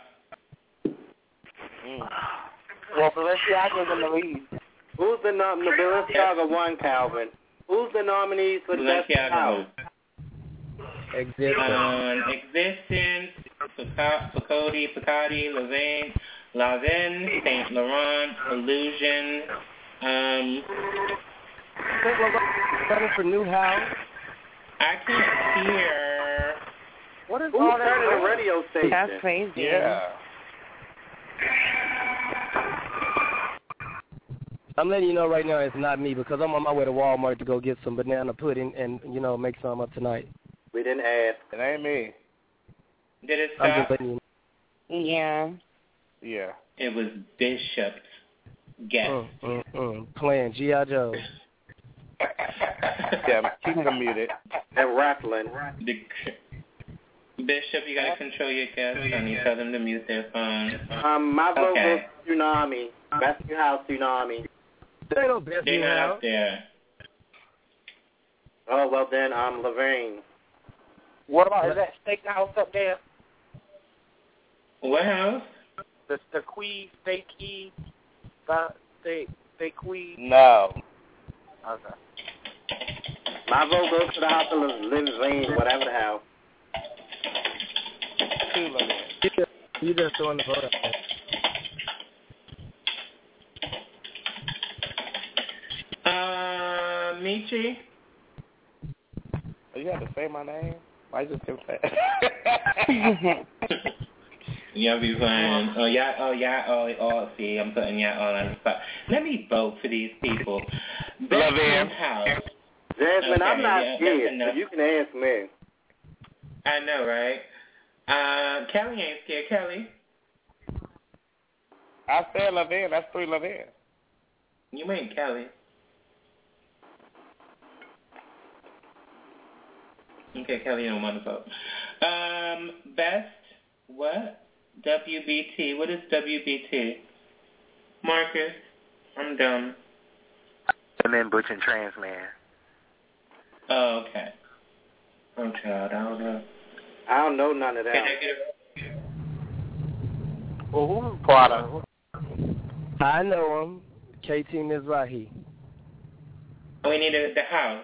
Well, Balenciaga's in the lead. Who's the nom- the Balenciaga one, Calvin? Who's the nominees for the best Balenciaga house? Existence. Um, Existence, Picotti, Picotti, Levain, Laven, Saint Laurent, Illusion. Um, Running for new house. I can't hear. What is Who's all that? turning the radio station? That's crazy. Yeah. I'm letting you know right now it's not me, because I'm on my way to Walmart to go get some banana pudding and, you know, make some up tonight. We didn't ask. It ain't me. Did it I'm stop? just letting you know. Yeah. Yeah. It was Bishop's guess. Mm, mm, mm. Playing G I. Joe. Yeah, keep them muted. And rattling. The, Bishop, you gotta control your guests. I need to tell them to mute their phone. Um, my vote Okay. was Tsunami. Best new house, Tsunami. They don't best They're new not house. up there. Oh, well then, um, Levine. What about is that steakhouse up there? What house? The the Quee Steaky, the steak Steaky. No. Okay. My vote goes to the house of Levine, whatever the house. Two Levine. You just, you just throwing the vote out there. Uh, Michi, Michi? You have to say my name? I just didn't say it. Y'all be fine. Oh, yeah, oh, yeah, oh, oh, see, I'm putting y'all all on the spot. Let me vote for these people. Love him. House. Jasmine, Okay, I'm not yeah, scared, so you can ask me. I know, right? Uh, Kelly ain't scared. Kelly? I said Levin. That's three Levin. You ain't Kelly. Okay, Kelly don't want to vote. Um, best, what? W B T. What is W B T? Marcus? I'm dumb. And then Butch and Trans Man. Oh, okay. Oh, child, I don't know. I don't know none of that. Can I get a... Well, who's Prada? I know him. K T Mizrahi. We need a, the house.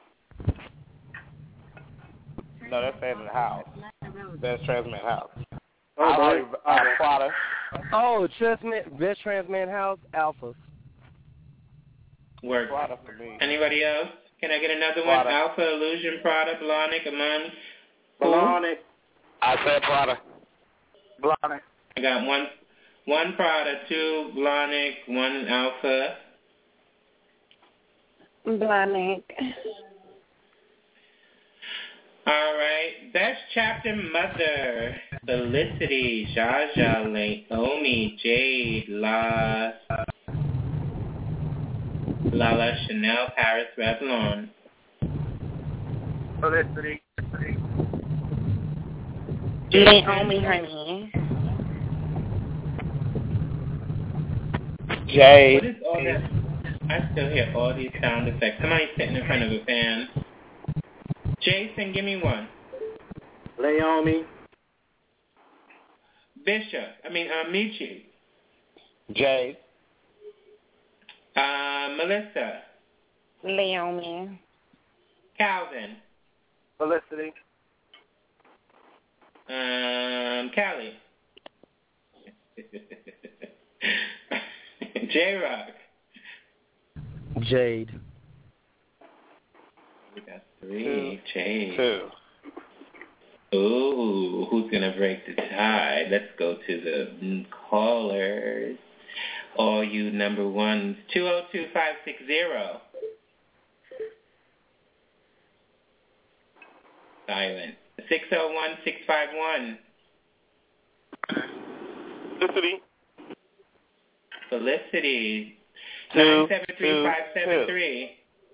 No, that's in the house. That's Transman House. Oh, I, uh, Prada. Oh, Transman, best Transman House, Alphas. Work. Prada for me. Anybody else? Can I get another Prada. one? Alpha, Illusion, Prada, Blahnik, Amon. Blahnik. I said Prada. Blahnik. I got one, one Prada, two Blahnik, one Alpha. Blahnik. All right. Best chapter mother. Felicity, Jaja, Naomi, Jade, La, Lala, Chanel, Paris, Revlon. Felicity. Naomi, honey. Jade. What is all that? I still hear all these sound effects. Somebody's sitting in front of a fan. Jason, give me one. Naomi. Bishop. I mean, uh, Michi. Jade. Uh, Melissa. Naomi. Calvin. Felicity. Um, Callie. J-Rock. Jade. We got three. Two. Jade. Two. Ooh, who's going to break the tie? Let's go to the callers. All you number ones. two oh two, five six zero. Silent. six oh one, six five one. Felicity. Felicity. Two, nine seven three, two, five seven three.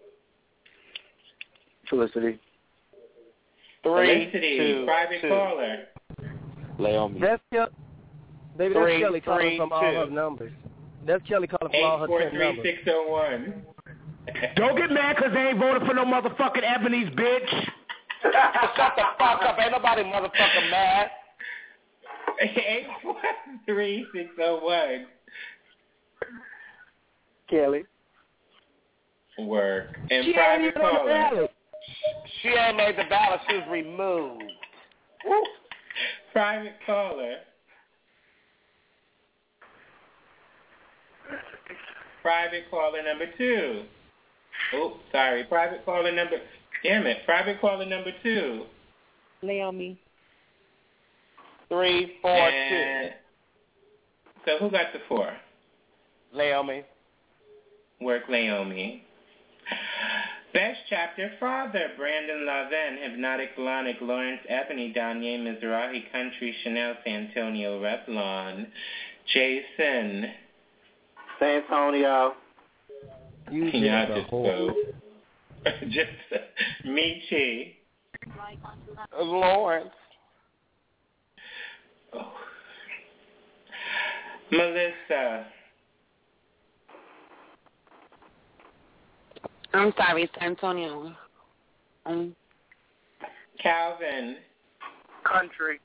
Felicity. Three, Felicity. two, Private two. caller. Naomi. That's Kelly. Baby, Three, that's Kelly calling three, from all two. her numbers. That's Kelly calling from all her eight four ten three, numbers. six oh one. Don't get mad because they ain't voted for no motherfucking Ebony's bitch. Shut the fuck up. Ain't nobody motherfucking mad. eight four three, six oh one. Kelly. Work. And She ain't private even on the caller. ballot. She ain't made the ballot. She was removed. Private caller. Private caller number two. Oh, sorry. Private caller number. Damn it. Private caller number two. Naomi. Three, four, And so who got the four? two. Naomi. Work, Naomi. Best chapter, Father, Brandon Lavin, Hypnotic Blahnik, Lawrence Ebony, Danye Mizrahi, Country, Chanel, Santonio, Revlon, Jason. San Antonio. You Yeah, just a just whore. so. Just uh, Michi. Lawrence. Oh. Melissa. I'm sorry, San Antonio. Um, Calvin. Country.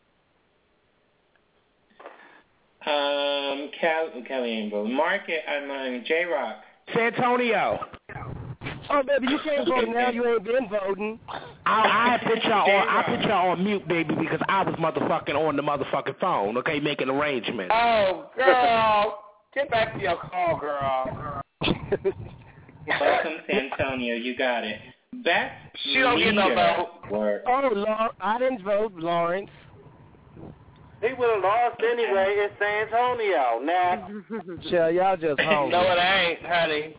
Um, Cal, Kelly ain't voting. Market, I'm on J-Rock. San Antonio. Oh, baby, you can't vote now. You ain't been voting. I, I put y'all on. I put y'all on mute, baby, because I was motherfucking on the motherfucking phone. Okay, making arrangements. Oh, girl. Get back to your call, girl. Welcome, Santonio. You got it. Best She don't get no vote. Word. Oh, Lawrence, I didn't vote, Lawrence. He would have lost anyway. It's San Antonio. Now, Chill, y'all just hungry. No, it ain't, honey.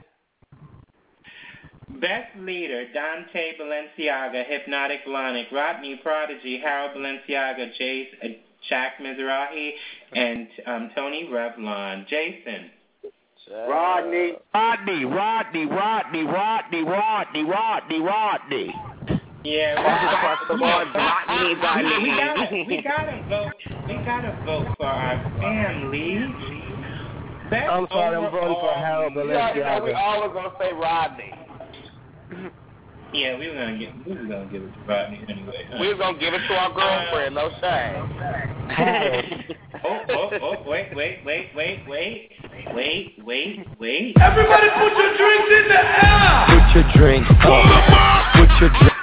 Best Leader, Dante Balenciaga, Hypnotic Blahnik, Rodney Prodigy, Harold Balenciaga, Jace, uh, Jack Mizrahi, and um, Tony Revlon. Jason. Rodney. Rodney, Rodney, Rodney, Rodney, Rodney, Rodney, Rodney. Yeah, we, we, we, gotta, we gotta vote. We gotta vote for our family. Best I'm sorry, I'm voting for Harold Balenciaga. We always gonna say Rodney. Yeah, we were gonna get we were gonna give it to Rodney anyway. Huh? We were gonna give it to our girlfriend, no shame. oh, oh, oh, wait, wait, wait, wait, wait, wait, wait, wait. Everybody put your drinks in the air! Put your drinks up. Put your drinks.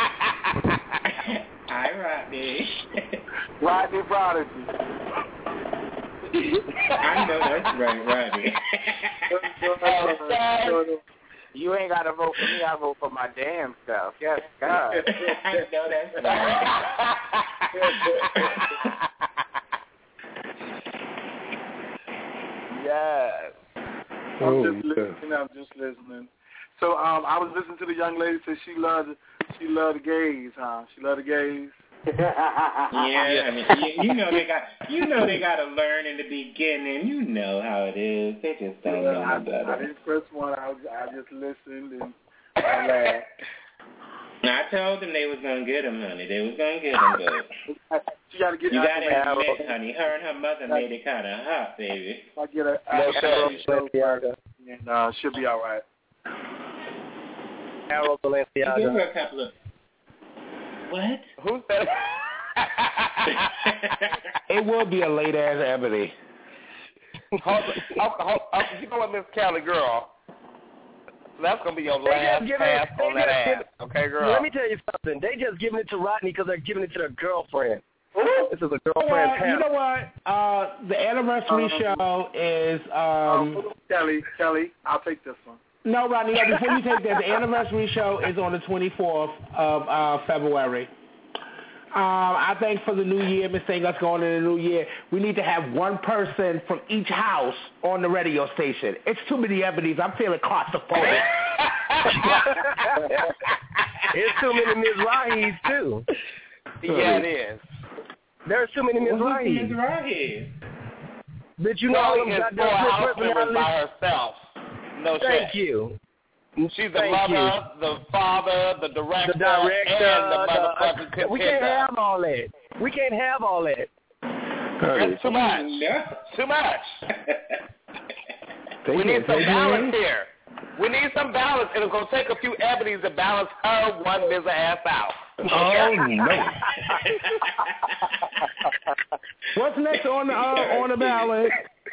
Hi, Rodney. Rodney Prodigy. I know that's right, Rodney. You ain't got to vote for me. I vote for my damn self. Yes, God. I know that's right. Yes. I'm just listening. I'm just listening. So um, I was listening to the young lady say she loved she loved the gays, huh? She loved the gays. Yeah, I mean, you, you know they got you know they got to learn in the beginning. You know how it is. They just don't Yeah, know I, no better. I didn't press one. I was, I just listened and I laughed. I told them they was gonna get him, honey. They was gonna get him, but you gotta get. You gotta Arrow. admit, honey, her and her mother made it kind of hot, baby. I get a No, Arrow sir. show and uh, she'll be all right. Harold Give Balenciaga. her a couple of what? Who's that? It will be a late ass Ebony. hold, hold, hold, hold, you know what, Miss Cali girl? That's gonna be your They last just giving pass it- on they that just ass, give- okay, girl? Let me tell you something. They just giving it to Rodney because they're giving it to their girlfriend. This is a Uh, girlfriend you panel. know what? Uh, the anniversary Um, show is um. Kelly, Kelly, I'll take this one. No, Rodney. No, before you take that, the anniversary show is on the twenty-fourth of uh, February. Um, I think for the new year, Miss Thing, us going into the new year, we need to have one person from each house on the radio station. It's too many Ebonies. I'm feeling claustrophobic. There's too many Mizrahis, too. Yeah, it is. There's too many Mizrahis. Mizrahis? But you know all them Kelly is goddamn four house personalities. members by herself. No Thank shit. you. She's the Thank mother, the father, the director, The director, and the the- motherfucking contender. we can't have all that. We can't have all that. That's too much. Too much. We need some balance here. We need some balance, and it's going to take a few Ebonies to balance her one Miz ass out. Oh no! What's next on the uh, on the ballot?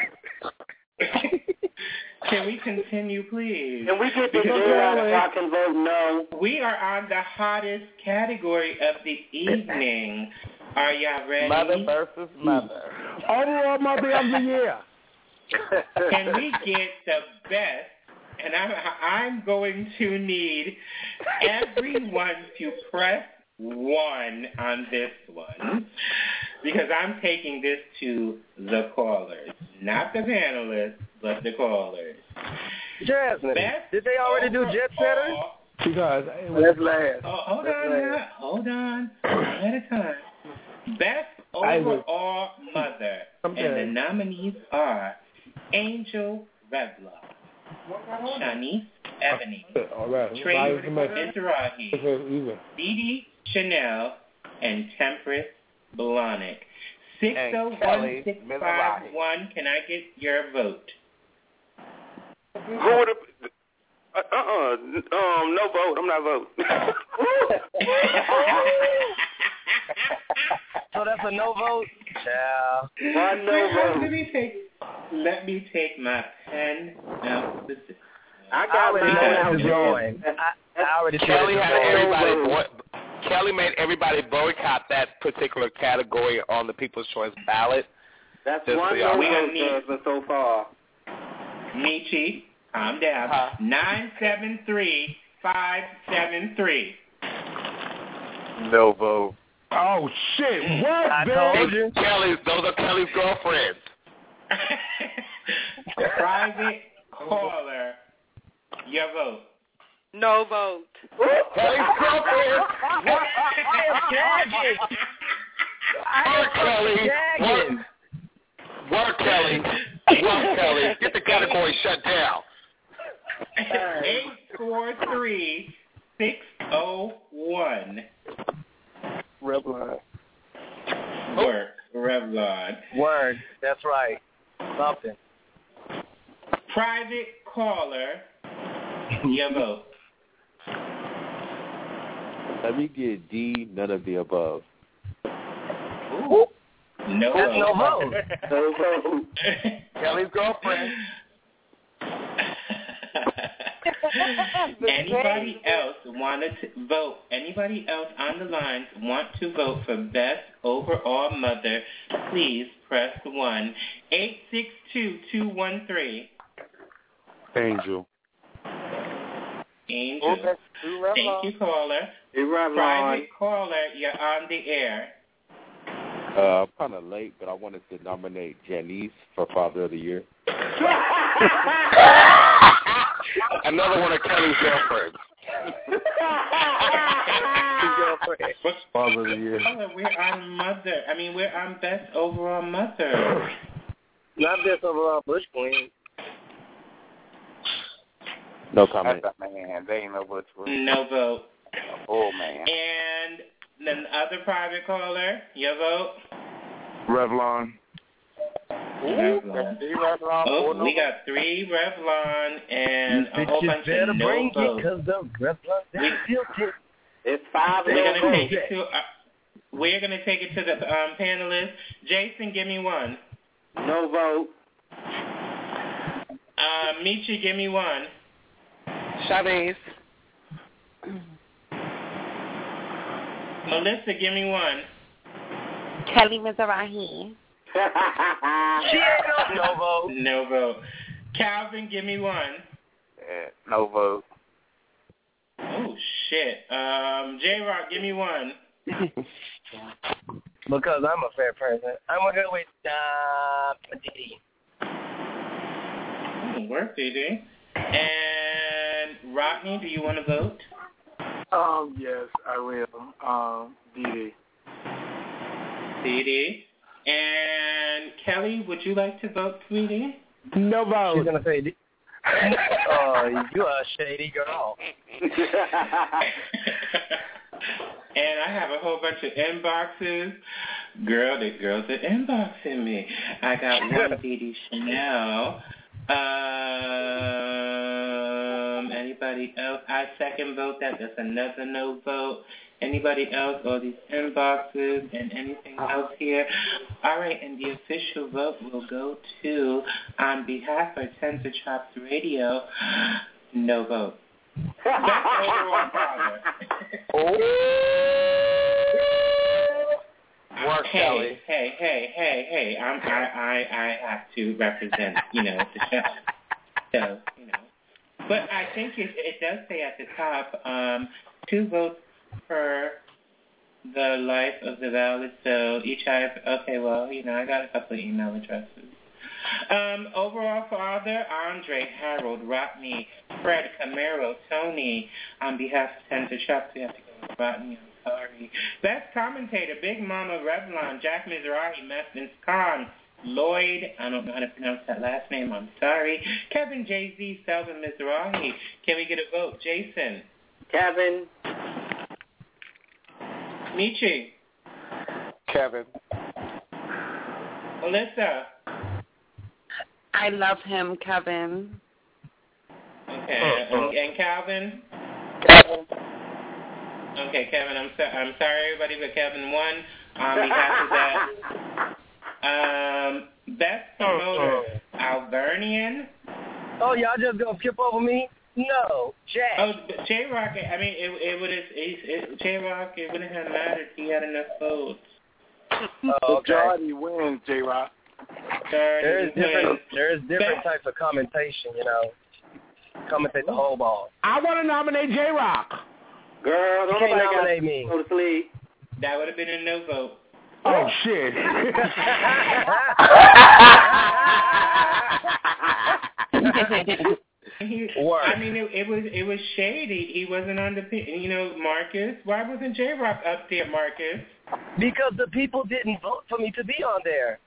Can we continue, please? Can we get the Because deal out if I can vote no? we are on the hottest category of the evening. Are y'all ready? Mother versus mother. Overall mother of the year. Can we get the best? And I'm, I'm going to need everyone to press one on this one because I'm taking this to the callers, not the panelists, but the callers. Jasmine, Best did they already do Jet Setter? Because Let's last. Oh, hold Let's on, last. now. hold on, at a time. Best overall mother, and the nominees are Angel Revlon, Shanice Ebony, All right. Tracy Mizrahi, Dee Chanel, and Temperance Blahnik. six oh one, six five one, can I get your vote? Who would have? Uh uh um no vote. I'm not voting. So that's a no vote? Yeah. One no Wait, vote. Let me take, let me take my pen. Now, listen. I I got already know mine. where I was going. I, I already Kelly said had it. everybody. Boy, Kelly made everybody boycott that particular category on the People's Choice ballot. That's Just one so no y'all We vote, don't need- Jasmine, so far. Michi, calm down. Uh-huh. Nine seven three five seven three. No vote. Oh shit! What, I babe? told you. Kelly's, those are Kelly's girlfriends. Private caller, your vote. No vote. Kelly's girlfriend. I am gagging. Work, Kelly. Work. Work, Kelly. Work, Kelly. Get the category shut down. Eight four three six zero one. Revlon. Work, Revlon. Word. That's right. Something. Private caller, your vote. Let me get D, none of the above. Ooh. No That's vote. no vote. No vote. Kelly's girlfriend. Anybody else wanted to vote? Anybody else on the lines want to vote for best overall mother? Please press one. Eight six two two one three. Angel. Angel. Thank you, caller. Private caller, you're on the air. Uh, I'm kind of late, but I wanted to nominate Janice for Father of the Year. Another one of Kelly's girlfriends. Father of the Year. Caller, we're on mother. I mean, we're on best overall mother. Not this overall Bush Queen. No comment. That's a man. They ain't no Bush Queen. No vote. Oh, man. And the other private caller, your vote? Revlon. Revlon. Three Revlon. Oh, we got three Revlon and a whole bunch better of no bring votes. it, cause the Revlon We- filter. It's five We're no gonna take votes. it to. Uh, we're gonna take it to the um, panelists. Jason, give me one. No vote. Uh, Michi, give me one. Chavez. Melissa, give me one. Kelly Mizrahi. She ain't no, no vote. No vote. Calvin, give me one. Yeah, no vote. Oh shit. Um, J Rock, give me one. Because I'm a fair person. I'm gonna go with uh, Didi. Oh, work, D D. And Rodney, do you want to vote? Um, yes, I will. Um, D D. D D. And Kelly, would you like to vote, sweetie? No vote. She's gonna say, "Oh, you are a shady girl." And I have a whole bunch of inboxes. Girl, the girls are inboxing me. I got one D D Chanel. Um, anybody else? I second vote that. That's another no vote. Anybody else? All these inboxes and anything else here? All right, and the official vote will go to, on behalf of Tensor Chops Radio, no vote. That's overall father. Work, hey, Kelly. hey, hey, hey, hey! I'm, I, I, I have to represent, you know, the show. So, you know, but I think it, it does say at the top, um, two votes per the life of the valid. So each have, okay, well, you know, I got a couple of email addresses. Um, overall father, Andre, Harold, Rodney, Fred, Camaro, Tony. On behalf of Senator Chuck, we have to go with Rodney. I'm sorry. Best commentator, Big Mama Revlon, Jack Mizrahi, Meston Khan, Lloyd, I don't know how to pronounce that last name, I'm sorry. Kevin, Jay-Z, Selvin Mizrahi. Can we get a vote? Jason. Kevin. Michi. Kevin. Melissa. I love him, Kevin. Okay, and, and Calvin? Kevin. Okay, Kevin, I'm, so, I'm sorry, everybody, but Kevin won. On behalf of that, um, best promoter, Alvernian. Oh, y'all just gonna skip over me? No, Jack. Oh, J Rock. I mean, it, it would have. J Rock. It wouldn't have mattered. He had enough votes. Oh, okay. Majority wins, J Rock. There's different. wins. There's different types of commentation, you know. Commentate the whole ball. I want to nominate J-Rock. Girl, don't you can't nobody nominate me. Go to sleep. That would have been a no vote. Oh, shit. He, I mean, it, it was it was shady. He wasn't on the, you know, Marcus. Why wasn't J-Rock up there, Marcus? Because the people didn't vote for me to be on there.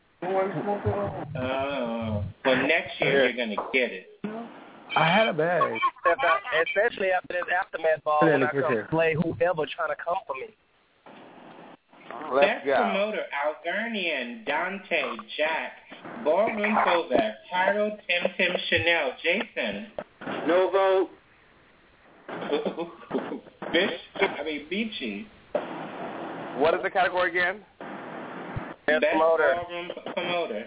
Oh, well, next year you're gonna get it. I had a bag. Especially after this aftermath ball, when I come play whoever trying to come for me. Let's Best go. Promoter, Alvernian, Dante, Jack, Ballroom Kovac, Harold, Tim Tim, Chanel, Jason. No vote. Bish, I mean, Beachy. What is the category again? Best, Best promoter. Ballroom Promoter.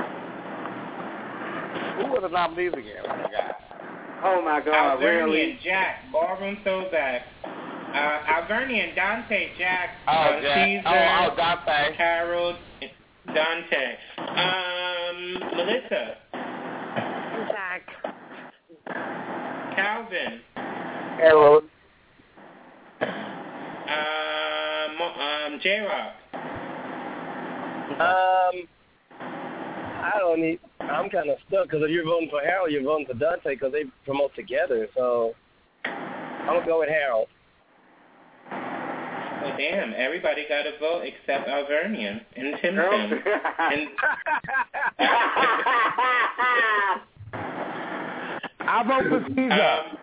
Who were the nominees again? Oh, my God. Oh, my God, Alvernian, really? Jack, Ballroom Kovac. Uh, Alvernian, Dante, Jack, oh, uh, Jack. Caesar, oh, oh, Dante. Harold, Dante. Um, Melissa. Jack. Calvin. Harold. Um, um, J-Rock. Um, I don't need. I'm kind of stuck because if you're voting for Harold, you're voting for Dante because they promote together. So I'm gonna go with Harold. Well, damn, everybody got a vote except Alvernian and Tim Tim. and I vote for Caesar. Um,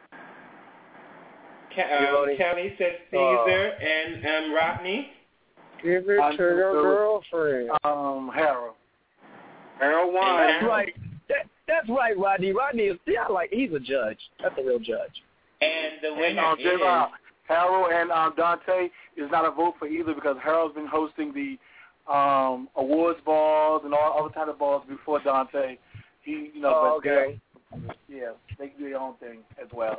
Ke- um, Kelly said Caesar uh, and um, Rodney. Give it to your girlfriend. Um, Harold. Harold won. That's right. That, that's right, Rodney. Rodney is yeah, like he's a judge. That's a real judge. And the winner and, um, is uh, Harold and um, Dante is not a vote for either because Harold's been hosting the um, awards balls and all other type of balls before Dante. He, you know, oh, but okay. Yeah, they can do their own thing as well.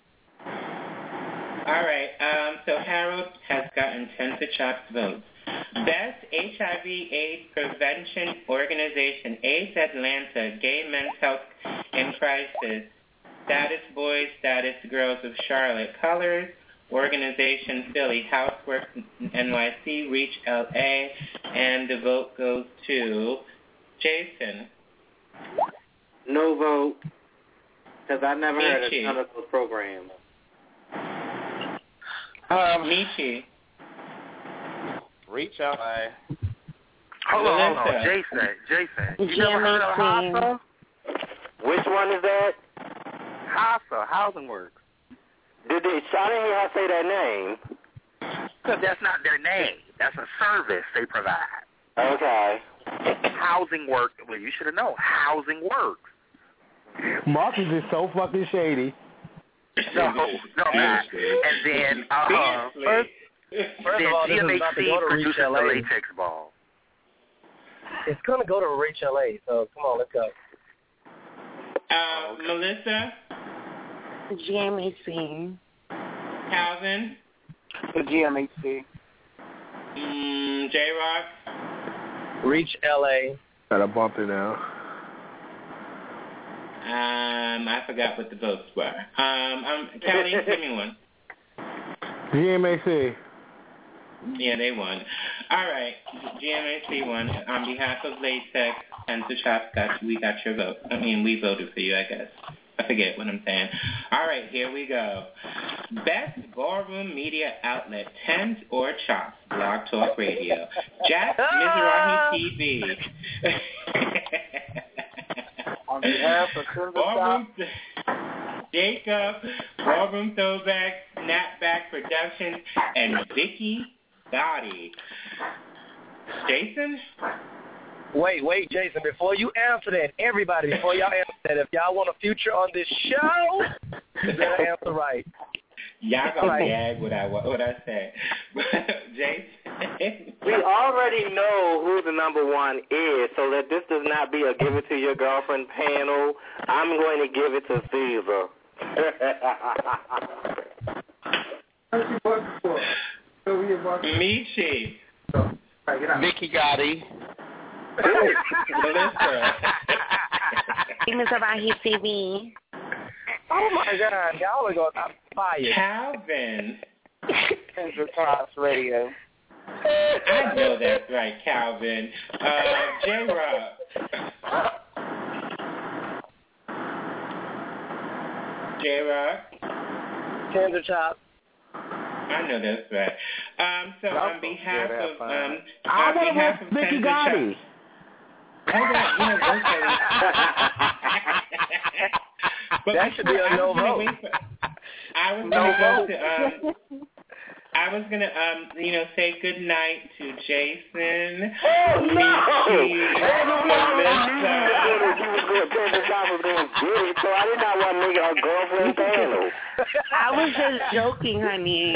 All right. Um, so Harold has gotten ten to Chop's votes. Best H I V AIDS Prevention Organization, AIDS Atlanta, Gay Men's Health in Crisis, Status Boys, Status Girls of Charlotte, Colors, Organization Philly, Housework N Y C, Reach L A, and the vote goes to Jason. No vote, because I never Michi. heard of none of those programs. Um, Michi. Reach out. Hold on, hold on. Jason, Jason. You never heard of HASA? Which one is that? HASA, Housing Works. Did they, I didn't hear her say that name. Because that's not their name. That's a service they provide. Okay. Housing Works. Well, you should have known. Housing Works. Marcus is so fucking shady. No, no, man. And then, uh, first, First of all, this is about to go to Reach L A. The latex ball. It's going to go to Reach L A, so come on, let's go. Uh, Melissa? G M H C. Calvin? G M H C. Mm, J-Rock? Reach L A. Got a bump it now. Um, I forgot what the votes were. Um, um Kelly, give me one. G M H C. Yeah, they won. All right, G M H C won. On behalf of Latex and the Chops, got we got your vote. I mean, we voted for you, I guess. I forget what I'm saying. All right, here we go. Best Ballroom Media Outlet, Thames or Chops, Blog Talk Radio. Jack Mizrahi T V. On behalf of Ballroom, Jacob, Ballroom Throwback, Snapback Productions, and Vicky Gotti. Jason? Wait, wait, Jason, before you answer that, everybody, before y'all answer that, if y'all want a future on this show, you better answer right. Y'all gonna right. gag what I, what I said. Jason? We already know who the number one is, so that this does not be a give it to your girlfriend panel. I'm going to give it to Caesar. Michi. Vicky Gotti. Melissa. Mizrahi T V. Oh my God, y'all are going to fire. Calvin. Central Talks Radio. I know that's right, Calvin. Uh, J-Rock. J-Rock. Tender Chop. I know that's right. Um, so on behalf yeah, of um, I on want to behalf vote of Vicky Tender Gotti. Chop. Oh, yeah, you know, but That should be a no vote. I was No going to go vote. to, um, I was going to, um, you know, say good night to Jason, Oh, no! Michi, Melissa. So I did not want to make it a girlfriend panel. I was just joking, honey.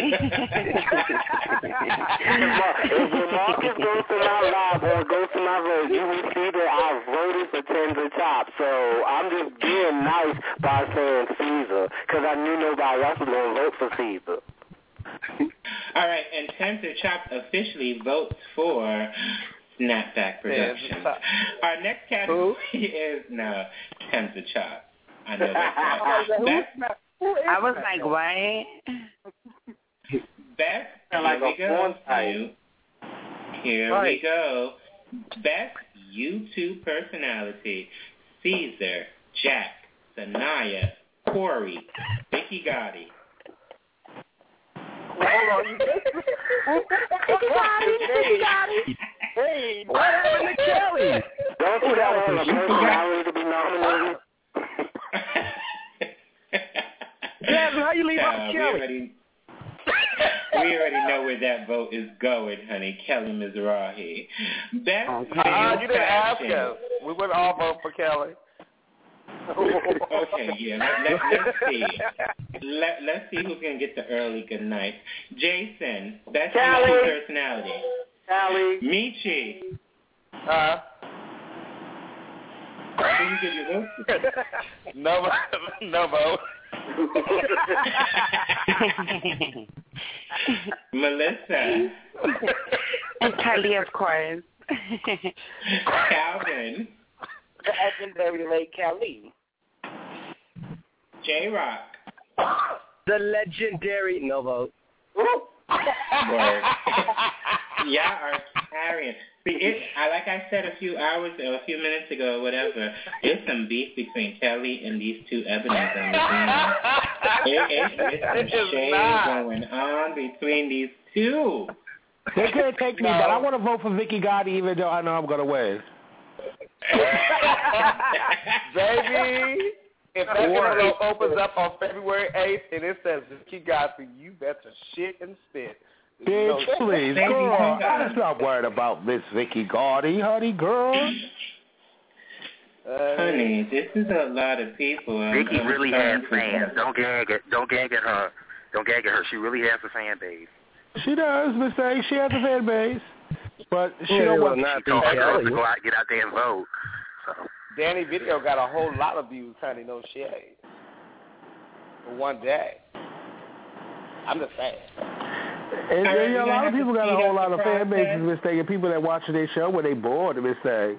If Marcus goes to my live or goes to my vote, you will see that I voted for Tender Chop. So I'm just being nice by saying Caesar, because I knew nobody else was going to vote for Caesar. All right, and Tender Chop officially votes for Snapback Productions. Our next category Who? is, no, Tender Chop. I know that's right. Best, I was like, what? Best, like here we go. You. Here right. we go. Best YouTube personality. Caesar, Jack, Sanaya, Corey, Vicky Gotti. Hold on. Vicky Gotti, Vicky Gotti. Hey, what happened to Kelly? Don't you have a personality to be nominated? Jasmine, how you leave out uh, Kelly? We already, we already know where that vote is going, honey. Kelly Mizrahi. Best uh, video you didn't ask fashion. us. We would all vote for Kelly. Okay, yeah. Let, let, let's see. Let, let's see who's going to get the early good night. Jason, best YouTube personality. Callie. Michi. Uh, Who you give your vote? no, no vote. Melissa. And Kelly, of course. Calvin. The legendary late Kelly. J-Rock. The legendary no vote. Word. Y'all are carrying. See, it, I, like I said a few hours or a few minutes ago or whatever, there's some beef between Kelly and these two Ebonies on the team. It, it, it's some shade going on between these two. They can't take me, but I want to vote for Vicky Gotti even though I know I'm going to win. Baby, if that envelope opens up on February eighth and it says Vicky Gotti, you better shit and spit. Bitch, please, girl, I'm not worried about Miss Vicky Gotti, honey, girl. Uh, honey, this is a lot of people. Vicky I'm, really I'm has fans. Don't gag at, don't gag at her. Don't gag at her. She really has a fan base. She does, Miss A. She has a fan base, but she yeah, don't well, want. Not she told her girls to go out, get out there and vote. So. Danny video got a whole lot of views, honey. No shade. For one day. I'm just saying. And, and, and a lot of people got a whole lot of fan bases, Miss A, and people that watch their show when they bored, Miss A.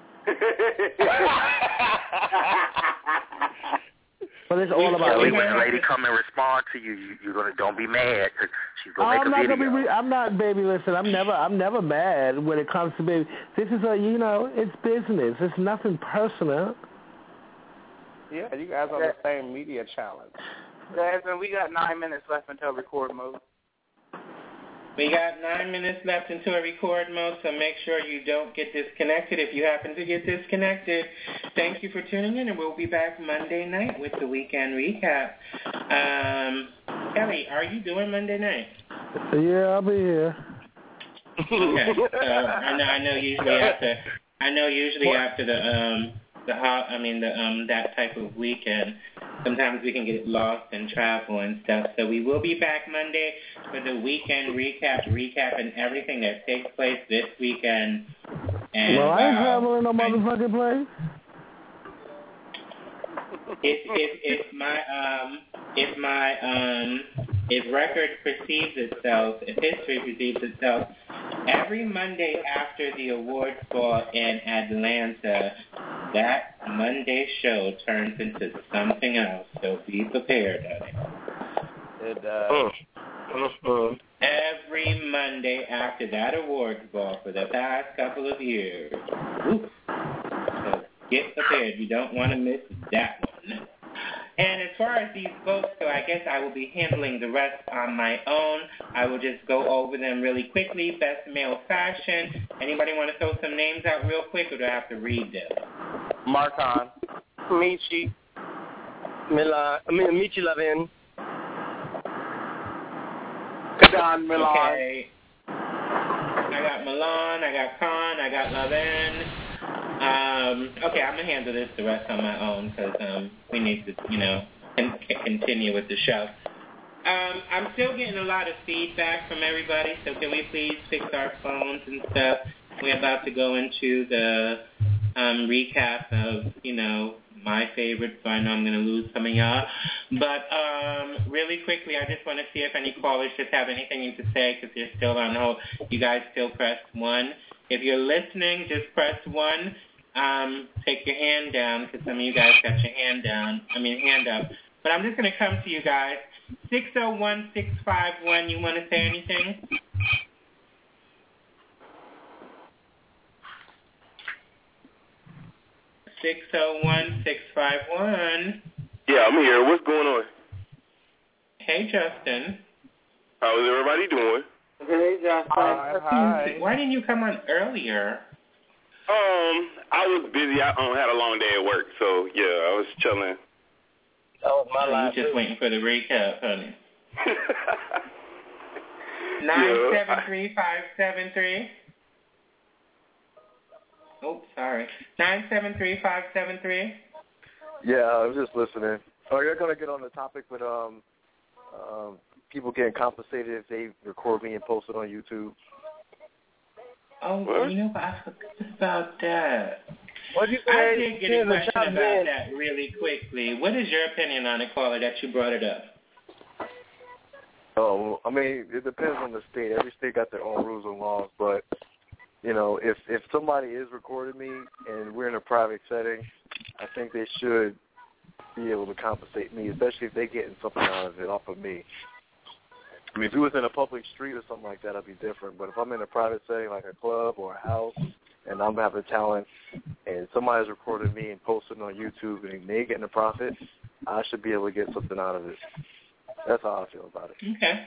But it's all about. Kelly, when the lady come and respond to you, you you're gonna don't be mad because she's gonna I'm make a not video. Gonna be re- I'm not, baby. Listen, I'm never, I'm never mad when it comes to baby. This is a, you know, it's business. It's nothing personal. Yeah, you guys are the same media challenge. Jasmine, we got nine minutes left until record mode. We got nine minutes left until record mode, so make sure you don't get disconnected. If you happen to get disconnected, thank you for tuning in, and we'll be back Monday night with the weekend recap. Um, Kelly, are you doing Monday night? Yeah, I'll be here. Okay. So I know, I know usually after, I know usually after the um the ho- I mean the um that type of weekend, sometimes we can get lost in travel and stuff. So we will be back Monday for the weekend recap, recap, and everything that takes place this weekend. And well, I ain't wow, traveling no motherfucking place. If if if my um if my um if record perceives itself, if history perceives itself, every Monday after the awards ball in Atlanta, that Monday show turns into something else. So be prepared, honey. It does. Uh, Every Monday after that awards ball for the past couple of years. Oof. So get prepared. You don't want to miss that one. And as far as these votes go, I guess I will be handling the rest on my own. I will just go over them really quickly. Best male fashion. Anybody want to throw some names out real quick, or do I have to read them? Marcon. Michi. Milan. I mean, Michi Lavin. Don Milan. Okay. I got Milan, I got Khan, I got Lavin. Um, okay, I'm going to handle this the rest on my own because um, we need to, you know, con- continue with the show. Um, I'm still getting a lot of feedback from everybody, so can we please fix our phones and stuff? We're about to go into the um, recap of, you know, my favorite, so I know I'm going to lose some of y'all. But um, really quickly, I just want to see if any callers just have anything to say because you're still on hold. You guys still press one. If you're listening, just press one. Um, take your hand down because some of you guys got your hand down. I mean, hand up. But I'm just going to come to you guys. six oh one, six five one, you want to say anything? six oh one, six five one. Yeah, I'm here. What's going on? Hey, Justin. How is everybody doing? Hey, Justin. Hi, hi. Why didn't you come on earlier? Um, I was busy. I um, had a long day at work, so yeah, I was chilling. That was my oh, life. You just waiting for the recap, honey. Nine seven three five seven three. Oh, sorry. Nine seven three five seven three. Yeah, I was just listening. Oh, you're gonna get on the topic with um, um, people getting compensated if they record me and post it on YouTube. Oh, what? You know what? I forgot about that. What you I say? did get a question about in. that really quickly. What is your opinion on it, caller, that you brought it up? Oh, I mean, it depends on the state. Every state got their own rules and laws, but you know, if if somebody is recording me and we're in a private setting, I think they should be able to compensate me, especially if they're getting something out of it off of me. I mean, if it was in a public street or something like that, I'd be different. But if I'm in a private setting like a club or a house and I'm having talent and somebody's recording me and posting on YouTube and they getting a profit, I should be able to get something out of it. That's how I feel about it. Okay.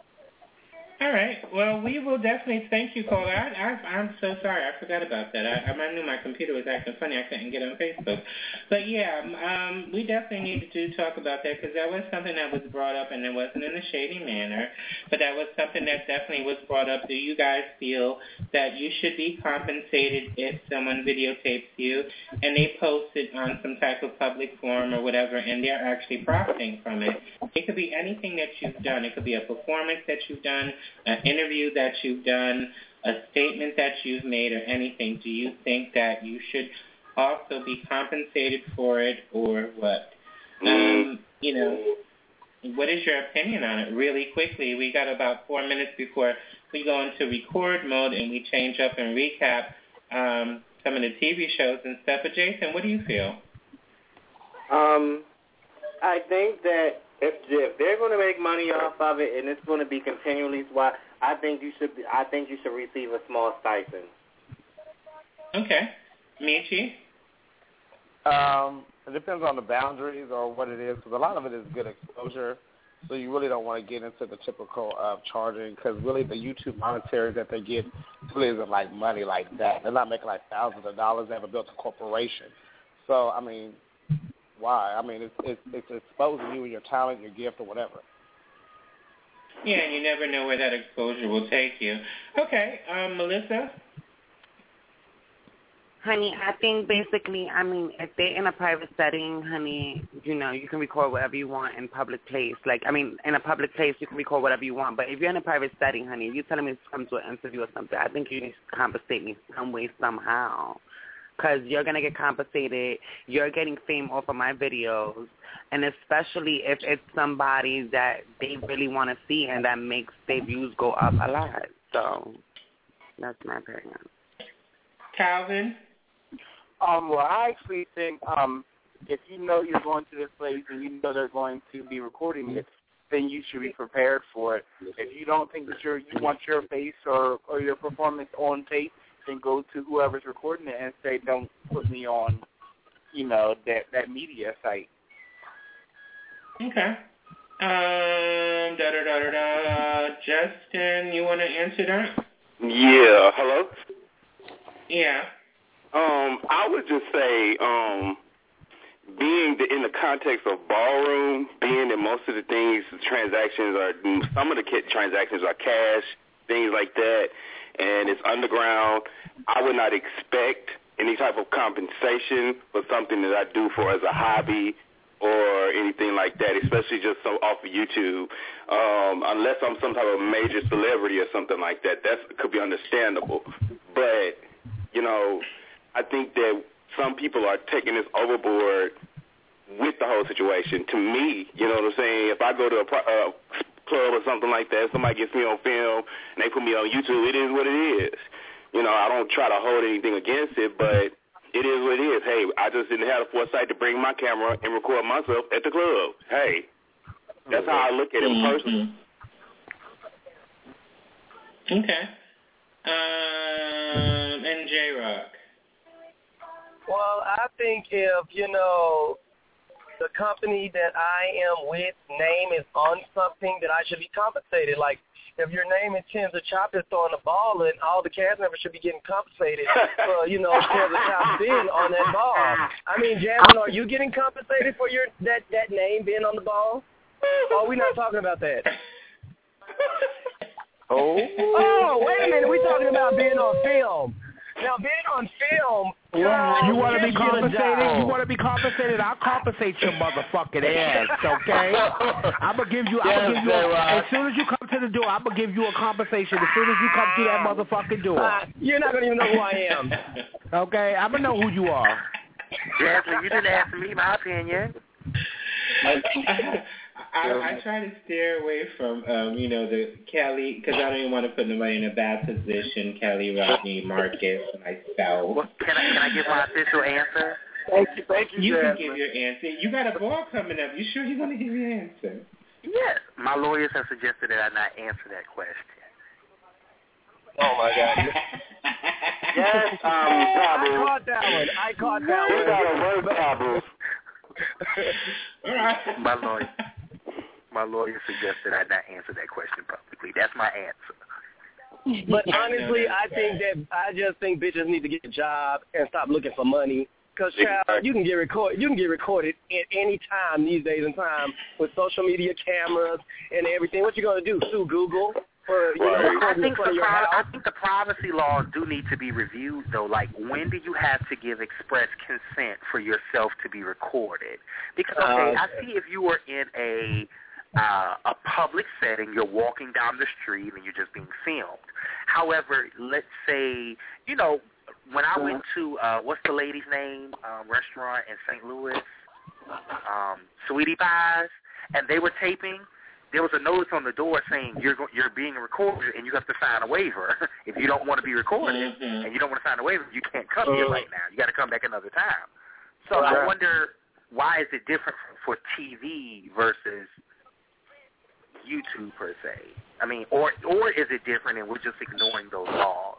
All right. Well, we will definitely thank you, caller. I, I, I'm so sorry. I forgot about that. I, I knew my computer was acting funny. I couldn't get on Facebook. But, yeah, um, we definitely needed to talk about that because that was something that was brought up, and it wasn't in a shady manner, but that was something that definitely was brought up. Do you guys feel that you should be compensated if someone videotapes you and they post it on some type of public forum or whatever, and they're actually profiting from it? It could be anything that you've done. It could be a performance that you've done, an interview that you've done, a statement that you've made, or anything. Do you think that you should also be compensated for it, or what? Um, you know, what is your opinion on it? Really quickly, we got about four minutes before we go into record mode and we change up and recap um, some of the T V shows and stuff. But Jason, what do you feel? Um, I think that If, if they're going to make money off of it and it's going to be continually, why I think you should. I think you should receive a small stipend. Okay, Michi. Um, it depends on the boundaries or what it is, because a lot of it is good exposure. So you really don't want to get into the typical of charging, because really the YouTube monetary that they get really isn't like money like that. They're not making like thousands of dollars. They haven't built a corporation. So I mean. Why? I mean, it's, it's it's exposing you and your talent, your gift, or whatever. Yeah, and you never know where that exposure will take you. Okay, um, Melissa? Honey, I think basically, I mean, if they're in a private setting, honey, you know, you can record whatever you want in public place. Like, I mean, in a public place, you can record whatever you want. But if you're in a private setting, honey, if you're telling me to come to an interview or something, I think you need to compensate me some way, somehow. Because you're going to get compensated. You're getting fame off of my videos. And especially if it's somebody that they really want to see and that makes their views go up a lot. So that's my opinion. Calvin? Um, well, I actually think um, if you know you're going to this place and you know they're going to be recording it, then you should be prepared for it. If you don't think that you're, you want your face or, or your performance on tape, then go to whoever's recording it and say, don't put me on, you know, that, that media site. Okay. Um, da da da da da. Justin, you want to answer that? Yeah. Hello? Yeah. Um, I would just say, um, being the, in the context of ballroom, being that most of the things, the transactions are, some of the transactions are cash, things like that, and it's underground, I would not expect any type of compensation for something that I do for as a hobby or anything like that, especially just so off of YouTube. Um, unless I'm some type of major celebrity or something like that, that could be understandable. But, you know, I think that some people are taking this overboard with the whole situation. To me, you know what I'm saying, if I go to a uh, club or something like that, somebody gets me on film and they put me on YouTube, it is what it is. You know, I don't try to hold anything against it, but it is what it is. Hey, I just didn't have the foresight to bring my camera and record myself at the club. Hey, that's how I look at it mm-hmm. personally. Okay. Um, and J-Rock. Well, I think if, you know, the company that I am with name is on something, that I should be compensated. Like, if your name is Chenza Chop is throwing the ball, and all the cast members should be getting compensated for, you know, Chenza Chop being on that ball. I mean, Jasmine, are you getting compensated for your that, that name being on the ball? Oh, we're not talking about that. Oh. Oh, wait a minute. We're talking about being on film. Now, being on film, yeah. You want to be compensated? You want to to be compensated? I'll compensate your motherfucking ass, okay? I'm gonna give you. I'm gonna give you. A, as soon as you come to the door, I'm gonna give you a compensation. As soon as you come through that motherfucking door. Uh, you're not gonna even know who I am. Okay, I'm gonna know who you are. Jasmine, you didn't ask me my opinion. I, I try to steer away from, um, you know, the Kelly, because I don't even want to put nobody in a bad position. Kelly, Rodney, Marcus, myself. Well, can I can I give my official answer? Thank you, thank you, You Jasmine. can give your answer. You got a ball coming up. You sure you're going to give your answer? Yes. My lawyers have suggested that I not answer that question. Oh, my God. Yes, um, I caught that one. I caught that we one. got a word Pablo. My lawyer, my lawyer suggested I not answer that question publicly. That's my answer. But honestly, I think that I just think bitches need to get a job and stop looking for money. Because, child, you can get record, you can get recorded at any time these days in time with social media cameras and everything. What you gonna do? Sue Google? For, you right. know, I think the your pri- house? I think the privacy laws do need to be reviewed, though. Like, when do you have to give express consent for yourself to be recorded? Because okay, uh, I see if you were in a uh, a public setting, you're walking down the street and you're just being filmed. However, let's say, you know, when I went to uh, what's the lady's name um, restaurant in Saint Louis, um, Sweetie Pies, and they were taping. There was a notice on the door saying you're go- you're being recorded and you have to sign a waiver. If you don't want to be recorded mm-hmm. and you don't want to sign a waiver, you can't come uh, here right now. You got to come back another time. So right. I wonder, why is it different for T V versus YouTube per se? I mean, or or is it different and we're just ignoring those laws?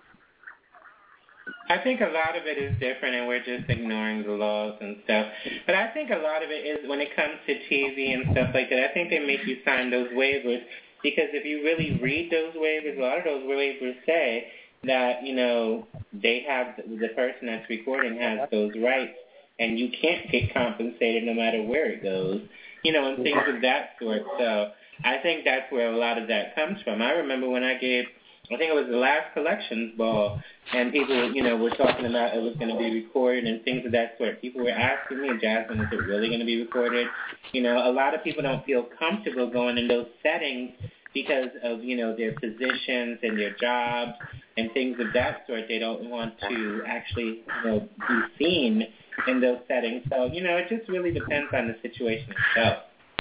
I think a lot of it is different and we're just ignoring the laws and stuff. But I think a lot of it is when it comes to T V and stuff like that, I think they make you sign those waivers because if you really read those waivers, a lot of those waivers say that, you know, they have, the person that's recording has those rights and you can't get compensated no matter where it goes, you know, and things of that sort. So I think that's where a lot of that comes from. I remember when I gave, I think it was the last collections ball, and people, you know, were talking about it was going to be recorded and things of that sort. People were asking me, Jasmine, is it really going to be recorded? You know, a lot of people don't feel comfortable going in those settings because of, you know, their positions and their jobs and things of that sort. They don't want to actually, you know, be seen in those settings. So, you know, it just really depends on the situation itself.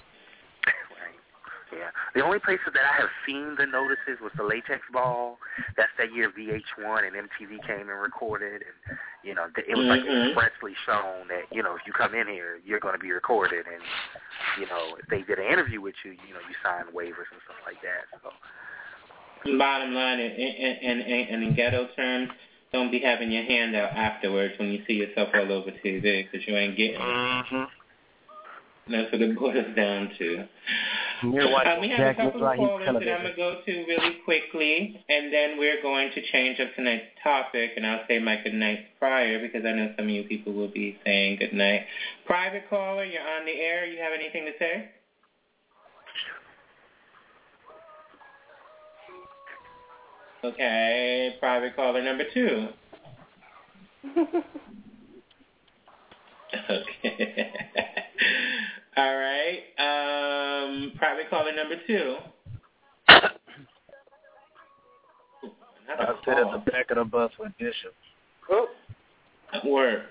Yeah. The only places that I have seen the notices was the Latex Ball. That's that year V H one and M T V came and recorded. And, You know, it was like Mhm. expressly shown that, you know, if you come in here, you're going to be recorded. And, you know, if they did an interview with you, you know, you signed waivers and stuff like that. So. Bottom line, in, in, in, in, in ghetto terms, don't be having your hand out afterwards when you see yourself all over T V because you ain't getting it. Mm-hmm. That's what it boils down to. You're watching Uh, we have Jack a couple of Mizrahi callers that I'm television. going to go to really quickly, and then we're going to change up tonight's topic, and I'll say my good nights prior because I know some of you people will be saying good night. Private caller, you're on the air. You have anything to say? Okay, private caller number two. Okay. All right. Um, private caller number two. I sit at the back of the bus with Bishop. Oh. Work.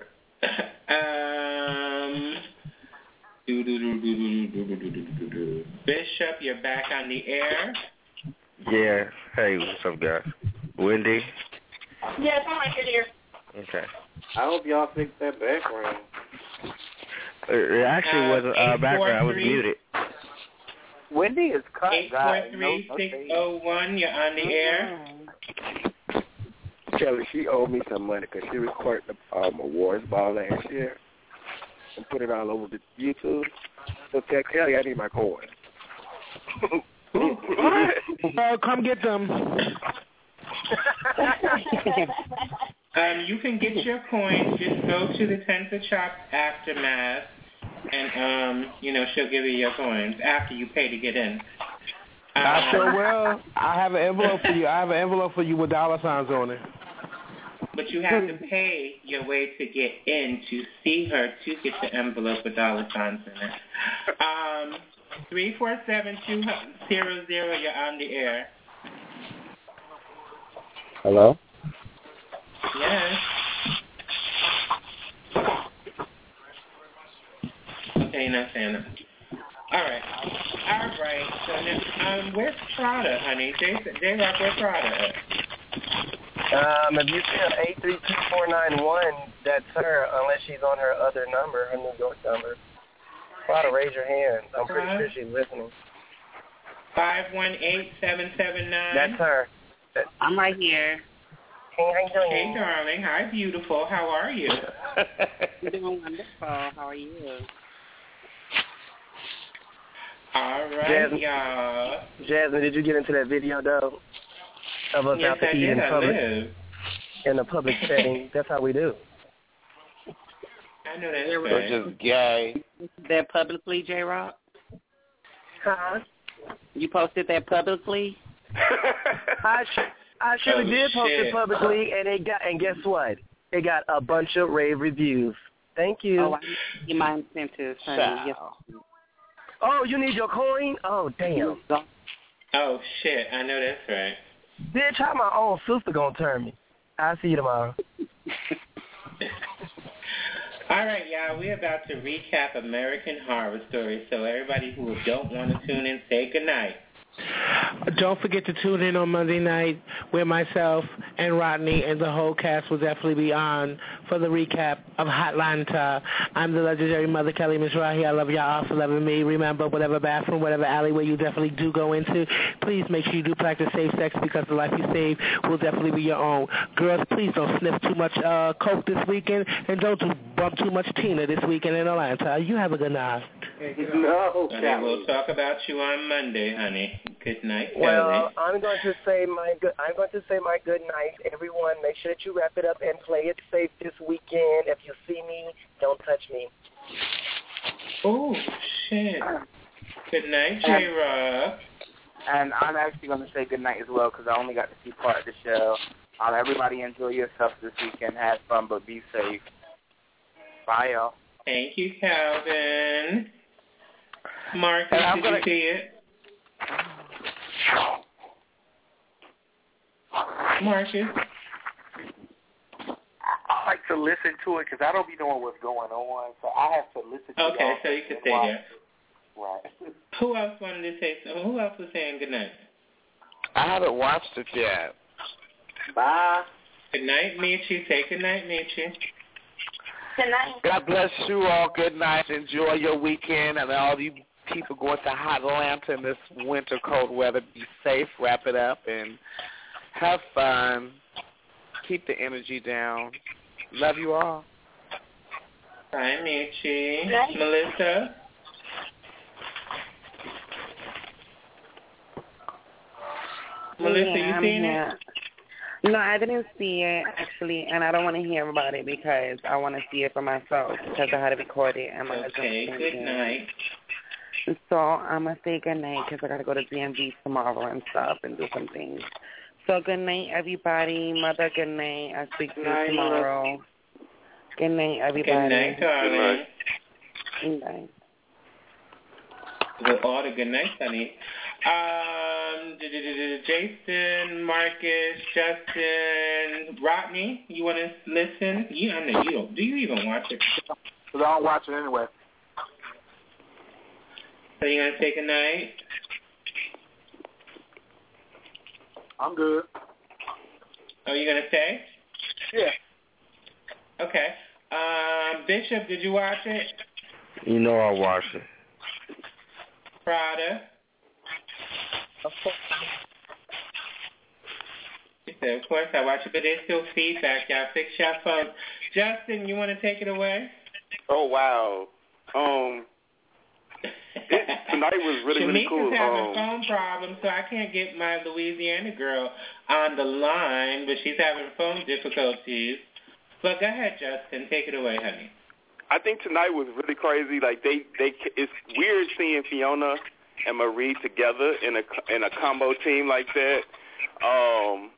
um. Do, do, do, do, do, do, do, do, do, do. Bishop, you're back on the air. Yeah. Hey, what's up, guys? Wendy? Yes, I'm right here. Okay. I hope y'all fix that background. It actually Uh, was a uh, background. I was muted. Wendy is cut, eight guys. four three six zero one, you're on the air. Kelly, she owed me some money because she recorded the um, awards ball last year and put it all over the YouTube. So tell Kelly I need my coin. Oh, come get them. um, you can get your coins. Just go to the Tensa Chops Aftermath, and um, you know she'll give you your coins after you pay to get in. Um, I sure will. I have an envelope for you. I have an envelope for you with dollar signs on it. But you have to pay your way to get in to see her to get the envelope with dollar signs in it. Um, three four seven two zero zero. You're on the air. Hello? Yes. Okay, you're not saying that. All right. All right. So now, um, where's Prada, honey? J J-Rock, where's Prada at? Um, if you see an eight three two four nine one, that's her, unless she's on her other number, her New York number. Try to raise your hand. I'm pretty Uh-huh. sure she's listening. five one eight seven seven nine. That's her. That's, I'm right here. Hey, how you doing? Hey, darling. Hi, beautiful. How are you? I'm doing wonderful. How are you? All right, Jasmine, y'all. Jasmine, did you get into that video, though? Of us Yes, out to I eat did. in I public? live. In a public setting. That's how we do. I know that's They're right. Just gay. That publicly, J Rock? Huh? You posted that publicly? I sh- I surely Oh, did post shit. it publicly, and it got and guess what? It got a bunch of rave reviews. Thank you. Oh, I need my incentives, honey. Yes. Oh, you need your coin? Oh, damn. Oh, shit. I know that's right. Bitch, how my own sister gonna turn me? I'll see you tomorrow. All right, y'all. We're about to recap American Horror Story. So everybody who don't want to tune in, say goodnight. Don't forget to tune in on Monday night where myself and Rodney and the whole cast will definitely be on for the recap of Hotlanta. I'm the legendary Mother Kelly Mizrahi. I love y'all all for loving me. Remember, whatever bathroom, whatever alleyway you definitely do go into, please make sure you do practice safe sex because the life you save will definitely be your own. Girls, please don't sniff too much uh, coke this weekend and don't do, bump too much Tina this weekend in Atlanta. You have a good night. No, Honey, we'll talk about you on Monday, honey. Good night, Kelly. Well, I'm going to say my good. I'm going to say my good night, everyone. Make sure that you wrap it up and play it safe this weekend. If you see me, don't touch me. Oh shit! Good night, J-Rock. And I'm actually going to say good night as well because I only got to see part of the show. Um, everybody enjoy yourself this weekend. Have fun, but be safe. Bye, y'all. Thank you, Calvin. Marcus, And I'm did gonna- you see it? Marcus? I like to listen to it because I don't be knowing what's going on, so I have to listen to Okay, y'all so you can and stay watch there. it. Right. Who else wanted to say so? Who else was saying good night? I haven't watched it yet. Bye. Good night, Michi. Say good night, Michi. Good night. God bless you all. Good night. Enjoy your weekend, and all you people going to Hot Atlanta in this winter cold weather. Be safe. Wrap it up and have fun. Keep the energy down. Love you all. Bye, Michi. Melissa. Melissa, yeah, you I'm seen here. it? No, I didn't see it, actually, and I don't want to hear about it because I want to see it for myself because I had to record it. And my Okay, good night. So I'm going to say good night because I got to go to D M V tomorrow and stuff and do some things. So good night, everybody. Mother, good night. I'll speak to you Night, tomorrow. Mother. Good night, everybody. Good night, darling. Good night. With all the good nights, honey. Um, Jason, Marcus, Justin, Rodney, you want to listen? You, I know you don't. Do you even watch it? Because I don't watch it anyway. So you going to take a night? I'm good. Oh, you going to stay? Yeah. Okay. Um, Bishop, did you watch it? You know I watched it. Prada? Of course. She said, of course I watch it, but there's still feedback. Y'all fix your phone. Justin, you want to take it away? Oh, wow. Um, it, tonight was really, really cool. Shamika's having Um, phone problems, so I can't get my Louisiana girl on the line, but she's having phone difficulties. But go ahead, Justin. Take it away, honey. I think tonight was really crazy. Like they, they, it's weird seeing Fiona and Marie together in a in a combo team like that. Um,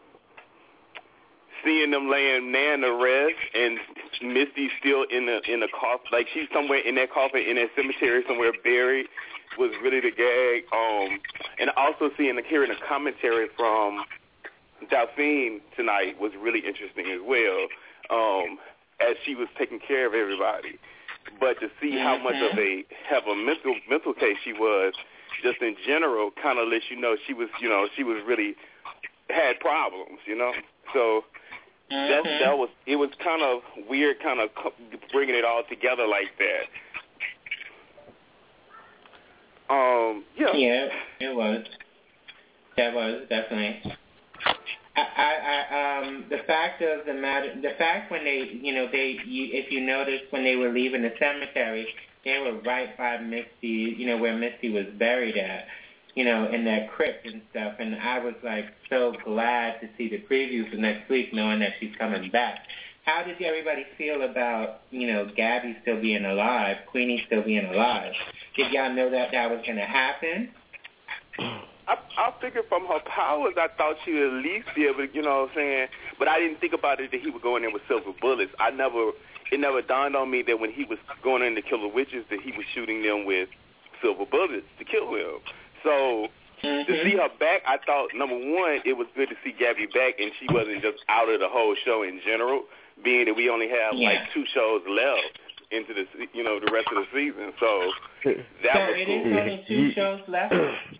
seeing them laying Nan to rest and Misty still in the in the coffin, like she's somewhere in that coffin in that cemetery somewhere buried, was really the gag. Um, and also seeing the hearing a commentary from Delphine tonight was really interesting as well. Um, as she was taking care of everybody. But to see how much of a have a mental mental case she was, just in general, kind of lets you know she was, you know, she was really had problems, you know. So that that was it was kind of weird, kind of bringing it all together like that. Um, yeah, yeah, it was. That was definitely. I, I, I, um, the fact of the matter, the fact when they, you know, they, you, if you notice when they were leaving the cemetery, they were right by Misty, you know, where Misty was buried at, you know, in that crypt and stuff. And I was like so glad to see the preview for next week, knowing that she's coming back. How did everybody feel about, you know, Gabby still being alive, Queenie still being alive? Did y'all know that that was going to happen? I, I figured from her powers, I thought she would at least be able to, you know what I'm saying? But I didn't think about it that he would go in there with silver bullets. I never, it never dawned on me that when he was going in to kill the witches, that he was shooting them with silver bullets to kill them. So mm-hmm. to see her back, I thought, number one, it was good to see Gabby back, and she wasn't just out of the whole show in general, being that we only have yeah. like two shows left into the, you know, the rest of the season. So that so was it cool. is only two shows left?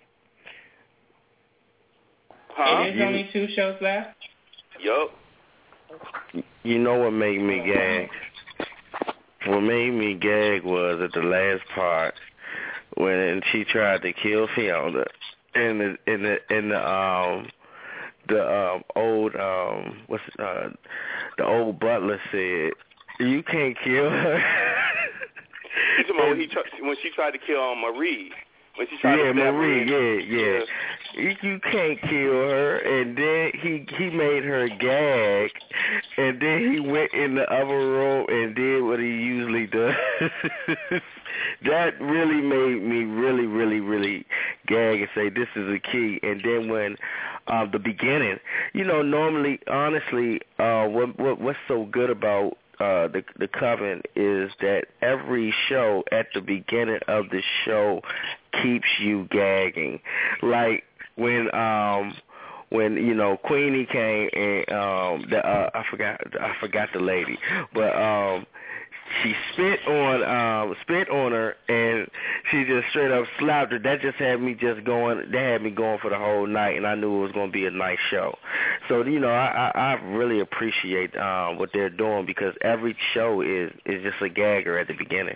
Huh? It is only two shows left? Yup. You know what made me gag? What made me gag was at the last part when she tried to kill Fiona, and the in the in the um the um old um what's uh the old butler said, "You can't kill her." when, he tried, when she tried to kill um, Marie. When she tried yeah, to stab Marie, Marie. yeah, yeah. You, you can't kill her, and then he he made her gag, and then he went in the other room and did what he usually does. That really made me really, really, really gag and say this is a key. And then when uh, the beginning, you know, normally, honestly, uh, what what what's so good about Uh, the the Coven is that every show at the beginning of the show keeps you gagging. Like when um when you know Queenie came and um the uh, I forgot I forgot the lady, but um she spit on um spit on her, and she just straight up slapped her. That just had me just going. That had me going for the whole night, and I knew it was going to be a nice show. So you know, I I, I really appreciate um what they're doing, because every show is is just a gagger at the beginning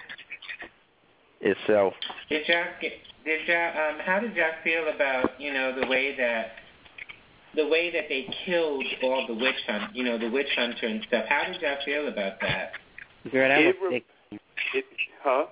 itself. Did y'all get, did y'all um how did y'all feel about, you know, the way that the way that they killed all the witch hunt, you know, the witch hunter and stuff? How did y'all feel about that? Girl, that it was sick. It, huh?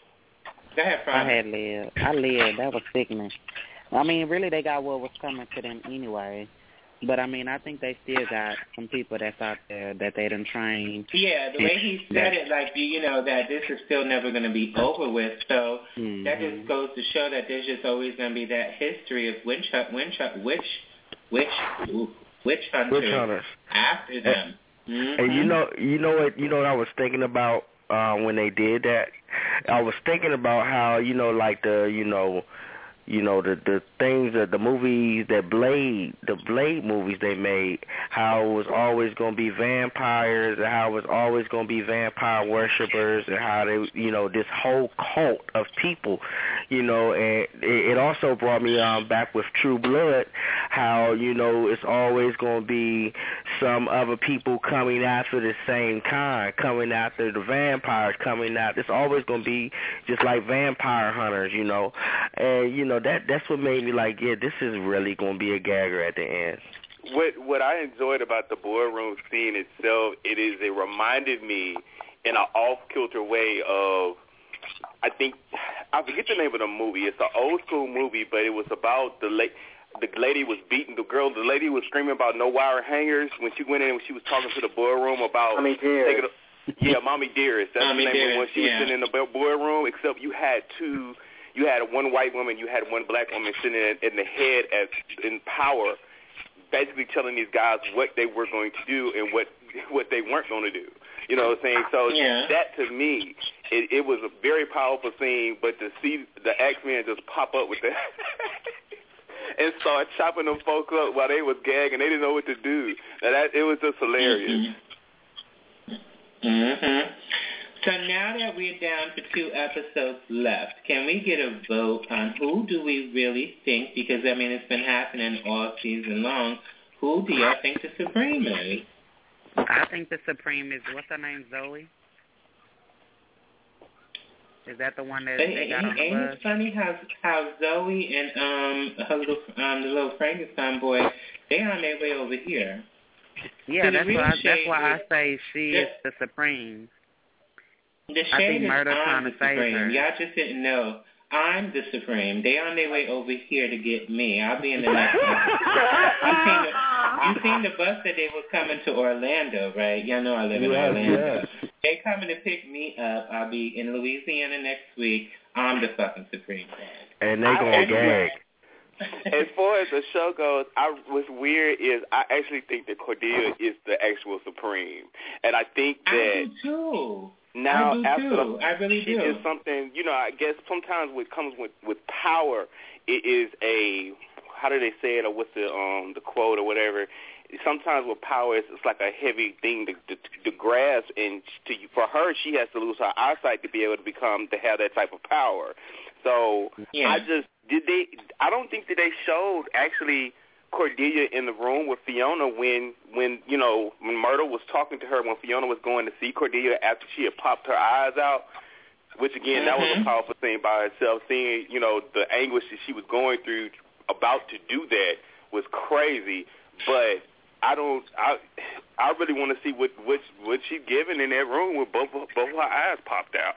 Go ahead, Frank. I had lived. I lived. That was sickening. I mean, really, they got what was coming to them anyway. But, I mean, I think they still got some people that's out there that they done trained. Yeah, the way he said it, like, you know, that this is still never going to be over with. So mm-hmm. that just goes to show that there's just always going to be that history of witch, witch, witch, witch, witch hunters, Witch hunters. after them. Mm-hmm. And you know, you know what, you know what I was thinking about uh, when they did that. I was thinking about how, you know, like the, you know, you know the the things that the movies that Blade, the Blade movies they made, how it was always going to be vampires, and how it was always going to be vampire worshipers, and how they, you know, this whole cult of people, you know, and it, it also brought me um, back with True Blood, how, you know, it's always going to be some other people coming after the same kind, coming after the vampires, coming out. It's always going to be just like vampire hunters, you know, and you know that that's what made me like, yeah, this is really going to be a gagger at the end. What what I enjoyed about the boardroom scene itself, it is it reminded me in an off-kilter way of, I think, I forget the name of the movie. It's an old school movie, but it was about the late. The lady was beating the girl. The lady was screaming about no wire hangers when she went in and she was talking to the boardroom about Mommy taking a, yeah, Mommy Dearest. That's Mommy the name Dearest, of it when she yeah. was sitting in the boardroom. Except you had two, you had one white woman, you had one black woman sitting in, in the head as in power, basically telling these guys what they were going to do and what what they weren't going to do. You know what I'm saying? So yeah. that to me, it, it was a very powerful scene. But to see the X-Men just pop up with that. And start chopping them folks up while they was gagging. They didn't know what to do. Now that it was just hilarious. Mm-hmm. Mm-hmm. So now that we're down to two episodes left, can we get a vote on who do we really think? Because I mean, it's been happening all season long. Who do y'all think the Supreme is? I think the Supreme is, what's her name, Zoe? Is that the one that Ain't, they got on the ain't bus? it funny how how Zoe and um her little um the little Frankenstein boy, they on their way over here. Yeah, so that's why I, that's why is, I say she the, is the Supreme. The I shade think is Murder I'm trying the to save Supreme. her. Y'all just didn't know. I'm the Supreme. They on their way over here to get me. I'll be in the next episode. You seen the you seen the bus that they were coming to Orlando, right? Y'all know I live in Yes, Orlando. yes. They coming to pick me up. I'll be in Louisiana next week. I'm the fucking Supreme. And they gonna gag. As far as the show goes, I, what's weird is I actually think that Cordelia is the actual Supreme, and I think that I do too. now I do after too. I really she do. did something, you know, I guess sometimes what comes with with power, it is a, how do they say it, or what's the um the quote or whatever. Sometimes with power, it's, it's like a heavy thing to, to, to grasp, and to, for her, she has to lose her eyesight to be able to become to have that type of power. So yeah. I just did they. I don't think that they showed actually Cordelia in the room with Fiona when when you know when Myrtle was talking to her when Fiona was going to see Cordelia after she had popped her eyes out. Which again, mm-hmm. that was a powerful thing by itself. Seeing you know the anguish that she was going through about to do that was crazy, but. I don't. I I really want to see what what what she's given in that room with both both her eyes popped out.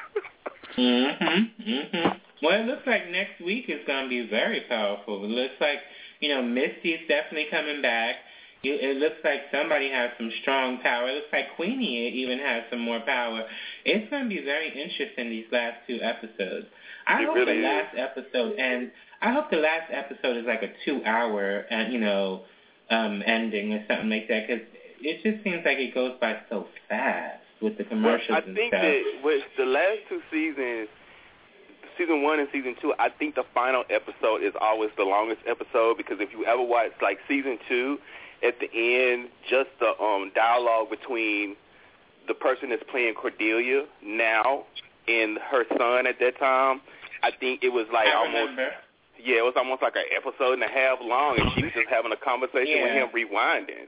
mhm. Mhm. Well, it looks like next week is going to be very powerful. It looks like you know Misty's definitely coming back. It looks like somebody has some strong power. It looks like Queenie even has some more power. It's going to be very interesting these last two episodes. I it hope really the is. last episode and I hope the last episode is like a two hour and you know. Um, ending or something like that, because it just seems like it goes by so fast with the commercials well, I and think stuff. that with the last two seasons, season one and season two, I think the final episode is always the longest episode because if you ever watch like season two, at the end, just the um, dialogue between the person that's playing Cordelia now and her son at that time, I think it was like I almost, remember. yeah, it was almost like an episode and a half long, and she was just having a conversation Yeah. with him, rewinding.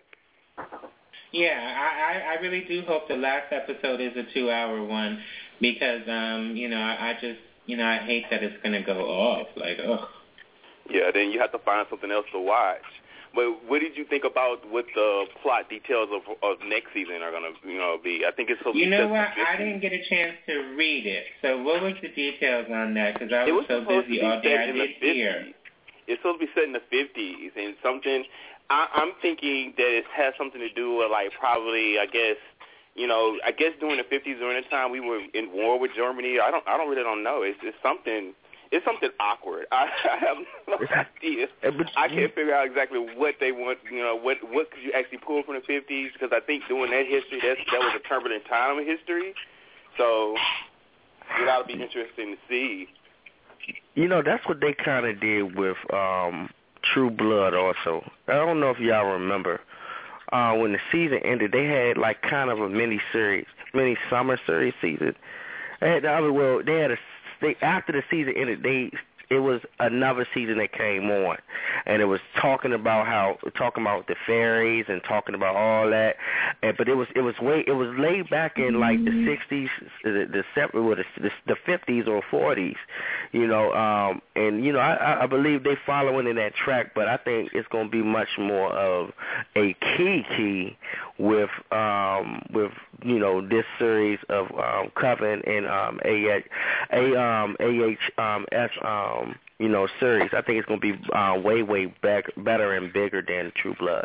Yeah, I, I, I really do hope the last episode is a two-hour one because, um, you know, I, I just, you know, I hate that it's going to go off. Like, ugh. Yeah, then you have to find something else to watch. But what did you think about what the plot details of of next season are going to, you know, be? I think it's supposed You to be know set what? to I didn't get a chance to read it. So what was the details on that? Because I It was, was so supposed busy to be all day. set I in the did hear. fifties. It's supposed to be set in the fifties, and something. I, I'm thinking that it has something to do with, like, probably, I guess, you know, I guess during the fifties, during the time we were in war with Germany. I don't, I don't really don't know. It's, it's something. It's something awkward. I, I have no idea. I can't figure out exactly what they want. You know, what what could you actually pull from the fifties? Because I think during that history, that's, that was a turbulent time in history. So it ought to be interesting to see. You know, that's what they kind of did with um, True Blood also. I don't know if y'all remember. Uh, when the season ended, they had like kind of a mini series, mini summer series season. They had the other, well, they had a they after the season ended, they it was another season that came on, and it was talking about how talking about the fairies and talking about all that, and but it was it was way it was laid back in like the sixties, the the separate well, the, the the fifties or forties, you know, um, and you know I I believe they following in that track, but I think it's going to be much more of a key key with um with you know this series of um Coven and um a a um A H um S um you know series. I think it's going to be uh, way way back, better and bigger than True Blood.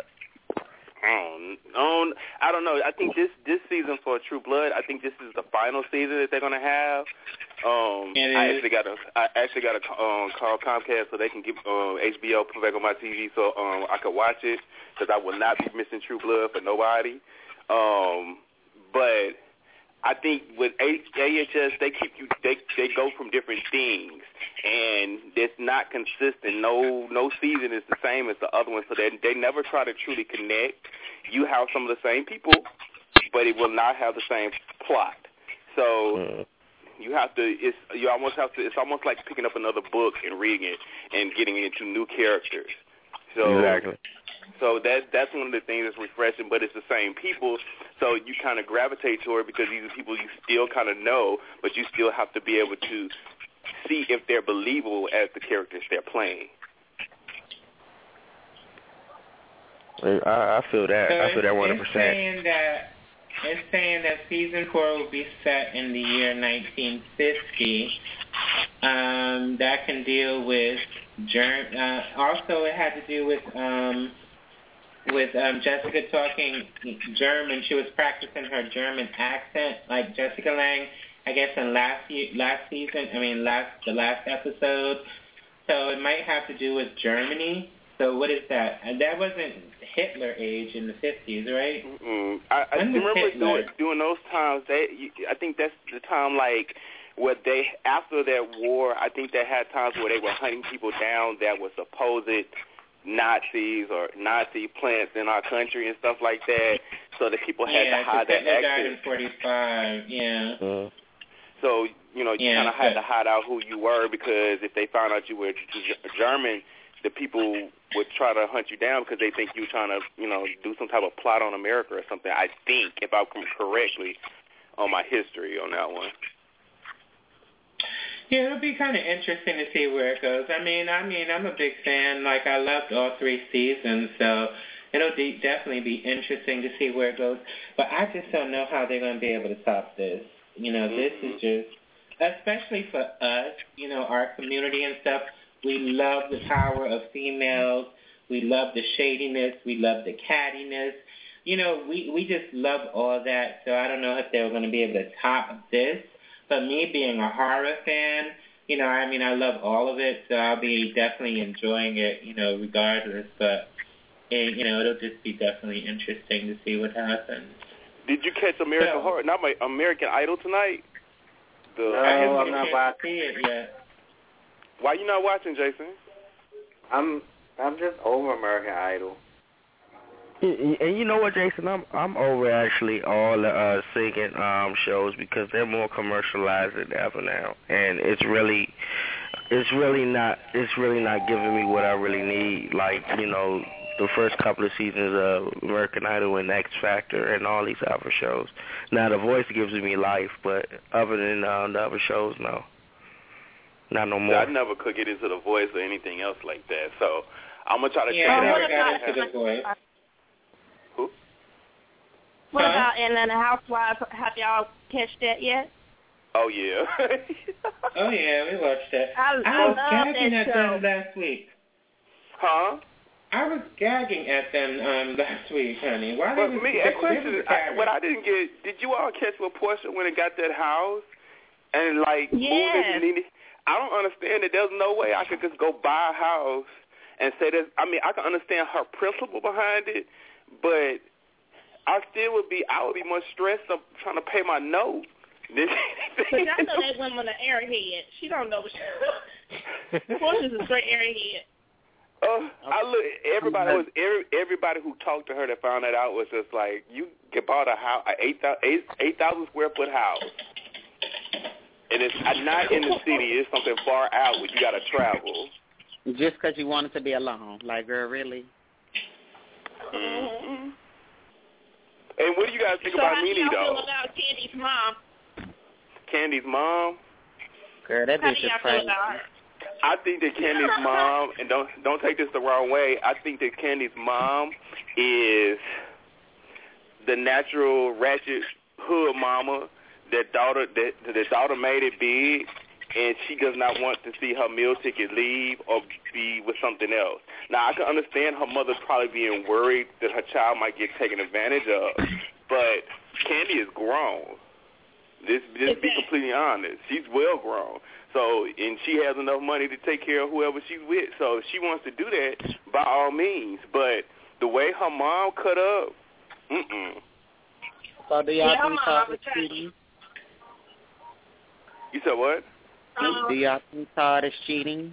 Um, um, I don't know. I think this this season for True Blood, I think this is the final season that they're gonna have. Um, It I is. actually got to I actually got to um, call Comcast so they can get um, H B O put back on my T V so um, I could watch it because I will not be missing True Blood for nobody. Um, but I think with A H S they keep you they they go from different things and it's not consistent. No no season is the same as the other one, so they they never try to truly connect. You have some of the same people, but it will not have the same plot. So Mm. you have to it's you almost have to it's almost like picking up another book and reading it and getting into new characters. So Exactly. So that that's one of the things that's refreshing, but it's the same people, so you kind of gravitate toward it because these are people you still kind of know, but you still have to be able to see if they're believable as the characters they're playing. I, I feel that. So I feel that one hundred it's percent. saying that it's saying that season four will be set in the year nineteen fifty. Um, that can deal with germ. Uh, also, it had to do with um, with um, Jessica talking German. She was practicing her German accent, like Jessica Lange, I guess, in last year, last season. I mean, last the last episode. So it might have to do with Germany. So what is that? And that wasn't Hitler age in the fifties, right? Mm-mm. I, I When was remember Hitler? during, during those times. They, I think that's the time, like where they after that war. I think they had times where they were hunting people down that were supposed Nazis or Nazi plants in our country and stuff like that. So the people had yeah, to hide 'cause their Hitler died accent. in forty-five. Yeah. Mm. So, you know, you Yeah, kind of had but- to hide out who you were because if they found out you were G- German, the people would try to hunt you down because they think you were trying to, you know, do some type of plot on America or something. I think, if I come correctly on my history on that one. Yeah, it'll be kind of interesting to see where it goes. I mean, I mean, I'm a big fan. Like, I loved all three seasons, so it'll de- definitely be interesting to see where it goes. But I just don't know how they're going to be able to top this. You know, this is just, especially for us, you know, our community and stuff, we love the power of females. We love the shadiness. We love the cattiness. You know, we, we just love all that, so I don't know if they're going to be able to top this. But me being a horror fan, you know, I mean, I love all of it, so I'll be definitely enjoying it, you know, regardless. But, it, you know, it'll just be definitely interesting to see what happens. Did you catch American So- Horror? Not my American Idol tonight. The, I No, haven't I'm had a not chance watching. to see it yet. Why you not watching, Jason? I'm I'm just over American Idol. And you know what, Jason? I'm I'm over actually all the uh, singing um, shows because they're more commercialized than ever now, and it's really, it's really not, it's really not giving me what I really need. Like you know, the first couple of seasons of American Idol and X Factor and all these other shows. Now The Voice gives me life, but other than uh, the other shows, no, not no more. I never could get into The Voice or anything else like that, so I'm gonna try to yeah, check I it never out. got into The Voice. What huh? about Atlanta Housewives? Have y'all catched that yet? Oh yeah. oh yeah, we watched that. I, I was I love gagging that at show. them last week. Huh? I was gagging at them um, last week, honey. Why But they was, me, they, a question they is, I, what I didn't get, did you all catch what Portia when it got that house and like yes. moved it? I don't understand it. There's no way I could just go buy a house and say that. I mean, I can understand her principle behind it, but I still would be, I would be more stressed of trying to pay my note. But I know that woman an airhead. She don't know what she Portia's a straight airhead. Uh, I look. Everybody was every, everybody who talked to her that found that out was just like, you get bought a house, a eight eight eight thousand square foot house, and it's not in the city. It's something far out where you got to travel. Just because you wanted to be alone, like girl, really. Mm-hmm. And what do you guys think so about how Nene do y'all though? feel about Candy's mom? Candy's mom. Girl, that How bitch do is y'all feel crazy. about her? I think that Candy's mom, and don't don't take this the wrong way, I think that Candy's mom is the natural ratchet hood mama that daughter that the daughter made it big, and she does not want to see her meal ticket leave or be with something else. Now I can understand her mother probably being worried that her child might get taken advantage of, but Candy is grown. This just be completely honest. She's well grown. So, and she has enough money to take care of whoever she's with. So if she wants to do that, by all means. But the way her mom cut up, mm-mm. So do y'all Yeah, think Mom, Todd is cheating? You said what? Um, Do y'all think Todd is cheating?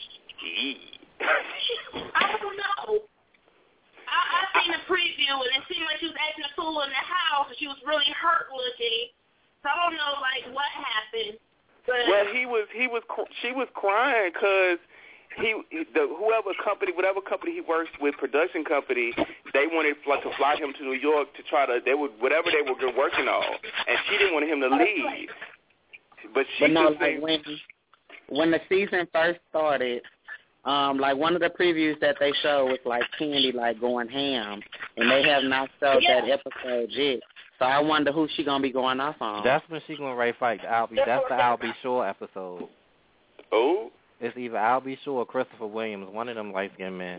I don't know. I, I seen the preview, and it seemed like she was acting a fool in the house, and she was really hurt looking. So I don't know, like, what happened. But Well, he was, he was, cr- she was crying because he, the whoever company, whatever company he works with, production company, they wanted fly, to fly him to New York to try to, they would, whatever they were working on, and she didn't want him to leave. But she But no, just like think, when when the season first started, um, like one of the previews that they showed was like Candy like going ham, and they have not showed Yeah. that episode yet. So I wonder who she gonna be going off on. That's when she gonna Ray fight Albie. That's the Albie Shore episode. Oh. It's either Albie Shore or Christopher Williams, one of them light skinned men.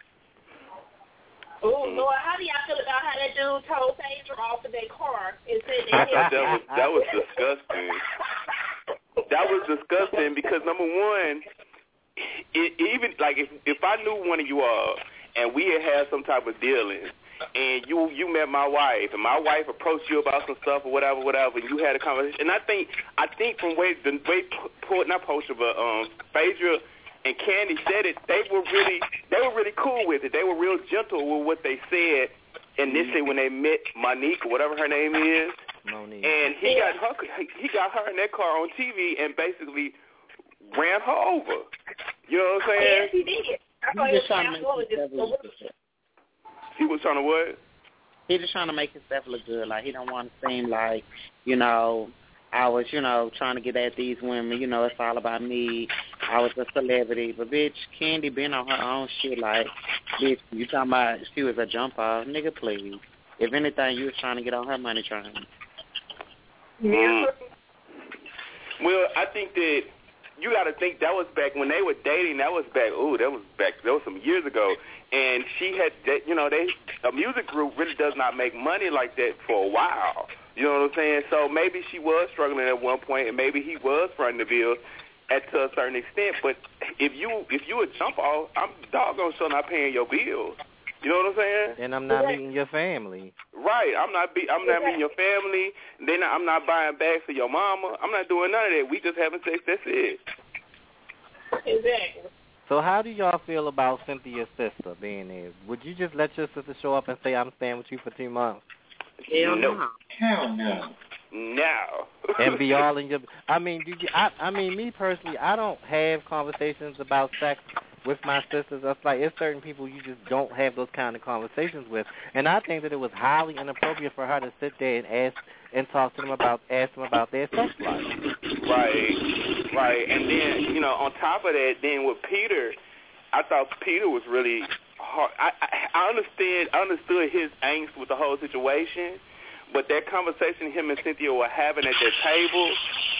oh Lord, how do y'all feel about how that dude told Phaedra off of their car and said I that thought that was that was disgusting. That was disgusting because number one, it, even like if if I knew one of you all and we had had some type of dealing, and you you met my wife and my wife approached you about some stuff or whatever, whatever, and you had a conversation, and I think I think from way the way P- not Portia but um Phaedra and Candy said it, they were really they were really cool with it. They were real gentle with what they said initially when they met Monique or whatever her name is. Monique. And he got her he got her in that car on T V and basically ran her over. You know what I'm saying? Yes, he did. I thought he was absolutely just He was trying to what? He just trying to make himself look good. Like he don't want to seem like, you know, I was, you know, trying to get at these women. You know, it's all about me. I was a celebrity, but bitch, Candy been on her own shit. Like, bitch, you talking about she was a jump off, nigga? Please. If anything, you was trying to get on her money train. Mm. Well, I think that you got to think that was back when they were dating. That was back. Ooh, that was back. That was some years ago. And she had, that, you know, they a music group really does not make money like that for a while. You know what I'm saying? So maybe she was struggling at one point, and maybe he was fronting the bills at to a certain extent. But if you if you a jump off, I'm doggone sure not paying your bills. You know what I'm saying? And I'm not meeting your family. Right. I'm not. Be, I'm not meeting your family. Then I'm not buying bags for your mama. I'm not doing none of that. We just having sex. That's it. Exactly. So how do y'all feel about Cynthia's sister being there? Would you just let your sister show up and say, I'm staying with you for two months? Hell no. no. Hell no. No. And be all in your... I mean, do you, I, I mean, me personally, I don't have conversations about sex with my sisters. It's like, it's certain people you just don't have those kind of conversations with. And I think that it was highly inappropriate for her to sit there and ask and talk to them about, ask them about their sex life. Right, right. And then, you know, on top of that, then with Peter, I thought Peter was really hard. I, I, I understand, I understood his angst with the whole situation, but that conversation him and Cynthia were having at that table,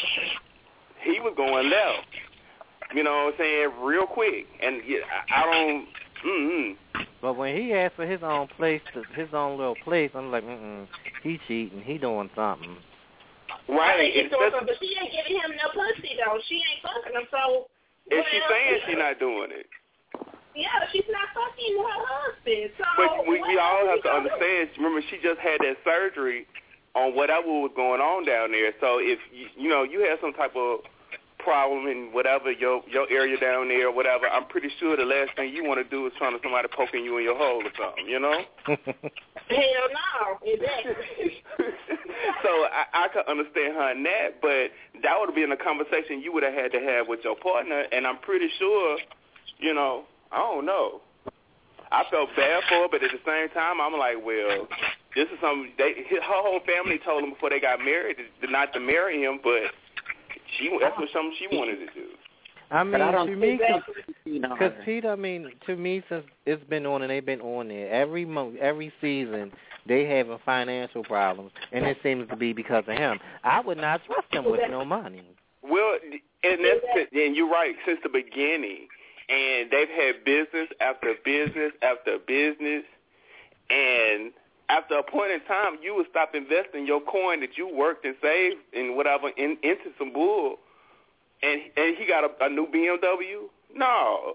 he was going left. You know what I'm saying? Real quick. And yeah, I, I don't, mm-mm. But when he asked for his own place, to, his own little place, I'm like, mm-mm, he cheating, he doing something. Right. I think she's doing something, but she ain't giving him no pussy, though. She ain't fucking him, so... Is she saying she's not doing it? Yeah, she's not fucking her husband. So but we, we all have to do? understand, remember, she just had that surgery on whatever was going on down there. So if, you, you know, you have some type of problem in whatever your your area down there or whatever, I'm pretty sure the last thing you want to do is trying to somebody poking you in your hole or something, you know? Hell no, exactly. So I, I could understand her in that, but that would have been a conversation you would have had to have with your partner, and I'm pretty sure, you know, I don't know. I felt bad for her, but at the same time, I'm like, well, this is something, they, her whole family told him before they got married to, not to marry him, but she that's what something she wanted to do. I mean, I to me, because because Peter, I mean, to me, since it's been on and they've been on there every month, every season, they having financial problems, and it seems to be because of him. I would not trust him with no money. Well, and that's and you're right since the beginning, and they've had business after business after business, and after a point in time, you would stop investing your coin that you worked and saved and whatever in, into some bull, and and he got a, a new B M W. No.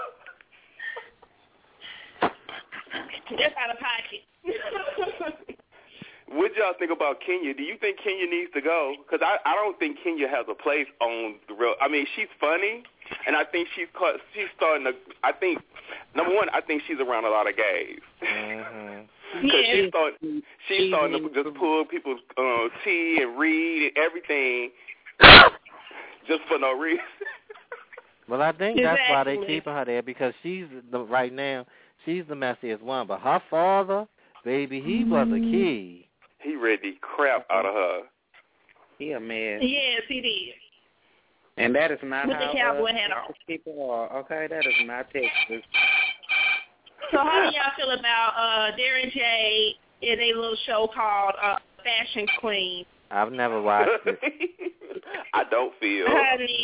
Just out of pocket. What y'all think about Kenya? Do you think Kenya needs to go? Because I, I don't think Kenya has a place on the real. I mean, she's funny, and I think she's caught, she's starting to. I think number one, I think she's around a lot of gays. Mm-hmm. Because she's starting, she's starting to just pull people's uh, tea and read and everything just for no reason. Well, I think exactly. that's why they're keeping her there, because she's the, right now she's the messiest one. But her father, baby, he was a key. He read the crap out of her. He a man. Yes, he did. And that is not With how the cowboy uh, hat on. people are. Okay, that is not Texas. So how do y'all feel about uh, Darren J in a little show called uh, Fashion Queen? I've never watched it. I don't feel. Honey.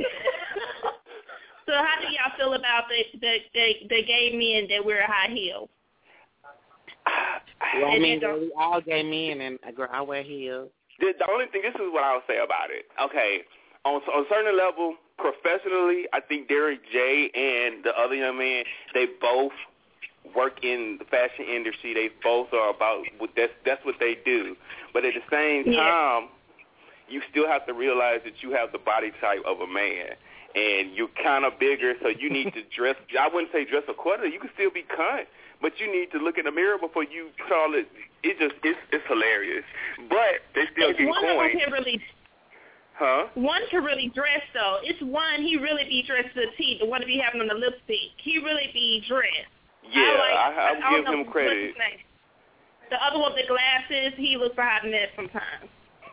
So how do y'all feel about the the, the, the gay men that wear high heels? Well, I mean, we all gay men, and girl, I wear heels. The, the only thing, this is what I'll say about it. Okay, on, on a certain level, professionally, I think Darren J and the other young man, they both work in the fashion industry. They both are about that's that's what they do. But at the same time, yeah. you still have to realize that you have the body type of a man, and you're kind of bigger, so you need to dress. I wouldn't say dress accordingly. You can still be cunt, but you need to look in the mirror before you call it. It just it's it's hilarious, but they still it's get one coin. Of them can really, huh? One can really dress though. It's one he really be dressed to the T. The one to be having on the lipstick, he really be dressed. Yeah, I, like, I, I, I would give him credit. The other one with the glasses, he looks for hot mess sometimes.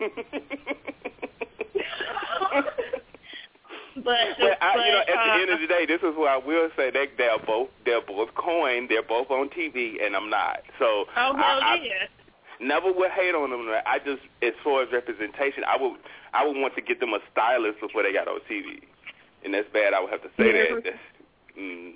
but but, I, but you know, at uh, the end of the day, this is what I will say. They they're both they're both coin. They're both on T V, and I'm not. So oh hell I, yeah. I never would hate on them. I just, as far as representation, I would I would want to get them a stylist before they got on T V, and that's bad. I would have to say yeah. that. That's, mm.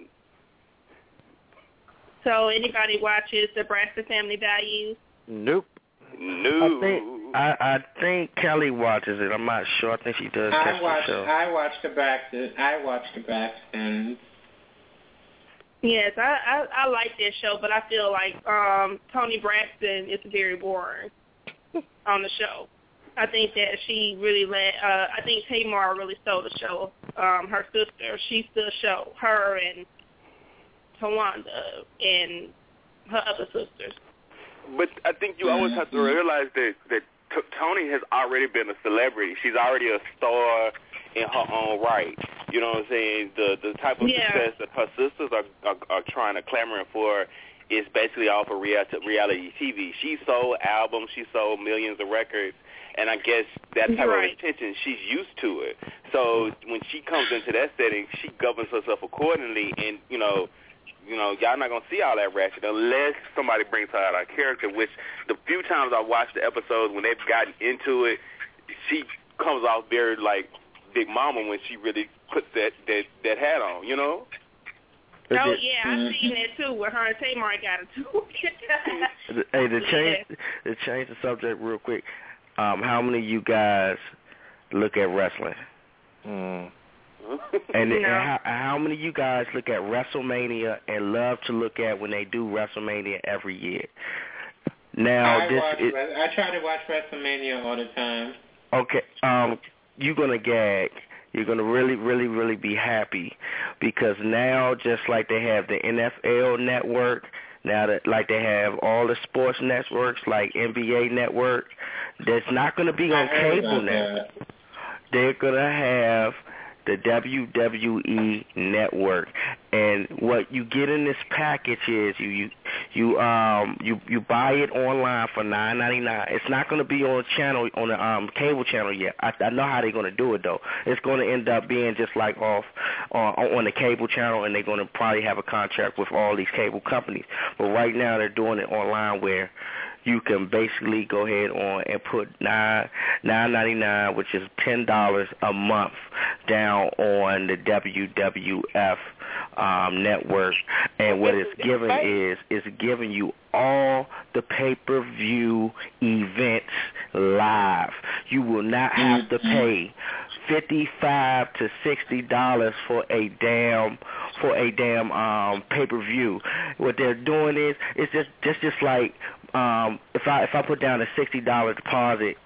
So anybody watches Nebraska Family Values? Nope. No. I think I, I think Kelly watches it. I'm not sure. I think she does. I watch. The show. I watch the Braxton. I watch the Braxtons. Yes, I, I I like that show, but I feel like um Tony Braxton is very boring on the show. I think that she really let. Uh, I think Tamar really stole the show. Um, her sister, she still show her and Tawanda and her other sisters. But I think you always have to realize that that T- Toni has already been a celebrity. She's already a star in her own right. You know what I'm saying? The the type of yeah. success that her sisters are, are are trying to clamoring for is basically off of reality, reality T V. She sold albums, she sold millions of records, and I guess that type right. of attention, she's used to it. So when she comes into that setting, she governs herself accordingly, and you know. You know, y'all not gonna see all that ratchet unless somebody brings her out of character. Which the few times I watched the episodes when they've gotten into it, she comes off very like Big Mama when she really puts that that, that hat on. You know. Oh yeah, I've seen that too. Where her and Tamar got it too. Hey, to change to change the subject real quick. Um, how many of you guys look at wrestling? Mm. And, no. and how, how many of you guys look at WrestleMania and love to look at when they do WrestleMania every year? Now, I this watch, is, I try to watch WrestleMania all the time. Okay, um, you're gonna gag. You're gonna really, really, really be happy because now, just like they have the N F L network, now that like they have all the sports networks like N B A network, that's not gonna be on cable network. They're gonna have the W W E network, and what you get in this package is you you you um you you buy it online for nine ninety nine. It's not going to be on channel on the um cable channel yet. I, I know how they're going to do it though. It's going to end up being just like off uh, on the cable channel, and they're going to probably have a contract with all these cable companies. But right now they're doing it online where you can basically go ahead on and put nine nine ninety nine, which is ten dollars a month, down on the W W F um, network, and what it's giving is it's giving you all the pay-per-view events live. You will not have to pay fifty-five to sixty dollars for a damn for a damn um, pay-per-view. What they're doing is it's just just just like um, if I if I put down a sixty dollar deposit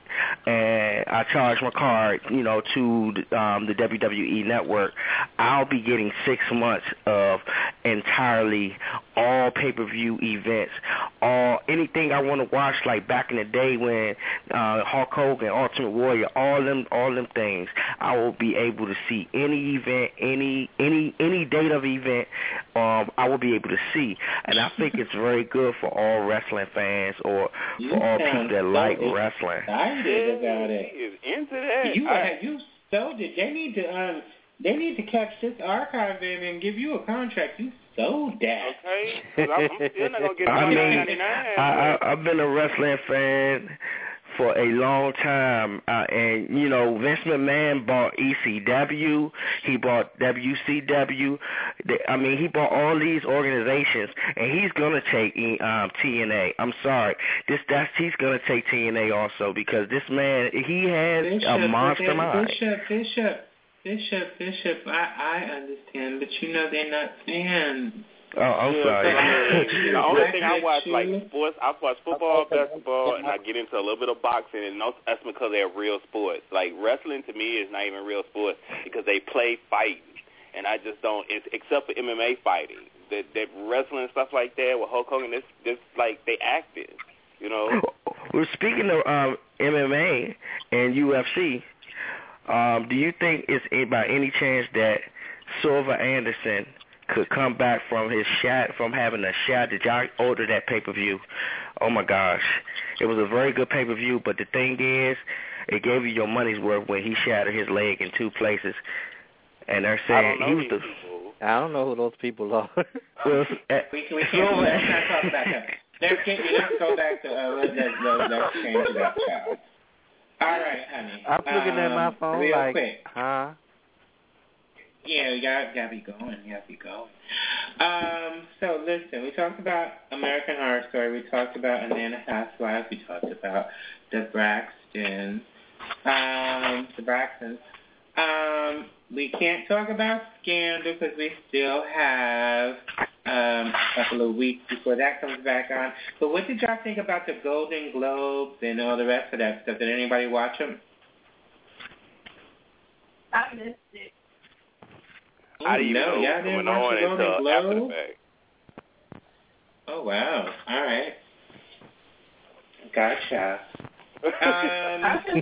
and I charge my card, you know, to um, the W W E network, I'll be getting six months of entirely all pay-per-view events, all anything I want to watch, like back in the day when uh, Hulk Hogan, Ultimate Warrior, all them, all them things. I will be able to see any event, any any any date of event. Um, I will be able to see, and I think it's very good for all wrestling fans or You for all sound people that so like wrestling. excited about it. He is into that. You I, have you sold it. They need to um they need to catch this archive in and give you a contract. You sold that. Okay. 'Cause I'm, I'm still not gonna get I nine mean, ninety-nine. I, I, I've been a wrestling fan for a long time, uh, and you know, Vince McMahon bought E C W, he bought W C W. I mean, he bought all these organizations, and he's gonna take um, T N A. I'm sorry, this that's he's gonna take T N A also because this man he has Bishop, a monster mind. Bishop, Bishop, Bishop, Bishop. I I understand, but you know they're not fans. Oh, I'm sorry. The only thing I watch, like sports, I watch football, basketball, and I get into a little bit of boxing, and that's because they're real sports. Like wrestling to me is not even real sports because they play fighting, and I just don't. It's, except for M M A fighting, that that wrestling and stuff like that with Hulk Hogan, this this like they acted, you know. Well, speaking of um, M M A and U F C, um, do you think it's by any chance that Silver Anderson could come back from his shot, from having a shot? Did y'all order that pay-per-view? Oh, my gosh. It was a very good pay-per-view, but the thing is, it gave you your money's worth when he shattered his leg in two places. And they're saying he was the... People. I don't know who those people are. well, uh, we, we can't, let's not talk about that. Let's, get, let's go back to, uh, let's, let's, let's change it up, child. All right, honey. I'm looking um, at my phone real like, quick. huh? Yeah, you gotta, gotta be going. You gotta be going. Um, so listen, we talked about American Horror Story. We talked about Atlanta Housewives. We talked about the Braxtons. Um, the Braxtons. Um, we can't talk about Scandal because we still have um, a couple of weeks before that comes back on. But what did y'all think about the Golden Globes and all the rest of that stuff? Did anybody watch them? I missed it. I didn't even no, know y'all what was didn't going watch on the Golden until after the Globes? fact. Oh, wow. All right. Gotcha. Um,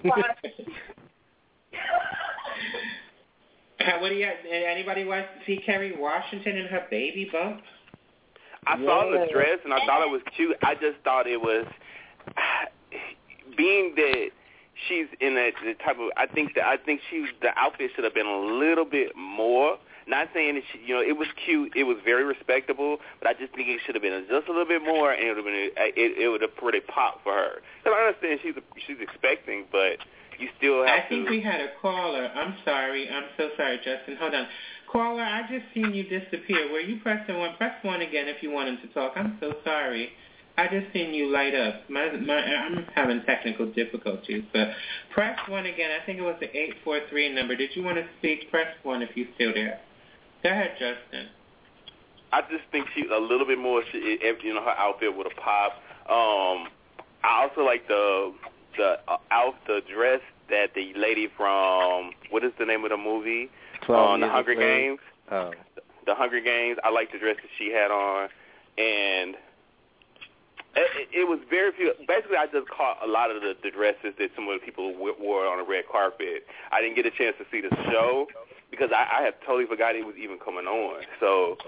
what do you? Did anybody watch see Kerry Washington and her baby bump? I saw the dress and I thought it was cute. I just thought it was being that she's in a the type of. I think that I think she the outfit should have been a little bit more. Not saying that she, you know, it was cute, it was very respectable, but I just think it should have been just a little bit more, and it would have been, it, it would have pretty popped for her. Because I understand she's she's expecting, but you still have I think to. we had a caller. I'm sorry. I'm so sorry, Justin. Hold on. Caller, I just seen you disappear. Were you pressing one? Press one again if you wanted to talk. I'm so sorry. I just seen you light up. My, my, I'm having technical difficulties, but press one again. I think it was the eight four three number. Did you want to speak? Press one if you're still there. Go ahead, Justin. I just think she a little bit more. She, if, you know, her outfit would have popped. Um, I also like the the uh, out the dress that the lady from what is the name of the movie? Um, the Hunger Games. Oh. The, the Hunger Games. I like the dress that she had on, and it, it was very few. Basically, I just caught a lot of the, the dresses that some of the people wore on the red carpet. I didn't get a chance to see the show because I, I had totally forgot it was even coming on. So,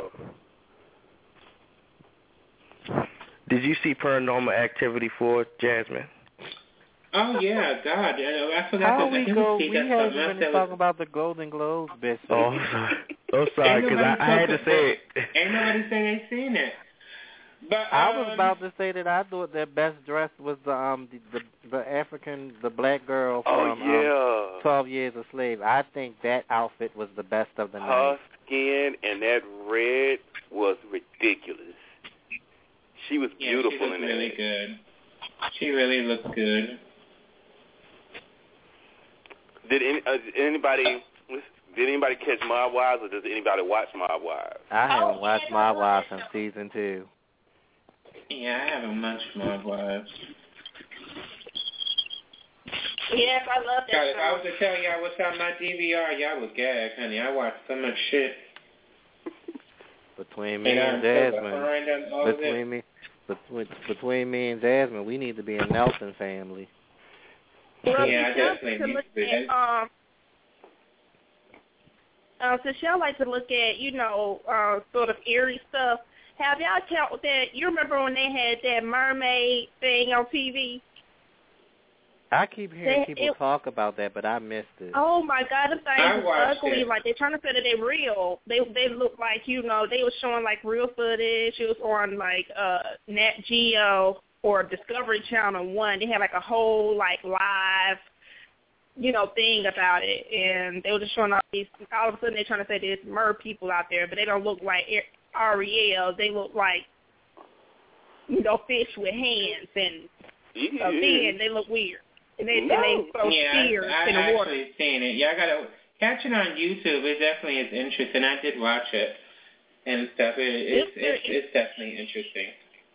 did you see Paranormal Activity four, Jasmine? Oh yeah, God! I forgot. How to, we I go? see We that haven't something even else talking about the Golden Globes, bitch. Oh, I'm sorry. I'm sorry, because I, I had to say it. Ain't nobody say they seen it. But um, I was about to say that I thought their best dress was the um the the, the African the black girl from oh, yeah. um, Twelve Years a Slave. I think that outfit was the best of the Her night. skin and that red was ridiculous. She was yeah, beautiful she looked in that. really good. She really looked good. Did any, uh, anybody did anybody catch Mob Wives, or does anybody watch Mob Wives? I haven't watched My Wives from season two. Yeah, I haven't much Mob Wives. Yes, I love that God, if show. I was to tell y'all what's on my D V R, y'all would gag, honey. I watch so much shit. Between me and, and I'm Jasmine, so behind on all of it. between me, between, between me and Jasmine, we need to be a Nelson family. Well, yeah, I Michelle definitely to need look to be. at, um, uh, so Michelle likes to look at, you know, uh, sort of eerie stuff. Have y'all count that? You remember when they had that mermaid thing on T V? I keep hearing They- people it- talk about that, but I missed it. Oh my God, the I thing is watched ugly. it. Like they're trying to say that they're real. They they look like, you know, they were showing like real footage. It was on like uh Nat Geo or Discovery Channel One. They had like a whole like live, you know, thing about it, and they were just showing all these. All of a sudden, they're trying to say there's mer people out there, but they don't look like Ariel. They look like, you know, fish with hands, and uh, then they look weird. And they, No. and they throw yeah, spears I, I in the water. actually seen it. Yeah, I gotta catch it on YouTube. It definitely is interesting. I did watch it and stuff. It, it's, it's it's definitely interesting.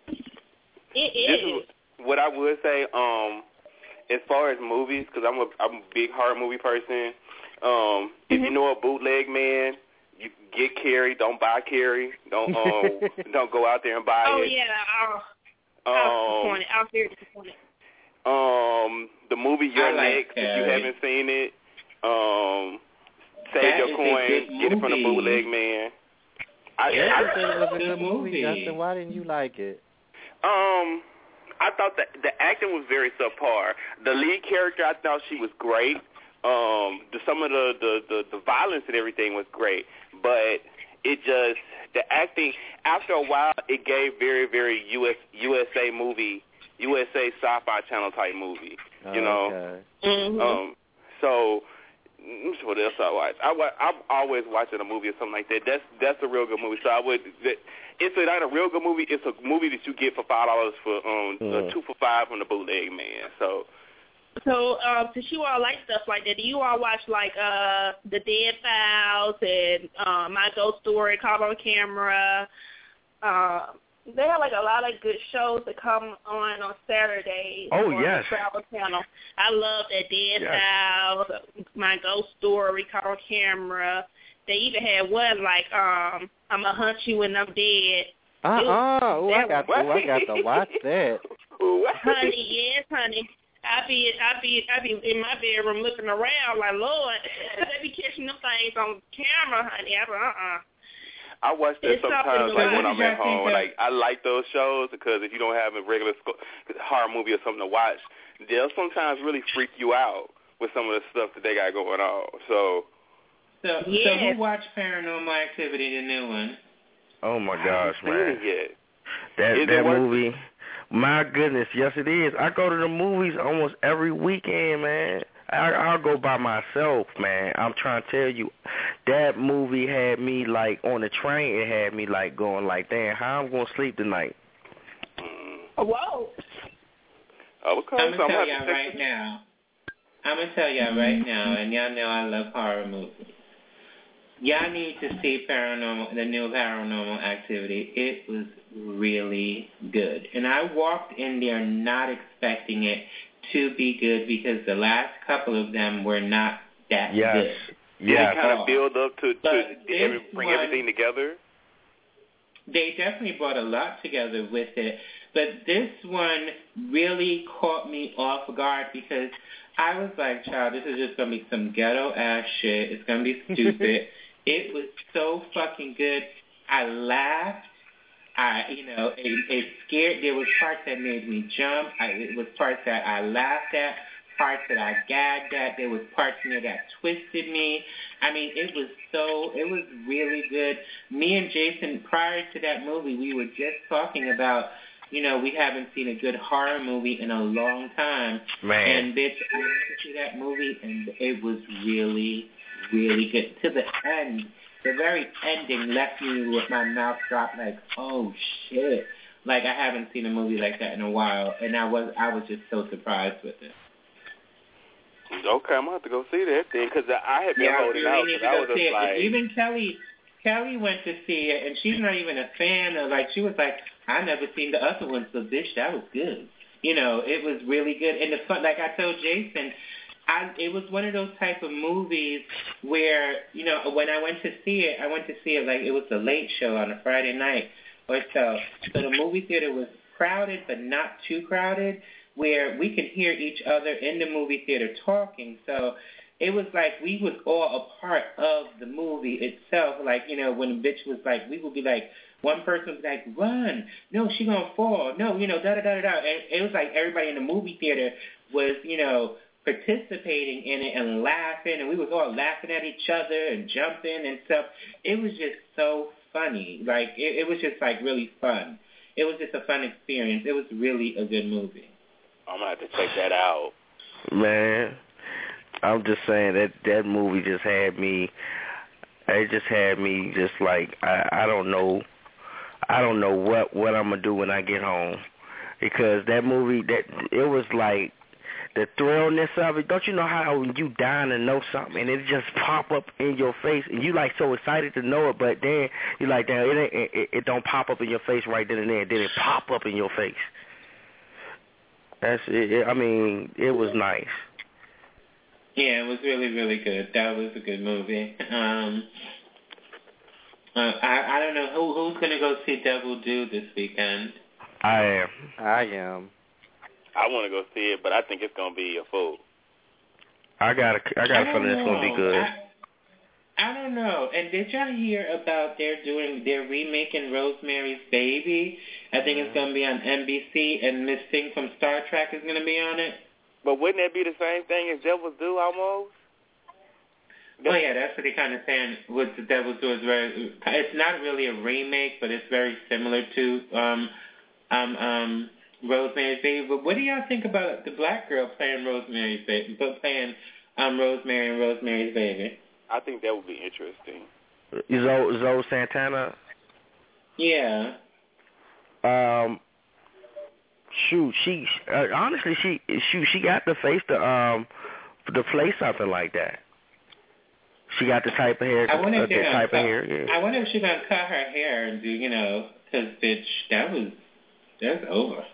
It This is. is what I would say. Um, as far as movies, because I'm a I'm a big horror movie person. Um, if you know a bootleg man, you get Carrie. Don't buy Carrie. Don't um don't go out there and buy Oh it. yeah, I, I was Um, disappointed. I was very disappointed. Um, the movie Your I like Next, if you Carrie. haven't seen it, um, save That your is a coin, good get it from the movie. bootleg man. I, Yeah, I, you said it was a Good good movie, movie. Justin. Why didn't you like it? um, I thought that the acting was very subpar. The lead character, I thought she was great. Um, the, some of the, the, the, the violence and everything was great, but it just the acting. After a while, it gave very, very U S U S A movie. U S A Sci-Fi Channel type movie, you know. Okay. Mm-hmm. Um, so mm, what else I watch? I wa- I'm always watching a movie or something like that. That's that's a real good movie. So I would. That, it's a, not a real good movie. It's a movie that you get for five dollars for um Mm. uh, two for five from the bootleg man. So So, uh, since you all like stuff like that, do you all watch like uh the Dead Files and uh, My Ghost Story, Caught on Camera, uh, they have like a lot of good shows that come on on Saturdays. Oh, on yes. the Travel Channel. I love that Dead Yes. House, My Ghost Story, Caught on Camera. They even had one like um, I'm gonna hunt you when I'm dead. Uh uh. Oh, I got to. was- I got to watch that. Honey, yes, honey. I be, I be, I be in my bedroom looking around like, Lord, they be catching them things on camera, honey. I be, uh-uh. I watch that It's something sometimes, to like watch. when I'm at What did y'all home. think of- Like I like those shows because if you don't have a regular sco- horror movie or something to watch, they'll sometimes really freak you out with some of the stuff that they got going on. So, So, so who watched Paranormal Activity, the new one? Oh my I gosh, haven't seen man. it yet. That Is it that worth movie, my goodness, yes it is. I go to the movies almost every weekend, man. I, I'll go by myself, man. I'm trying to tell you, that movie had me like on the train. It had me like going like, damn, how I'm gonna sleep tonight? Whoa. Okay, I'm so gonna I'm tell gonna y'all have to right now. I'm gonna tell y'all right now, and y'all know I love horror movies. Y'all need to see Paranormal, the new Paranormal Activity. It was really good, and I walked in there not expecting it to be good because the last couple of them were not that Yes. good. Did Yeah. it kind of build up to, to But every, this bring one- everything together? They definitely brought a lot together with it, but this one really caught me off guard because I was like, child, this is just going to be some ghetto-ass shit. It's going to be stupid. It was so fucking good. I laughed. I, you know, it, it scared. There was parts that made me jump. I, it was parts that I laughed at, parts that I gagged at. There was parts in there that twisted me. I mean, it was so, it was really good. Me and Jason, prior to that movie, we were just talking about, you know, we haven't seen a good horror movie in a long time. Man. And, bitch, I went to see that movie, and it was really, really good. To the end. The very ending left me with my mouth dropped like, oh, shit. Like, I haven't seen a movie like that in a while, and I was I was just so surprised with it. Okay, I'm going to have to go see that then because I had been Yeah, holding you out. really need 'cause to I go was see just it. like, Even Kelly, Kelly went to see it, and she's not even a fan of, like, she was like, I never seen the other one, so, bitch, that was good. You know, it was really good. And the fun, like I told Jason, I, it was one of those type of movies where, you know, when I went to see it, I went to see it like it was a late show on a Friday night or so. So the movie theater was crowded but not too crowded, where we could hear each other in the movie theater talking. So it was like we was all a part of the movie itself. Like, you know, when the bitch was like, we would be like, one person was like, run, no, she gonna fall, no, you know, da-da-da-da-da. And it was like everybody in the movie theater was, you know, participating in it and laughing, and we was all laughing at each other and jumping and stuff. It was just so funny. Like, it, it was just, like, really fun. It was just a fun experience. It was really a good movie. I'm going to have to check that out. Man, I'm just saying that that movie just had me, it just had me just like, I, I don't know, I don't know what, what I'm going to do when I get home. Because that movie, that it was like, the thrillness of it. Don't you know how when you dying to know something and it just pop up in your face and you like so excited to know it, but then you like, damn, it, it, it, it don't pop up in your face right then and there. Then it pop up in your face. That's it. it I mean, it was nice. Yeah, it was really, really good. That was a good movie. Um, uh, I I don't know who who's gonna go see Devil Do this weekend. I am. I am. I want to go see it, but I think it's going to be a fool. I got a, I got a feeling it's going to be good. I, I don't know. And did y'all hear about they're doing they're remaking Rosemary's Baby? I think it's going to be on N B C, and Miss Thing from Star Trek is going to be on it. But wouldn't that be the same thing as Devil's Due almost? Oh yeah, that's what they kind of saying. What the Devil's Due is very. It's not really a remake, but it's very similar to um um um. Rosemary's Baby. But what do y'all think about the black girl playing Rosemary's Baby, but playing um, Rosemary and Rosemary's Baby? I think that would be interesting. Zoe, Zoe Santana? Yeah. Um. Shoot, she uh, honestly, she shoot, she got the face to um to play something like that. She got the type of hair. I wonder uh, if that they're gonna type cut, of hair. Yeah. I wonder if she's gonna cut her hair and do, you know, because bitch, that was that's over.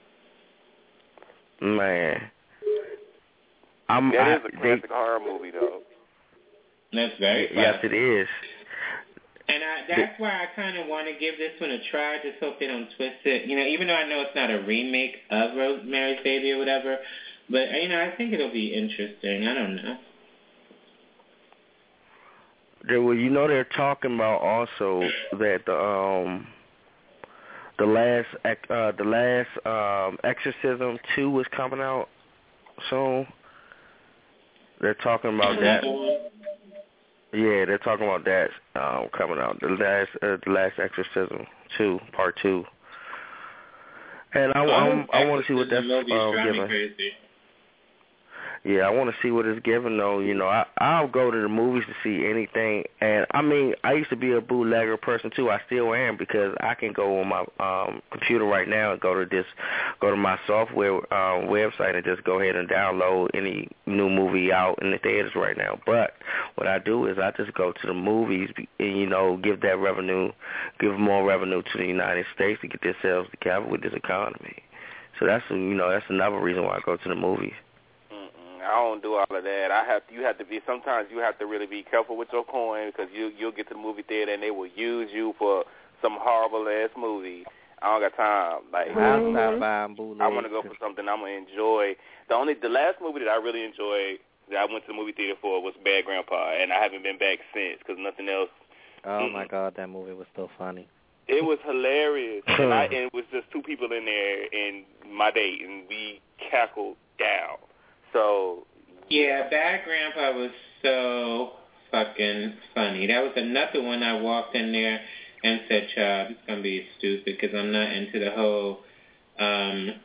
Man, I'm. That I, is a classic they, horror movie, though. That's very yes, it is. And I, that's why I kind of want to give this one a try. Just hope they don't twist it. You know, even though I know it's not a remake of Rosemary's Baby or whatever, but you know, I think it'll be interesting. I don't know. There, well, you know, they're talking about also that the um the last uh, the last um, Exorcism two was coming out soon. They're talking about that. Yeah, they're talking about that um, coming out. The last uh, the last Exorcism two, part two. And I, I, I want to see what that's um, giving. Yeah, I want to see what it's giving, though. You know, I, I'll go to the movies to see anything. And, I mean, I used to be a bootlegger person, too. I still am because I can go on my um, computer right now and go to this, go to my software um, website and just go ahead and download any new movie out in the theaters right now. But what I do is I just go to the movies and, you know, give that revenue, give more revenue to the United States to get themselves together with this economy. So that's, you know, that's another reason why I go to the movies. I don't do all of that. I have to, you have to be, sometimes you have to really be careful with your coin because you, you'll get to the movie theater and they will use you for some horrible-ass movie. I don't got time. Like, I'll stop by and bootleg. I want to go for something I'm going to enjoy. The only, the last movie that I really enjoyed that I went to the movie theater for was Bad Grandpa, and I haven't been back since because nothing else. Oh, my God, that movie was so funny. It was hilarious. and, I, and it was just two people in there and my date, and we cackled down. So, yeah, Bad Grandpa was so fucking funny. That was another one I walked in there and said, child, it's going to be stupid because I'm not into the whole, um,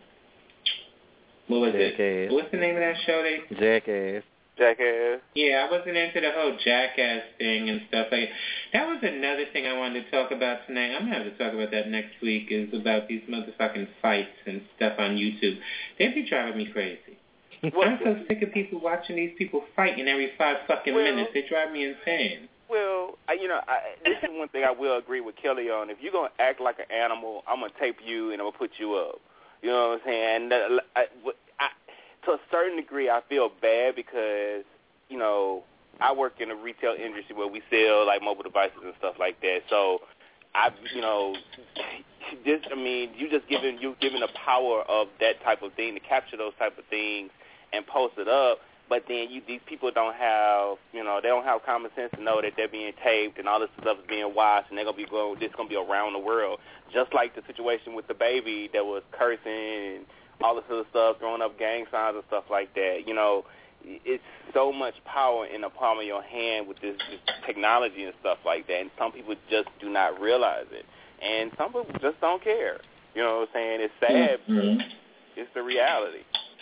what was Jackass. it? What's the name of that show? They Jackass. Jackass. Yeah, I wasn't into the whole Jackass thing and stuff like that. That was another thing I wanted to talk about tonight. I'm going to have to talk about that next week, is about these motherfucking fights and stuff on YouTube. They be driving me crazy. I'm so sick of people watching these people fighting every five fucking well, minutes. They drive me insane. Well, I, you know, I, this is one thing I will agree with Kelly on. If you're going to act like an animal, I'm going to tape you and I'm going to put you up. You know what I'm saying? And, I, I, to a certain degree, I feel bad because, you know, I work in a retail industry where we sell, like, mobile devices and stuff like that. So, I, you know, just, I mean, you just giving, you giving the power of that type of thing to capture those type of things and post it up, but then you these people don't have, you know, they don't have common sense to know that they're being taped and all this stuff is being watched and they're gonna be going, this gonna be around the world. Just like the situation with the baby that was cursing and all this other stuff, throwing up gang signs and stuff like that. You know, it's so much power in the palm of your hand with this, this technology and stuff like that, and some people just do not realize it, and some people just don't care. You know what I'm saying? It's sad, mm-hmm. but it's the reality.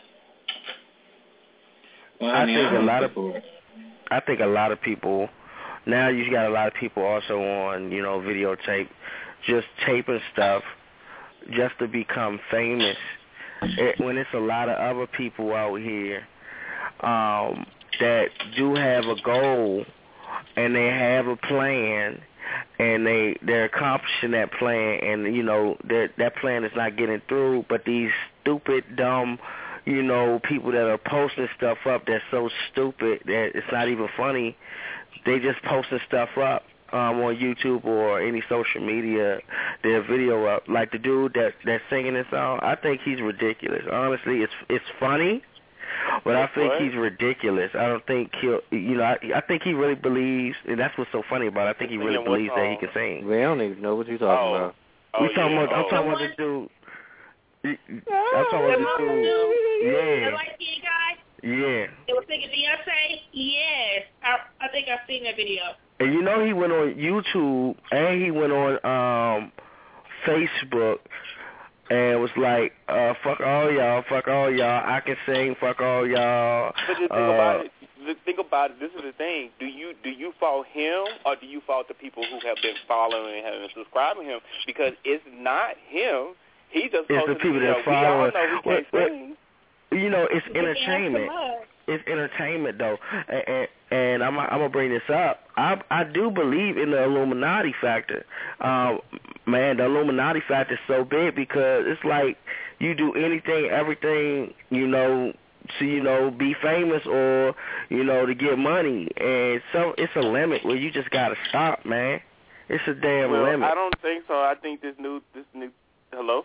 Well, I, I mean, think I a lot of I think a lot of people now you got a lot of people also on, you know, videotape, just taping stuff just to become famous. It, when it's a lot of other people out here um, that do have a goal and they have a plan and they they're accomplishing that plan, and you know that that plan is not getting through, but these stupid, dumb, you know, people that are posting stuff up that's so stupid that it's not even funny, they just posting stuff up um, on YouTube or any social media, their video up. Like the dude that that's singing this song, I think he's ridiculous. Honestly, it's it's funny, but I think what? he's ridiculous. I don't think he'll, you know, I, I think he really believes, and that's what's so funny about it. I think he really believes that he can sing. We don't even know what you're talking oh. about. Oh, we talking yeah. about, I'm oh. talking about this dude. I'm talking about this dude. Yeah. The light-skinned guy? Yeah. It was thinking Beyonce? Yes. I, I think I've seen that video. And you know he went on YouTube and he went on um Facebook and was like, uh, fuck all y'all, fuck all y'all, I can sing, fuck all y'all. But the thing uh, about it, the thing about it, this is the thing. Do you do you fault him or do you fault the people who have been following him and subscribing him? Because it's not him. He just it's the people that follow we all know he can't what, sing. You know, it's You entertainment. it's entertainment though, and, and I'm I'm gonna bring this up. I I do believe in the Illuminati factor. Um, man, the Illuminati factor is so big because it's like you do anything, everything, you know, to you know be famous or you know to get money, and so it's a limit where you just gotta stop, man. It's a damn well, limit. I don't think so. I think this new this new hello.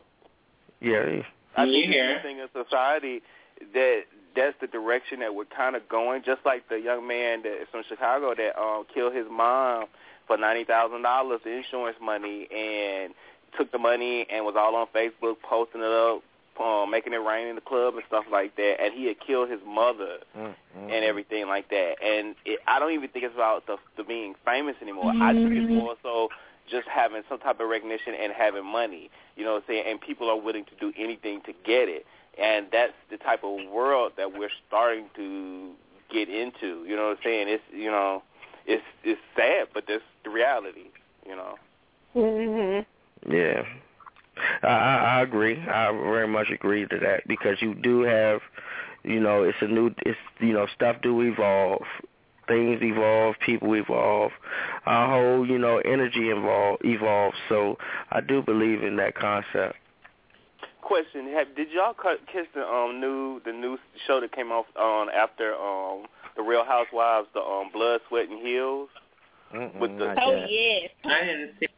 Yeah. I think this new thing in society that. That's the direction that we're kind of going. Just like the young man that is from Chicago that um, killed his mom for ninety thousand dollars insurance money, and took the money and was all on Facebook posting it up, um, making it rain in the club and stuff like that. And he had killed his mother mm-hmm. and everything like that. And it, I don't even think it's about the, the being famous anymore. Mm-hmm. I think it's more so just having some type of recognition and having money. You know what I'm saying? And people are willing to do anything to get it. And that's the type of world that we're starting to get into. You know what I'm saying? It's you know, it's it's sad, but that's the reality. You know. Mhm. Yeah, I, I I agree. I very much agree to that because you do have, you know, it's a new, it's you know, stuff do evolve, things evolve, people evolve, our whole you know energy evolve evolves. So I do believe in that concept. Question: Have, did y'all catch the um new the new show that came off on after um the Real Housewives, the um Blood, Sweat and Heels? Mm-mm, with the oh yes, I didn't see.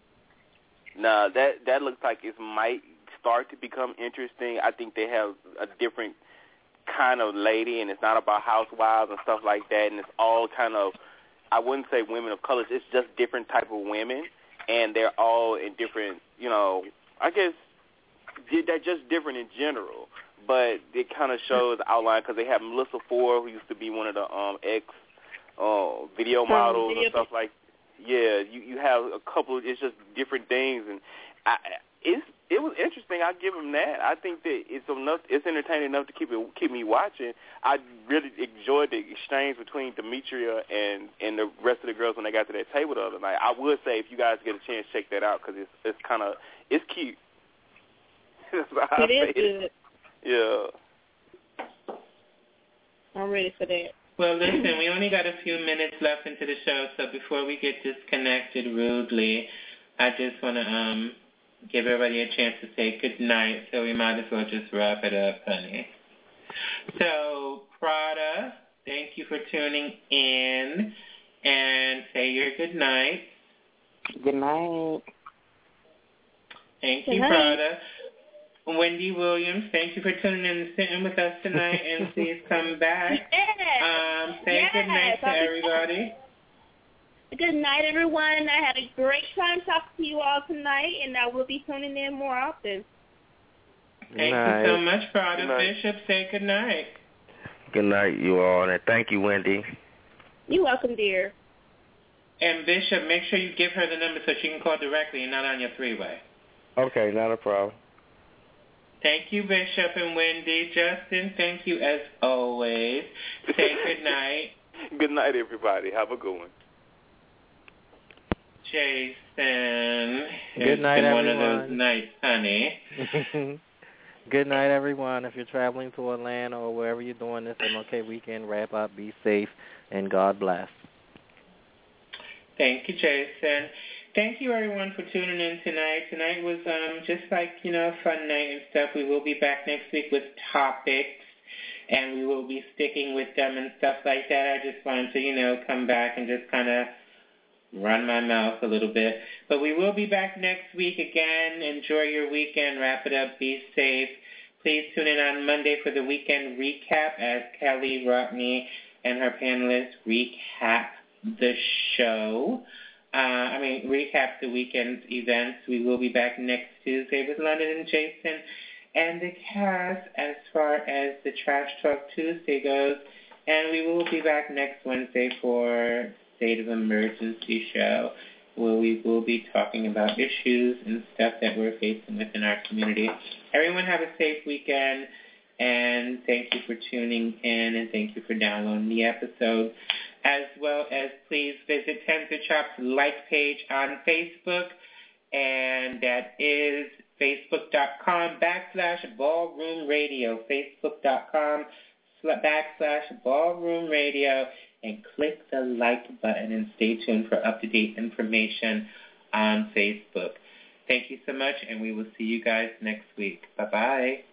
Nah, that that looks like it might start to become interesting. I think they have a different kind of lady, and it's not about housewives and stuff like that. And it's all kind of, I wouldn't say women of color. It's just different type of women, and they're all in different, you know, I guess. They're just different in general, but it kind of shows the outline because they have Melissa Ford, who used to be one of the um ex uh, video models um, video and stuff like. Yeah, you you have a couple. It's just different things, and I, it's it was interesting. I give them that. I think that it's enough. It's entertaining enough to keep it keep me watching. I really enjoyed the exchange between Demetria and and the rest of the girls when they got to that table the other night. I would say if you guys get a chance, check that out because it's it's kind of it's cute. It is good. Yeah. I'm ready for that. Well, listen, we only got a few minutes left into the show, so before we get disconnected rudely, I just want to um give everybody a chance to say good night, so we might as well just wrap it up, honey. So, Prada, thank you for tuning in, and say your good night. Good night. Thank good you, night. Prada. Wendy Williams, thank you for tuning in and sitting with us tonight, and please come back. Yes. Um, say yes. good night to everybody. Good night, everyone. I had a great time talking to you all tonight, and I will be tuning in more often. Thank you so much, Prada. Bishop, say good night. Good night, you all, and thank you, Wendy. You're welcome, dear. And Bishop, make sure you give her the number so she can call directly and not on your three-way. Okay, not a problem. Thank you, Bishop and Wendy. Justin, thank you as always. Say good night. Good night, everybody. Have a good one. Jason. Good night, been everyone. One of those nights, honey. Good night, everyone. If you're traveling to Atlanta or wherever you're doing this M L K weekend, wrap up, be safe, and God bless. Thank you, Jason. Thank you, everyone, for tuning in tonight. Tonight was um, just like, you know, a fun night and stuff. We will be back next week with topics, and we will be sticking with them and stuff like that. I just wanted to, you know, come back and just kind of run my mouth a little bit. But we will be back next week again. Enjoy your weekend. Wrap it up. Be safe. Please tune in on Monday for the weekend recap as Kelly Rodney and her panelists recap the show. Uh, I mean, recap the weekend's events. We will be back next Tuesday with London and Jason and the cast as far as the Trash Talk Tuesday goes. And we will be back next Wednesday for State of Emergency show, where we will be talking about issues and stuff that we're facing within our community. Everyone have a safe weekend, and thank you for tuning in, and thank you for downloading the episode. As well as please visit Tenzer Chop's like page on Facebook, and that is facebook.com backslash ballroom radio, facebook.com backslash Ballroom Radio and click the like button and stay tuned for up-to-date information on Facebook. Thank you so much, and we will see you guys next week. Bye-bye.